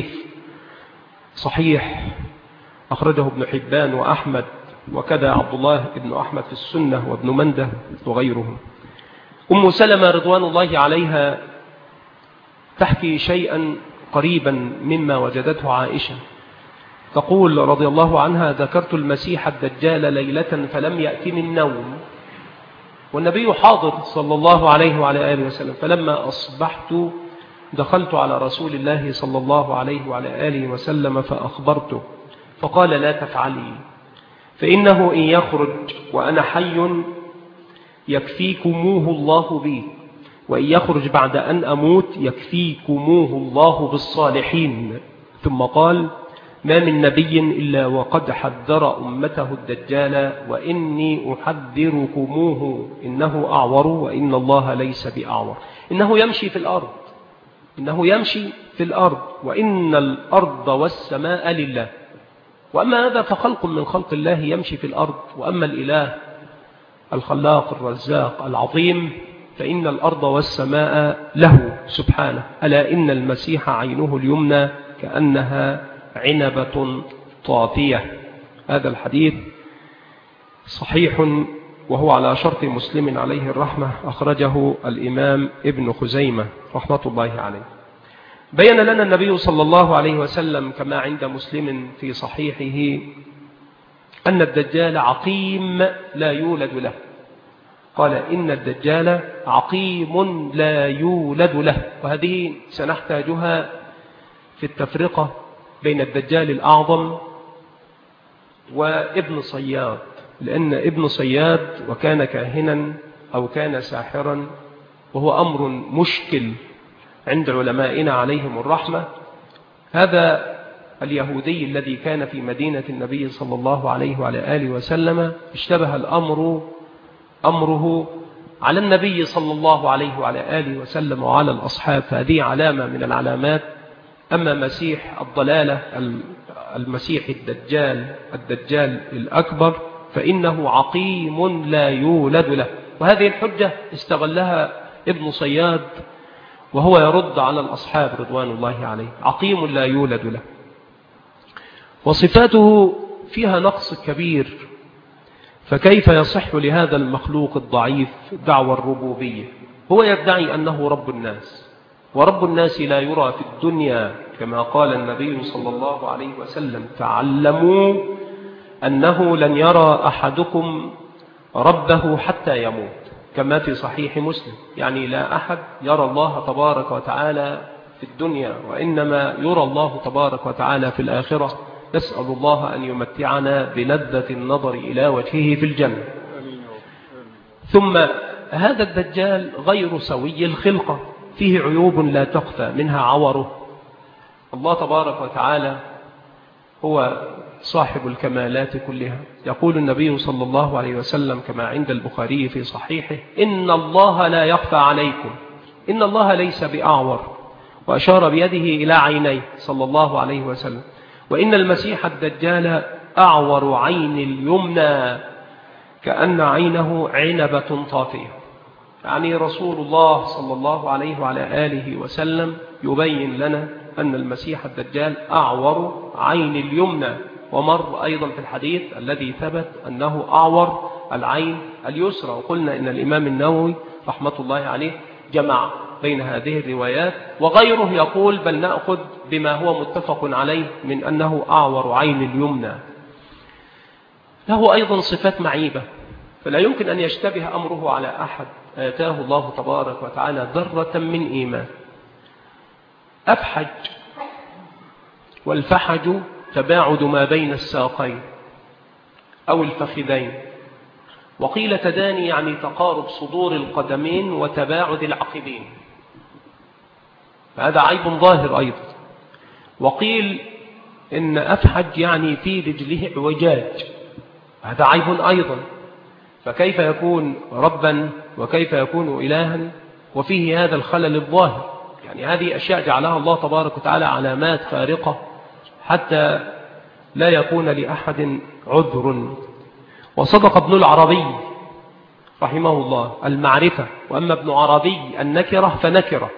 صحيح أخرجه ابن حبان وأحمد، وكذا عبد الله بن أحمد في السنة وابن منده وغيرهم. أم سلمة رضوان الله عليها تحكي شيئا قريبا مما وجدته عائشة، تقول رضي الله عنها: ذكرت المسيح الدجال ليلة فلم يأتني النوم، والنبي حاضر صلى الله عليه وعلى آله وسلم، فلما أصبحت دخلت على رسول الله صلى الله عليه وعلى آله وسلم فأخبرته، فقال: لا تفعلي، فإنه إن يخرج وأنا حي يكفيكموه الله بي، وإن يخرج بعد أن أموت يكفيكموه الله بالصالحين. ثم قال: ما من نبي إلا وقد حذر أمته الدجال، وإني أحذركموه، إنه أعور وإن الله ليس بأعور، إنه يمشي في الأرض، إنه يمشي في الأرض، وإن الأرض والسماء لله، وأما هذا فخلق من خلق الله يمشي في الأرض، وأما الإله الخلاق الرزاق العظيم فإن الأرض والسماء له سبحانه. ألا إن المسيح عينه اليمنى كأنها عنبة طافية. هذا الحديث صحيح وهو على شرط مسلم عليه الرحمة، أخرجه الإمام ابن خزيمة رحمة الله عليه. بين لنا النبي صلى الله عليه وسلم كما عند مسلم في صحيحه أن الدجال عقيم لا يولد له. قال إن الدجال عقيم لا يولد له. وهذه سنحتاجها في التفرقة بين الدجال الأعظم وابن صياد، لأن ابن صياد وكان كاهنا أو كان ساحرا، وهو أمر مشكل عند علمائنا عليهم الرحمة. هذا اليهودي الذي كان في مدينة النبي صلى الله عليه وعلى آله وسلم اشتبه الأمر أمره على النبي صلى الله عليه وعلى آله وسلم وعلى الأصحاب، فهذه علامة من العلامات. أما مسيح الضلالة المسيح الدجال الدجال الأكبر فإنه عقيم لا يولد له. وهذه الحجة استغلها ابن صياد وهو يرد على الأصحاب رضوان الله عليه، عقيم لا يولد له. وصفاته فيها نقص كبير، فكيف يصح لهذا المخلوق الضعيف دعوى الربوبية؟ هو يدعي أنه رب الناس، ورب الناس لا يرى في الدنيا، كما قال النبي صلى الله عليه وسلم: تعلموا أنه لن يرى أحدكم ربه حتى يموت، كما في صحيح مسلم. يعني لا أحد يرى الله تبارك وتعالى في الدنيا، وإنما يرى الله تبارك وتعالى في الآخرة. نسأل الله أن يمتعنا بلذة النظر إلى وجهه في الجنة. ثم هذا الدجال غير سوي الخلقة، فيه عيوب لا تخفى، منها عوره. الله تبارك وتعالى هو صاحب الكمالات كلها. يقول النبي صلى الله عليه وسلم كما عند البخاري في صحيحه: إن الله لا يخفى عليكم، إن الله ليس بأعور، وأشار بيده إلى عينيه صلى الله عليه وسلم. وإن المسيح الدجال أعور عين اليمنى كأن عينه عنبة طافية. يعني رسول الله صلى الله عليه وعلى آله وسلم يبين لنا أن المسيح الدجال أعور عين اليمنى. ومر أيضا في الحديث الذي ثبت أنه أعور العين اليسرى. وقلنا إن الإمام النووي رحمة الله عليه جمع بين هذه الروايات، وغيره يقول بل نأخذ بما هو متفق عليه من أنه أعور عين اليمنى. له أيضا صفات معيبة، فلا يمكن أن يشتبه أمره على أحد آتاه الله تبارك وتعالى ذرة من إيمان. أفحج، والفحج تباعد ما بين الساقين أو الفخذين، وقيل تداني يعني تقارب صدور القدمين وتباعد العقبين، فهذا عيب ظاهر أيضا. وقيل إن أفحج يعني في رجله اعوجاج، هذا عيب أيضا. فكيف يكون ربا وكيف يكون إلها وفيه هذا الخلل الظاهر؟ يعني هذه أشياء جعلها الله تبارك وتعالى علامات فارقة حتى لا يكون لأحد عذر. وصدق ابن العربي رحمه الله: المعرفة، وأما ابن عربي النكرة فنكرة.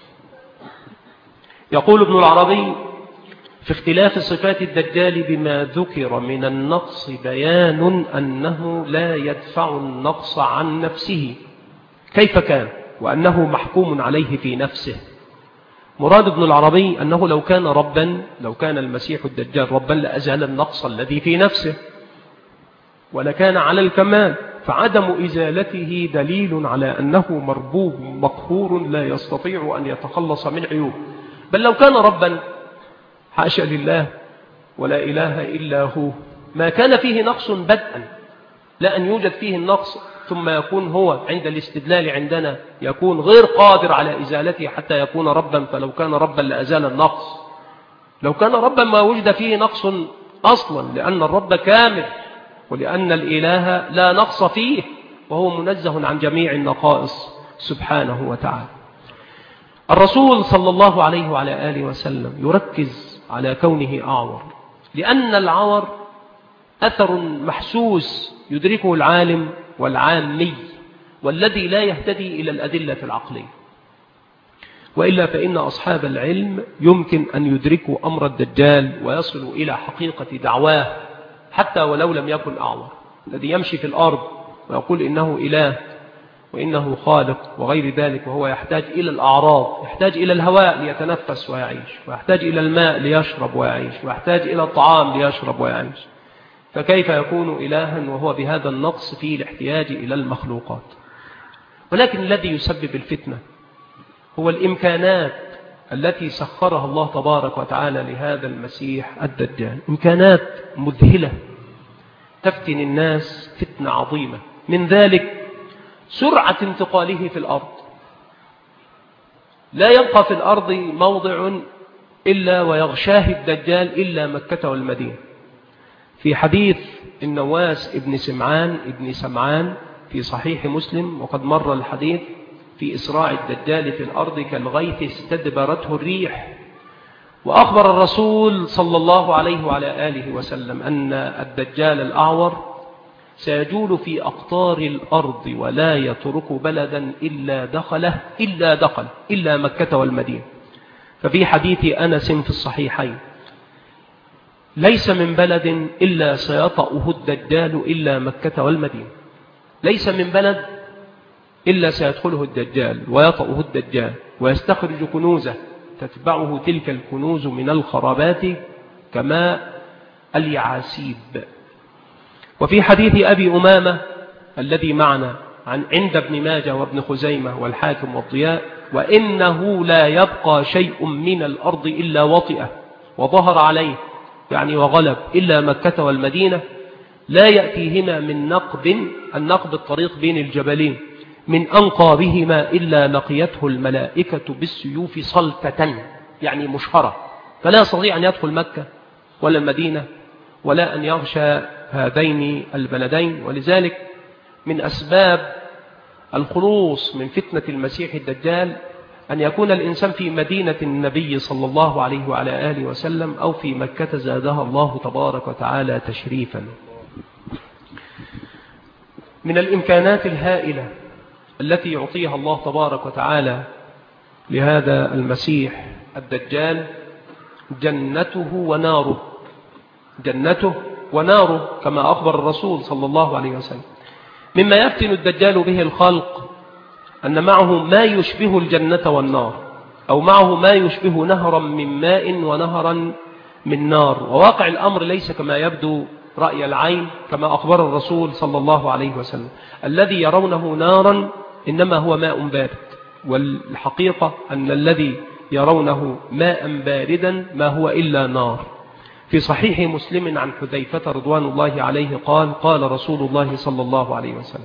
يقول ابن العربي في اختلاف صفات الدجال بما ذكر من النقص بيان أنه لا يدفع النقص عن نفسه. كيف كان؟ وأنه محكوم عليه في نفسه. مراد ابن العربي أنه لو كان ربا، لو كان المسيح الدجال ربا لأزال النقص الذي في نفسه ولكان على الكمال، فعدم إزالته دليل على أنه مربوب مقهور لا يستطيع أن يتخلص من عيوب. بل لو كان ربا حاشا لله ولا إله إلا هو ما كان فيه نقص بدءا، لا أن يوجد فيه النقص ثم يكون هو عند الاستدلال عندنا يكون غير قادر على إزالته حتى يكون ربا. فلو كان ربا لأزال النقص. لو كان ربا ما وجد فيه نقص أصلا، لأن الرب كامل ولأن الإله لا نقص فيه وهو منزه عن جميع النقائص سبحانه وتعالى. الرسول صلى الله عليه وعلى آله وسلم يركز على كونه أعور، لأن العور أثر محسوس يدركه العالم والعامي والذي لا يهتدي إلى الأدلة العقلية. وإلا فإن أصحاب العلم يمكن أن يدركوا أمر الدجال ويصلوا إلى حقيقة دعواه حتى ولو لم يكن أعور. الذي يمشي في الأرض ويقول إنه إله وإنه خالق وغير ذلك، وهو يحتاج إلى الأعراض، يحتاج إلى الهواء ليتنفس ويعيش، ويحتاج إلى الماء ليشرب ويعيش، ويحتاج إلى الطعام ليشرب ويعيش. فكيف يكون إلها وهو بهذا النقص في الاحتياج إلى المخلوقات؟ ولكن الذي يسبب الفتنة هو الإمكانات التي سخرها الله تبارك وتعالى لهذا المسيح الدجال، إمكانات مذهلة تفتن الناس فتنة عظيمة. من ذلك سرعة انتقاله في الأرض، لا يبقى في الأرض موضع إلا ويغشاه الدجال إلا مكة والمدينة. في حديث النواس ابن سمعان ابن سمعان في صحيح مسلم، وقد مر الحديث، في إسراع الدجال في الأرض كالغيث استدبرته الريح. وأخبر الرسول صلى الله عليه وعلى آله وسلم أن الدجال الأعور سيجول في أقطار الأرض ولا يترك بلدا إلا دخله إلا دخل إلا مكة والمدينة. ففي حديث أنس في الصحيحين: ليس من بلد إلا سيطأه الدجال إلا مكة والمدينة. ليس من بلد إلا سيدخله الدجال ويطأه الدجال ويستخرج كنوزه، تتبعه تلك الكنوز من الخرابات كماء اليعاسيب. وفي حديث أبي أمامة الذي معنا عن عند ابن ماجه وابن خزيمة والحاكم والضياء: وإنه لا يبقى شيء من الأرض إلا وطئه وظهر عليه، يعني وغلب، إلا مكة والمدينة، لا يأتيهما من نقب، النقب الطريق بين الجبلين، من أنقابهما إلا لقيته الملائكة بالسيوف صلتة، يعني مشهرة، فلا يستطيع أن يدخل مكة ولا المدينة ولا أن يغشى هذين البلدين. ولذلك من أسباب الخلوص من فتنة المسيح الدجال أن يكون الإنسان في مدينة النبي صلى الله عليه وعلى آله وسلم أو في مكة زادها الله تبارك وتعالى تشريفا. من الإمكانات الهائلة التي يعطيها الله تبارك وتعالى لهذا المسيح الدجال جنته وناره، جنته وناره كما أخبر الرسول صلى الله عليه وسلم. مما يفتن الدجال به الخلق أن معه ما يشبه الجنة والنار، أو معه ما يشبه نهرا من ماء ونهرا من نار. وواقع الأمر ليس كما يبدو رأي العين كما أخبر الرسول صلى الله عليه وسلم: الذي يرونه نارا إنما هو ماء بارد، والحقيقة أن الذي يرونه ماء باردا ما هو إلا نار. في صحيح مسلم عن حذيفة رضوان الله عليه قال: قال رسول الله صلى الله عليه وسلم: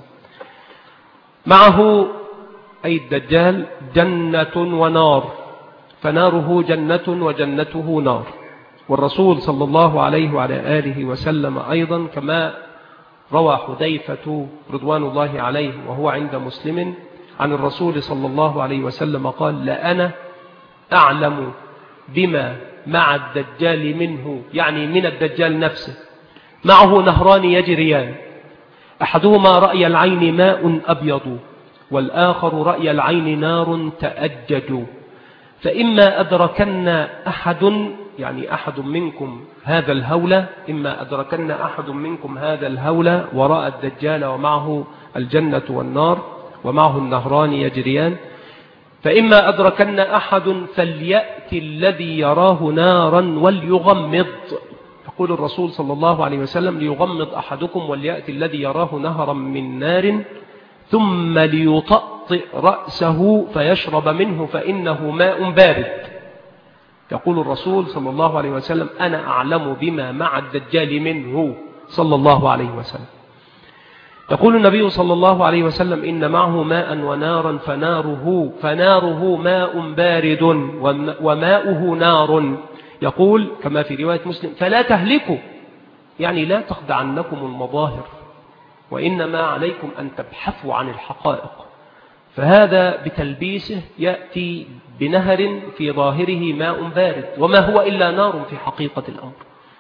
معه أي الدجال جنة ونار، فناره جنة وجنته نار. والرسول صلى الله عليه وعلى آله وسلم أيضا كما روى حذيفة رضوان الله عليه وهو عند مسلم عن الرسول صلى الله عليه وسلم قال: لأنا أعلم بما مع الدجال منه، يعني من الدجال نفسه. معه نهران يجريان، أحدهما رأي العين ماء أبيض، والآخر رأي العين نار تأجج. فإما أدركن أحد، يعني أحد منكم هذا الهولة، إما أدركن أحد منكم هذا الهولة ورأى الدجال ومعه الجنة والنار ومعه النهران يجريان، فإما أدركن أحد فليأتي الذي يراه نارا وليغمض. يقول الرسول صلى الله عليه وسلم: ليغمض أحدكم وليأتي الذي يراه نهرا من نار ثم ليطأطئ رأسه فيشرب منه فإنه ماء بارد. يقول الرسول صلى الله عليه وسلم: أنا أعلم بما مع الدجال منه صلى الله عليه وسلم. يقول النبي صلى الله عليه وسلم: إن معه ماء ونارا فناره, فناره ماء بارد وماؤه نار. يقول كما في رواية مسلم: فلا تهلكوا، يعني لا تخدعنكم المظاهر، وإنما عليكم أن تبحثوا عن الحقائق. فهذا بتلبيسه يأتي بنهر في ظاهره ماء بارد وما هو إلا نار في حقيقة الأمر،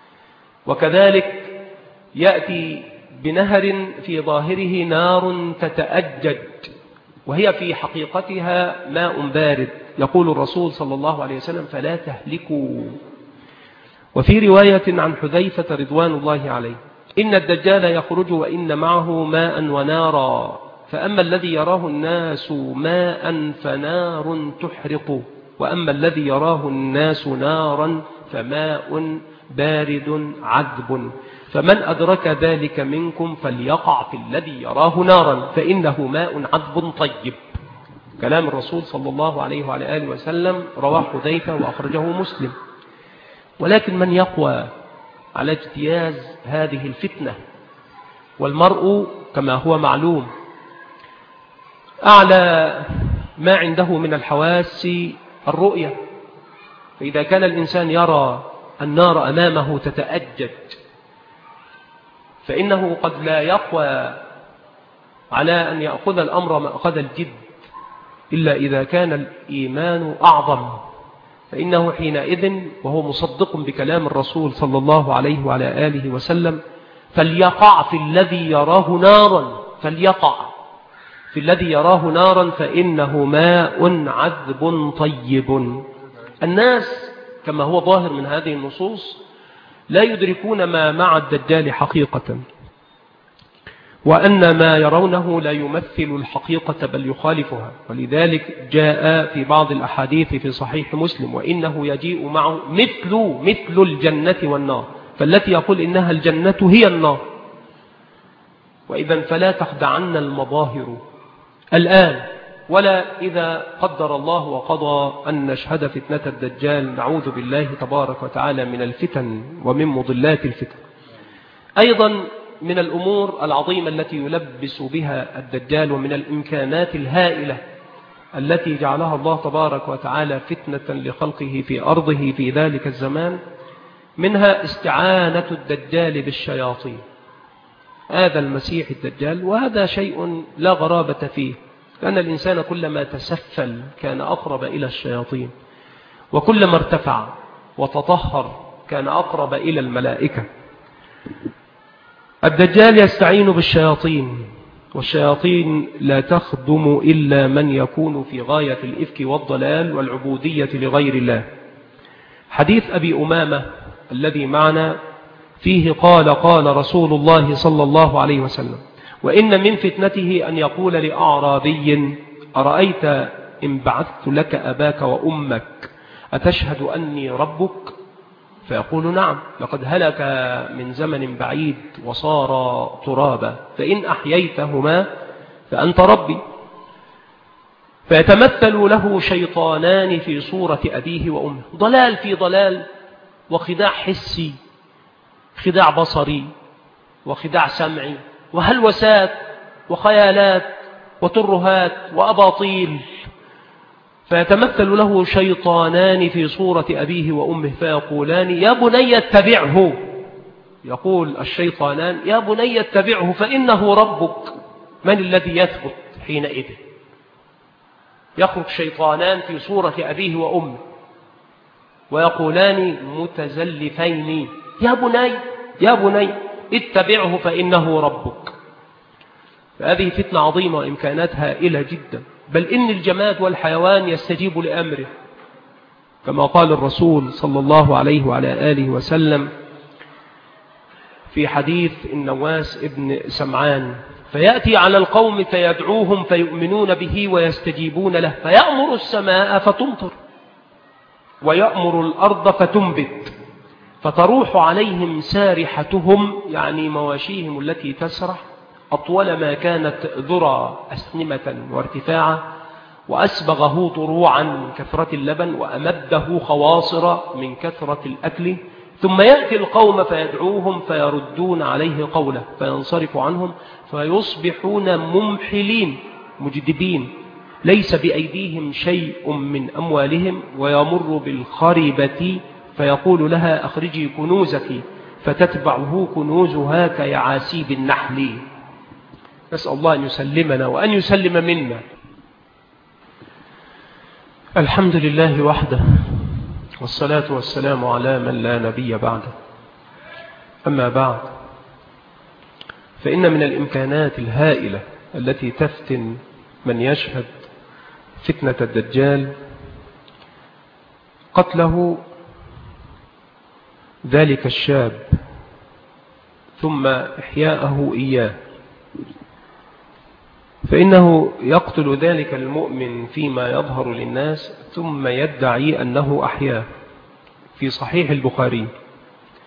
وكذلك يأتي بنهر في ظاهره نار تتأجج وهي في حقيقتها ماء بارد. يقول الرسول صلى الله عليه وسلم: فلا تهلكوا. وفي رواية عن حذيفة رضوان الله عليه: إن الدجال يخرج وإن معه ماء ونارا، فأما الذي يراه الناس ماء فنار تحرق، وأما الذي يراه الناس نارا فماء بارد عذب، فمن أدرك ذلك منكم فليقع في الذي يراه نارا فإنه ماء عذب طيب. كلام الرسول صلى الله عليه وعلى آله وسلم، رواه حذيفة وأخرجه مسلم. ولكن من يقوى على اجتياز هذه الفتنة؟ والمرء كما هو معلوم أعلى ما عنده من الحواس الرؤية، فإذا كان الإنسان يرى النار أمامه تتأجج فإنه قد لا يقوى على أن يأخذ الأمر مأخذ الجد إلا إذا كان الإيمان أعظم، فإنه حينئذ وهو مصدق بكلام الرسول صلى الله عليه وعلى آله وسلم فليقع في الذي يراه نارا، فليقع في الذي يراه نارا فإنه ماء عذب طيب. الناس كما هو ظاهر من هذه النصوص لا يدركون ما مع الدجال حقيقة، وأن ما يرونه لا يمثل الحقيقة بل يخالفها. ولذلك جاء في بعض الأحاديث في صحيح مسلم وإنه يجيء معه مثل مثل الجنة والنار، فالتي يقول إنها الجنة هي النار. وإذا فلا تخدعن المظاهر الآن، ولا إذا قدر الله وقضى أن نشهد فتنة الدجال، نعوذ بالله تبارك وتعالى من الفتن ومن مضلات الفتن. أيضا من الأمور العظيمة التي يلبس بها الدجال ومن الإمكانات الهائلة التي جعلها الله تبارك وتعالى فتنة لخلقه في أرضه في ذلك الزمان، منها استعانة الدجال بالشياطين. هذا المسيح الدجال، وهذا شيء لا غرابة فيه، لأن الإنسان كلما تسفل كان أقرب إلى الشياطين، وكلما ارتفع وتطهر كان أقرب إلى الملائكة. الدجال يستعين بالشياطين، والشياطين لا تخدم إلا من يكون في غاية الإفك والضلال والعبودية لغير الله. حديث أبي أمامة الذي معنا فيه قال قال رسول الله صلى الله عليه وسلم: وإن من فتنته أن يقول لأعرابي: أرأيت إن بعثت لك أباك وأمك أتشهد أني ربك؟ فيقول: نعم، لقد هلك من زمن بعيد وصار ترابا، فإن أحييتهما فأنت ربي. فيتمثل له شيطانان في صورة أبيه وأمه، ضلال في ضلال، وخداع حسي، خداع بصري، وخداع سمعي، وهلوسات وخيالات وترهات وأباطيل. فيتمثل له شيطانان في صورة أبيه وأمه فيقولان: يا بني اتبعه. يقول الشيطانان: يا بني اتبعه فإنه ربك. من الذي يثبت حينئذ؟ يخرج شيطانان في صورة أبيه وأمه ويقولان متزلفين: يا بني يا بني اتبعه فإنه ربك. فهذه فتنة عظيمة وإمكانات هائلة جدا، بل إن الجماد والحيوان يستجيب لأمره، كما قال الرسول صلى الله عليه وعلى آله وسلم في حديث النواس ابن سمعان: فيأتي على القوم فيدعوهم فيؤمنون به ويستجيبون له، فيأمر السماء فتمطر ويأمر الأرض فتنبت، فتروح عليهم سارحتهم، يعني مواشيهم التي تسرح، أطول ما كانت ذرى أسنمة وارتفاعا، وأسبغه طروعا من كثرة اللبن، وأمده خواصر من كثرة الأكل. ثم يأتي القوم فيدعوهم فيردون عليه قوله فينصرف عنهم، فيصبحون ممحلين مجدبين، ليس بأيديهم شيء من أموالهم، ويمر بالخربة فيقول لها: أخرجي كنوزك، فتتبعه كنوزها كيعاسيب النحل. نسأل الله أن يسلمنا وأن يسلم منا. الحمد لله وحده، والصلاة والسلام على من لا نبي بعده. أما بعد، فإن من الإمكانات الهائلة التي تفتن من يشهد فتنة الدجال قتله ذلك الشاب ثم إحياءه إياه. فإنه يقتل ذلك المؤمن فيما يظهر للناس ثم يدعي أنه أحياه. في صحيح البخاري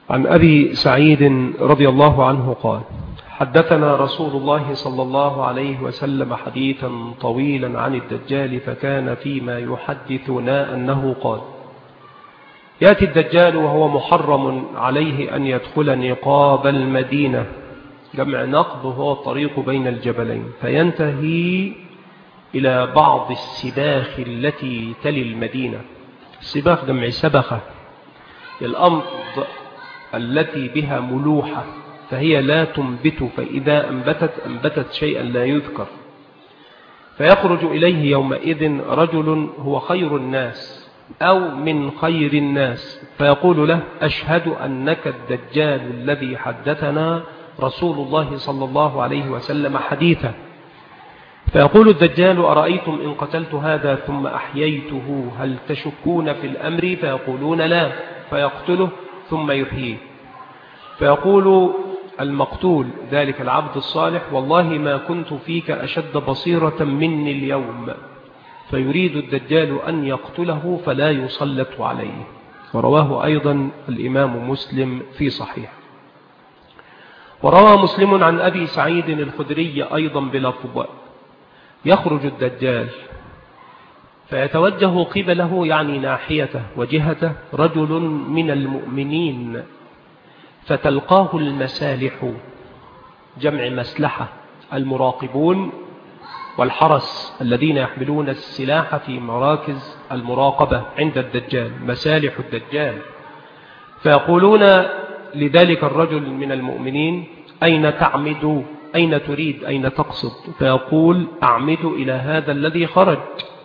عن أبي سعيد رضي الله عنه قال: حدثنا رسول الله صلى الله عليه وسلم حديثا طويلا عن الدجال، فكان فيما يحدثنا أنه قال: يأتي الدجال وهو محرم عليه أن يدخل نقاب المدينة، جمع نقب هو الطريق بين الجبلين، فينتهي إلى بعض السباخ التي تلي المدينة. السباخ جمع سبخة، الأرض التي بها ملوحة فهي لا تنبت، فإذا أنبتت أنبتت شيئا لا يذكر. فيخرج إليه يومئذ رجل هو خير الناس أو من خير الناس، فيقول له: أشهد أنك الدجال الذي حدثنا رسول الله صلى الله عليه وسلم حديثا. فيقول الدجال: أرأيتم إن قتلت هذا ثم أحييته هل تشكون في الأمر؟ فيقولون لا. فيقتله ثم يحييه. فيقول المقتول ذلك العبد الصالح: والله ما كنت فيك أشد بصيرة مني اليوم. فيريد الدجال أن يقتله فلا يسلط عليه. ورواه أيضا الإمام مسلم في صحيح. وروى مسلم عن أبي سعيد الخدري أيضا بلفظ: يخرج الدجال فيتوجه قبله، يعني ناحيته وجهته، رجل من المؤمنين، فتلقاه المسالح، جمع مسلحة، المراقبون والحرس الذين يحملون السلاح في مراكز المراقبة عند الدجال، مسالح الدجال. فيقولون لذلك الرجل من المؤمنين: أين تعمد؟ أين تريد؟ أين تقصد؟ فيقول: أعمد إلى هذا الذي خرج.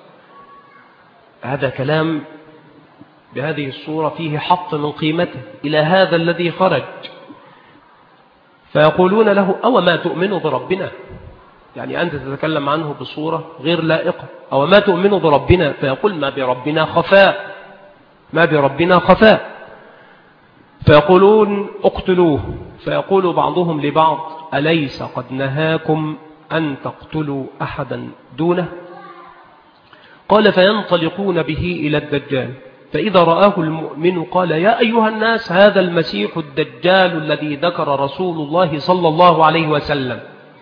هذا كلام بهذه الصورة فيه حط من قيمته، إلى هذا الذي خرج. فيقولون له: أو ما تؤمن بربنا؟ يعني أنت تتكلم عنه بصورة غير لائقة، أو ما تؤمن بربنا؟ فيقول: ما بربنا خفاء، ما بربنا خفاء. فيقولون: اقتلوه. فيقول بعضهم لبعض: أليس قد نهاكم أن تقتلوا أحدا دونه؟ قال: فينطلقون به إلى الدجال، فإذا رآه المؤمن قال: يا أيها الناس، هذا المسيح الدجال الذي ذكر رسول الله صلى الله عليه وسلم.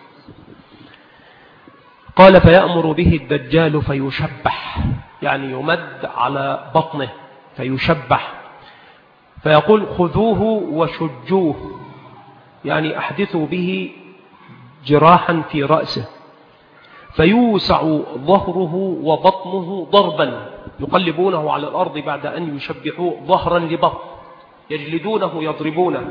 قال: فيأمر به الدجال فيشبح، يعني يمد على بطنه فيشبح. فيقول: خذوه وشجوه، يعني أحدثوا به جراحا في رأسه، فيوسع ظهره وبطنه ضربا، يقلبونه على الأرض بعد أن يشبحوه ظهرا لبطن، يجلدونه يضربونه.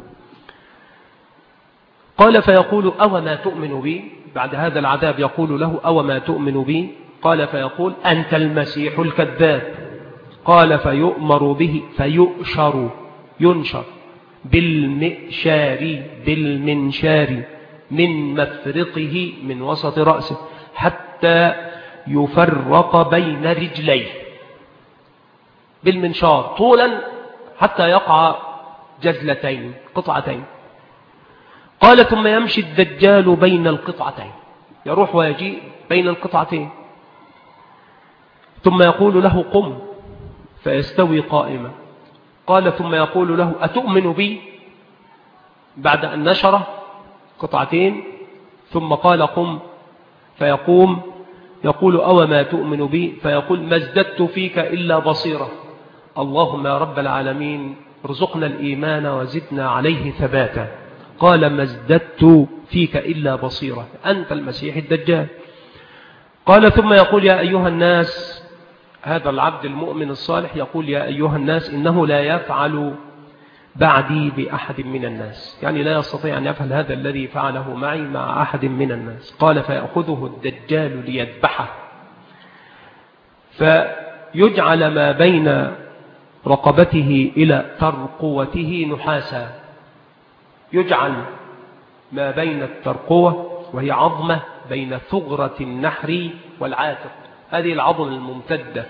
قال: فيقول: أو ما تؤمن بي؟ بعد هذا العذاب يقول له: أو ما تؤمن بي؟ قال: فيقول: أنت المسيح الكذاب. قال: فيؤمر به فيؤشر، ينشر بالمئشار، بالمنشار، من مفرقه، من وسط رأسه، حتى يفرق بين رجليه بالمنشار طولا، حتى يقع جزلتين، قطعتين. قال: ثم يمشي الدجال بين القطعتين، يروح ويجيء بين القطعتين، ثم يقول له: قم، فيستوي قائما. قال: ثم يقول له: أتؤمن بي؟ بعد أن نشره قطعتين ثم قال: قم، فيقوم. يقول: أو ما تؤمن بي؟ فيقول: ما ازددت فيك إلا بصيرة. اللهم يا رب العالمين ارزقنا الإيمان وزدنا عليه ثباتا. قال: ما ازددت فيك إلا بصيرة، أنت المسيح الدجال. قال: ثم يقول: يا أيها الناس، هذا العبد المؤمن الصالح يقول: يا أيها الناس، إنه لا يفعل بعدي بأحد من الناس، يعني لا يستطيع أن يفعل هذا الذي فعله معي مع أحد من الناس. قال: فيأخذه الدجال ليذبحه، فيجعل ما بين رقبته إلى ترقوته نحاسا، يجعل ما بين الترقوة وهي عظمة بين ثغرة النحر والعاتق، هذه العظم الممتدة،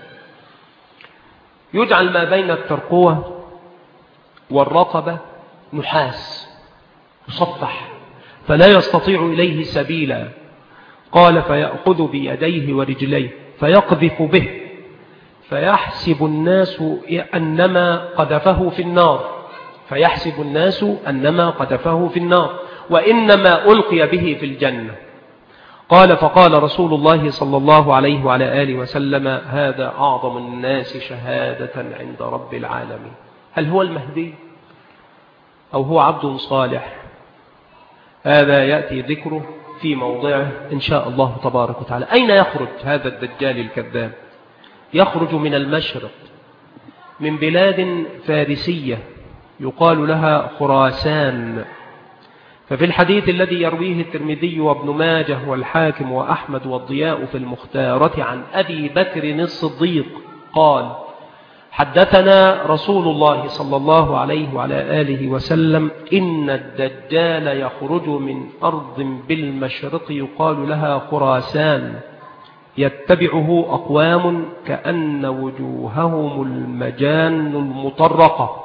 يجعل ما بين الترقوة والرقبة نحاس مصفح، فلا يستطيع إليه سبيلا. قال: فيأخذ بيديه ورجليه فيقذف به، فيحسب الناس أنما قذفه في النار، فيحسب الناس أنما قذفه في النار وإنما ألقي به في الجنة. قال فقال رسول الله صلى الله عليه وعلى آله وسلم هذا أعظم الناس شهادة عند رب العالمين. هل هو المهدي أو هو عبد صالح؟ هذا يأتي ذكره في موضعه إن شاء الله تبارك وتعالى. أين يخرج هذا الدجال الكذاب؟ يخرج من المشرق، من بلاد فارسية يقال لها خراسان. ففي الحديث الذي يرويه الترمذي وابن ماجه والحاكم وأحمد والضياء في المختارة عن أبي بكر الصديق قال حدثنا رسول الله صلى الله عليه وعلى آله وسلم إن الدجال يخرج من أرض بالمشرق يقال لها خراسان يتبعه أقوام كأن وجوههم المجان المطرقة،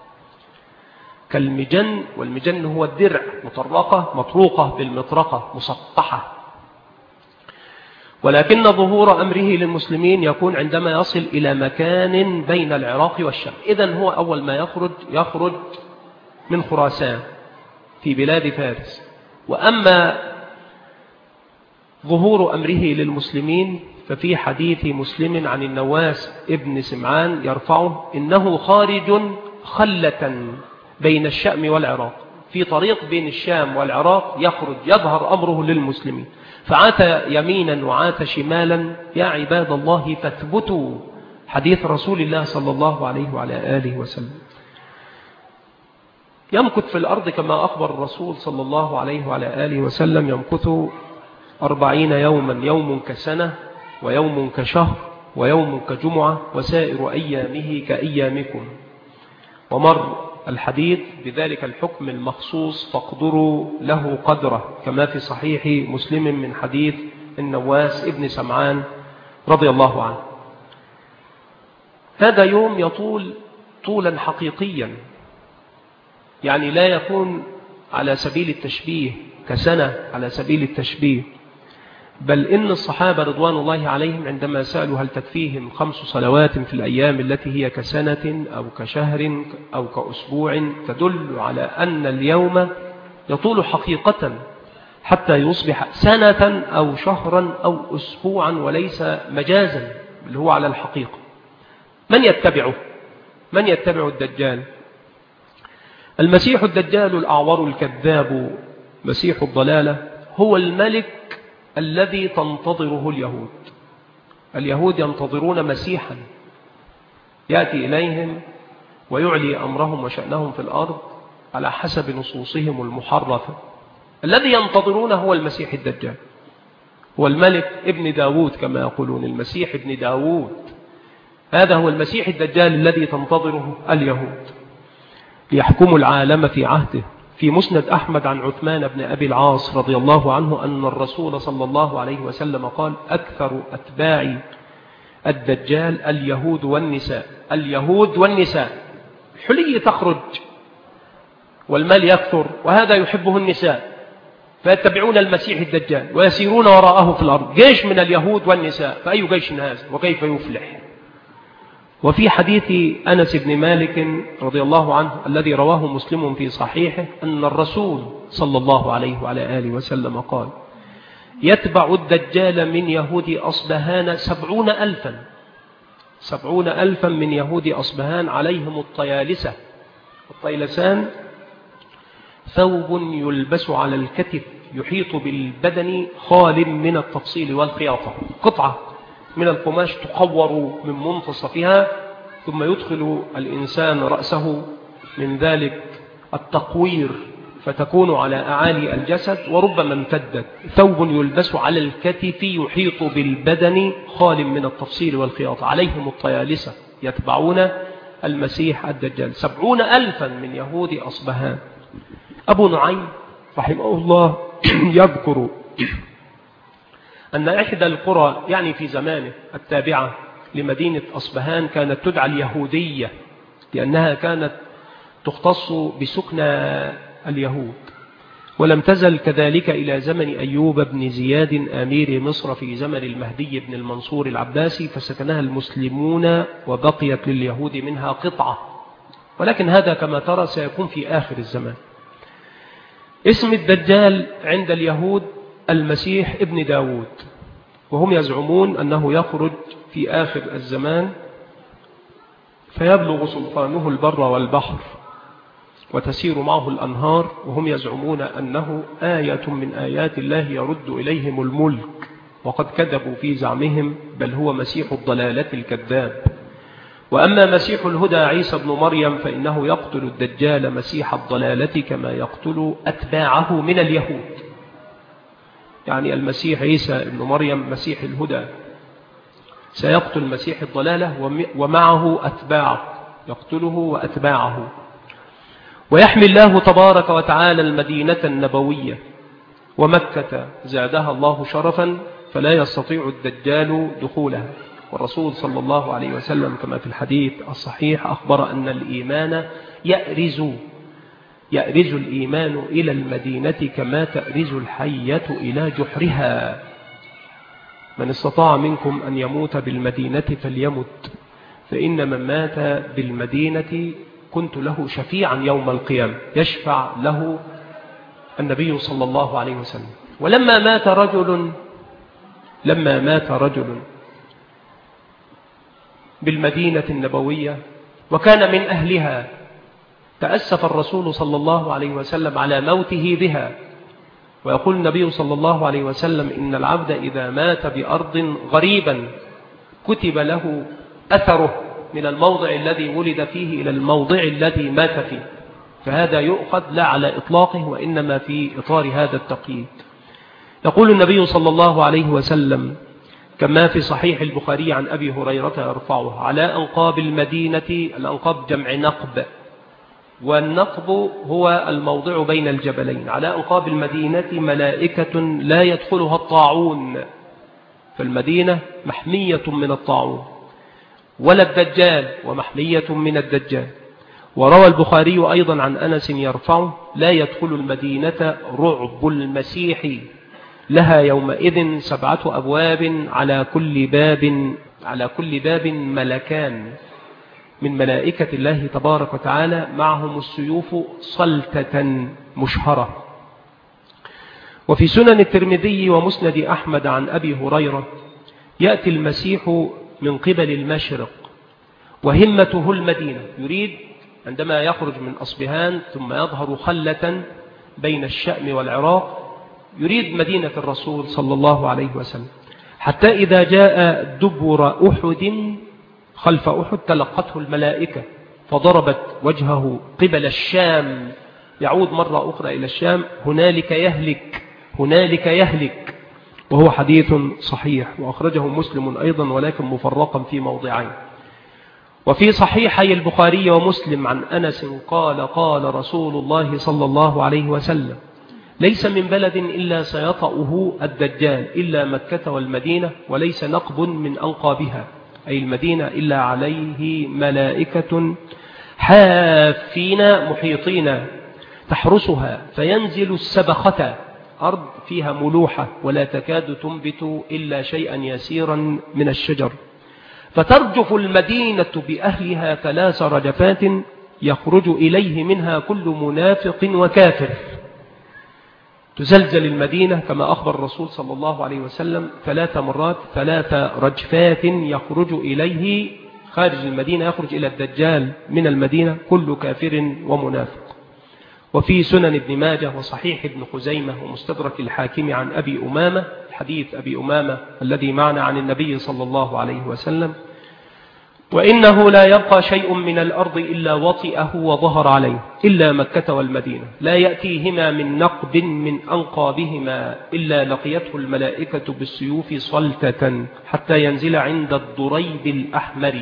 كالمجن، والمجن هو الدرع، مطرقة مطروقة بالمطرقة مسطحة. ولكن ظهور أمره للمسلمين يكون عندما يصل إلى مكان بين العراق والشام. إذن هو أول ما يخرج يخرج من خراسان في بلاد فارس. وأما ظهور أمره للمسلمين ففي حديث مسلم عن النواس ابن سمعان يرفعه إنه خارج خلة بين الشام والعراق، في طريق بين الشام والعراق يخرج يظهر أمره للمسلمين، فعات يمينا وعات شمالا. يا عباد الله فاثبتوا حديث رسول الله صلى الله عليه وعلى آله وسلم. يمكث في الأرض كما أخبر الرسول صلى الله عليه وعلى آله وسلم، يمكث أربعين يوما، يوم كسنة ويوم كشهر ويوم كجمعة وسائر أيامه كأيامكم. ومر الحديث بذلك الحكم المخصوص فاقدروا له قدره، كما في صحيح مسلم من حديث النواس ابن سمعان رضي الله عنه. هذا يوم يطول طولا حقيقيا، يعني لا يكون على سبيل التشبيه كسنة على سبيل التشبيه، بل إن الصحابة رضوان الله عليهم عندما سألوا هل تكفيهم خمس صلوات في الأيام التي هي كسنة أو كشهر أو كأسبوع، تدل على أن اليوم يطول حقيقة حتى يصبح سنة أو شهرا أو أسبوعا وليس مجازا، اللي هو على الحقيقة. من يتبعه؟ من يتبع الدجال؟ المسيح الدجال الأعور الكذاب مسيح الضلالة هو الملك الذي تنتظره اليهود. اليهود ينتظرون مسيحا يأتي إليهم ويعلي أمرهم وشأنهم في الأرض على حسب نصوصهم المحرفة. الذي ينتظرونه هو المسيح الدجال، هو الملك ابن داود كما يقولون، المسيح ابن داود. هذا هو المسيح الدجال الذي تنتظره اليهود ليحكم العالم في عهده. في مسند أحمد عن عثمان بن أبي العاص رضي الله عنه أن الرسول صلى الله عليه وسلم قال أكثر أتباع الدجال اليهود والنساء. اليهود والنساء، الحلي تخرج والمال يكثر، وهذا يحبه النساء فيتبعون المسيح الدجال ويسيرون وراءه في الأرض. جيش من اليهود والنساء، فأي جيش هذا وكيف يفلح؟ وفي حديث أنس بن مالك رضي الله عنه الذي رواه مسلم في صحيحه أن الرسول صلى الله عليه وعلى آله وسلم قال يتبع الدجال من يهود أصبهان سبعون ألفا سبعون ألفا من يهود أصبهان عليهم الطيالسة. الطيلسان ثوب يلبس على الكتف يحيط بالبدن خال من التفصيل والخياطة، قطعة من القماش تقور من منتصفها ثم يدخل الإنسان رأسه من ذلك التقوير فتكون على أعالي الجسد وربما امتدت. ثوب يلبس على الكتف يحيط بالبدن خال من التفصيل والخياطة، عليهم الطيالسة يتبعون المسيح الدجال. سبعون ألفا من يهود أصبهان. أبو نعيم رحمه الله يذكر أن إحدى القرى يعني في زمانه التابعة لمدينة أصبهان كانت تدعى اليهودية لأنها كانت تختص بسكنى اليهود، ولم تزل كذلك إلى زمن أيوب بن زياد أمير مصر في زمن المهدي بن المنصور العباسي، فسكنها المسلمون وبقيت لليهود منها قطعة ولكن هذا كما ترى سيكون في آخر الزمان. اسم الدجال عند اليهود المسيح ابن داود، وهم يزعمون أنه يخرج في آخر الزمان فيبلغ سلطانه البر والبحر وتسير معه الأنهار، وهم يزعمون أنه آية من آيات الله يرد إليهم الملك، وقد كذبوا في زعمهم، بل هو مسيح الضلالة الكذاب. وأما مسيح الهدى عيسى بن مريم فإنه يقتل الدجال مسيح الضلالة كما يقتل أتباعه من اليهود. يعني المسيح عيسى بن مريم مسيح الهدى سيقتل مسيح الضلالة ومعه أتباعه، يقتله وأتباعه. ويحمي الله تبارك وتعالى المدينة النبوية ومكة زادها الله شرفا فلا يستطيع الدجال دخولها. والرسول صلى الله عليه وسلم كما في الحديث الصحيح أخبر أن الإيمان يأرز يأرز الإيمان إلى المدينة كما تأرز الحية إلى جحرها. من استطاع منكم أن يموت بالمدينة فليمت، فإن من مات بالمدينة كنت له شفيعا يوم القيامة، يشفع له النبي صلى الله عليه وسلم. ولما مات رجل لما مات رجل بالمدينة النبوية وكان من أهلها تأسف الرسول صلى الله عليه وسلم على موته بها، ويقول النبي صلى الله عليه وسلم إن العبد إذا مات بأرض غريبا كتب له أثره من الموضع الذي ولد فيه إلى الموضع الذي مات فيه، فهذا يؤخذ لا على إطلاقه وإنما في إطار هذا التقييد. يقول النبي صلى الله عليه وسلم كما في صحيح البخاري عن أبي هريرة يرفعه: على أنقاب المدينة، الأنقاب جمع نقب، والنقب هو الموضع بين الجبلين، على أنقاب المدينة ملائكة لا يدخلها الطاعون، فالمدينة محمية من الطاعون، ولا الدجال ومحمية من الدجال. وروى البخاري أيضا عن أنس يرفعه: لا يدخل المدينة رعب المسيح، لها يومئذ سبعة أبواب على كل باب على كل باب ملكان من ملائكة الله تبارك وتعالى معهم السيوف صلتة مشهرة. وفي سنن الترمذي ومسند أحمد عن أبي هريرة: يأتي المسيح من قبل المشرق وهمته المدينة، يريد عندما يخرج من أصبهان ثم يظهر خلة بين الشأم والعراق يريد مدينة الرسول صلى الله عليه وسلم، حتى إذا جاء دبر أحد خلف أحد تلقته الملائكة فضربت وجهه قبل الشام، يعود مرة أخرى إلى الشام، هنالك يهلك هنالك يهلك وهو حديث صحيح، وأخرجه مسلم أيضا ولكن مفرقا في موضعين. وفي صحيحي البخاري ومسلم عن أنس قال: قال رسول الله صلى الله عليه وسلم: ليس من بلد إلا سيطأه الدجال إلا مكة والمدينة، وليس نقب من أنقابها أي المدينة إلا عليه ملائكة حافين محيطين تحرسها، فينزل السبخة، أرض فيها ملوحة ولا تكاد تنبت إلا شيئا يسيرا من الشجر، فترجف المدينة بأهلها ثلاث رجفات يخرج إليه منها كل منافق وكافر. تزلزل المدينة كما أخبر الرسول صلى الله عليه وسلم ثلاث مرات، ثلاث رجفات يخرج إليه خارج المدينة، يخرج إلى الدجال من المدينة كل كافر ومنافق. وفي سنن ابن ماجه وصحيح ابن خزيمة ومستدرك الحاكم عن أبي أمامة، حديث أبي أمامة الذي معنا عن النبي صلى الله عليه وسلم: وإنه لا يبقى شيء من الأرض إلا وطئه وظهر عليه إلا مكة والمدينة، لا يأتيهما من نقب من أنقابهما إلا لقيته الملائكة بالسيوف صلتة حتى ينزل عند الضريب الأحمر.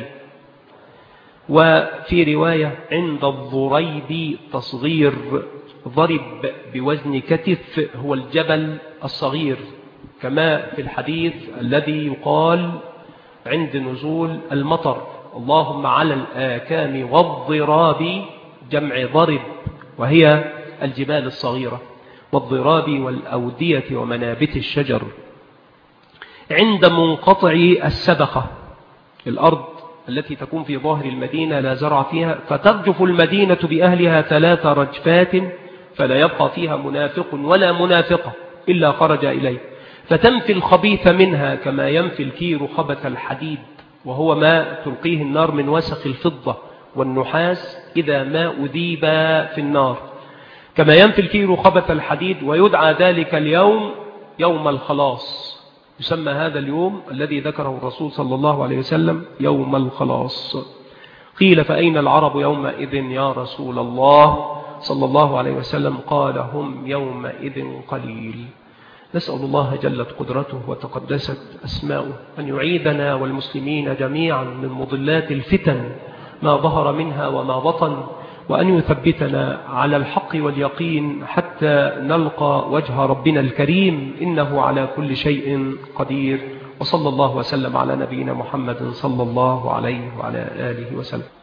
وفي رواية عند الضريب تصغير، ضرب بوزن كتف هو الجبل الصغير، كما في الحديث الذي يقال عند نزول المطر: اللهم على الآكام والضراب، جمع ضرب وهي الجبال الصغيرة، والضراب والأودية ومنابت الشجر. عند منقطع السبخة، الأرض التي تكون في ظاهر المدينة لا زرع فيها، فترجف المدينة بأهلها ثلاث رجفات فلا يبقى فيها منافق ولا منافقة إلا خرج إليه، فتنفي الخبيث منها كما ينفي الكير خبث الحديد، وهو ما تلقيه النار من وسخ الفضة والنحاس إذا ما أذيب في النار، كما ينفي الكير خبث الحديد. ويدعى ذلك اليوم يوم الخلاص، يسمى هذا اليوم الذي ذكره الرسول صلى الله عليه وسلم يوم الخلاص. قيل فأين العرب يومئذ يا رسول الله صلى الله عليه وسلم؟ قال هم يومئذ قليل. نسأل الله جلت قدرته وتقدست أسماؤه أن يعيدنا والمسلمين جميعا من مضلات الفتن ما ظهر منها وما بطن، وأن يثبتنا على الحق واليقين حتى نلقى وجه ربنا الكريم، إنه على كل شيء قدير. وصلى الله وسلم على نبينا محمد صلى الله عليه وعلى آله وسلم.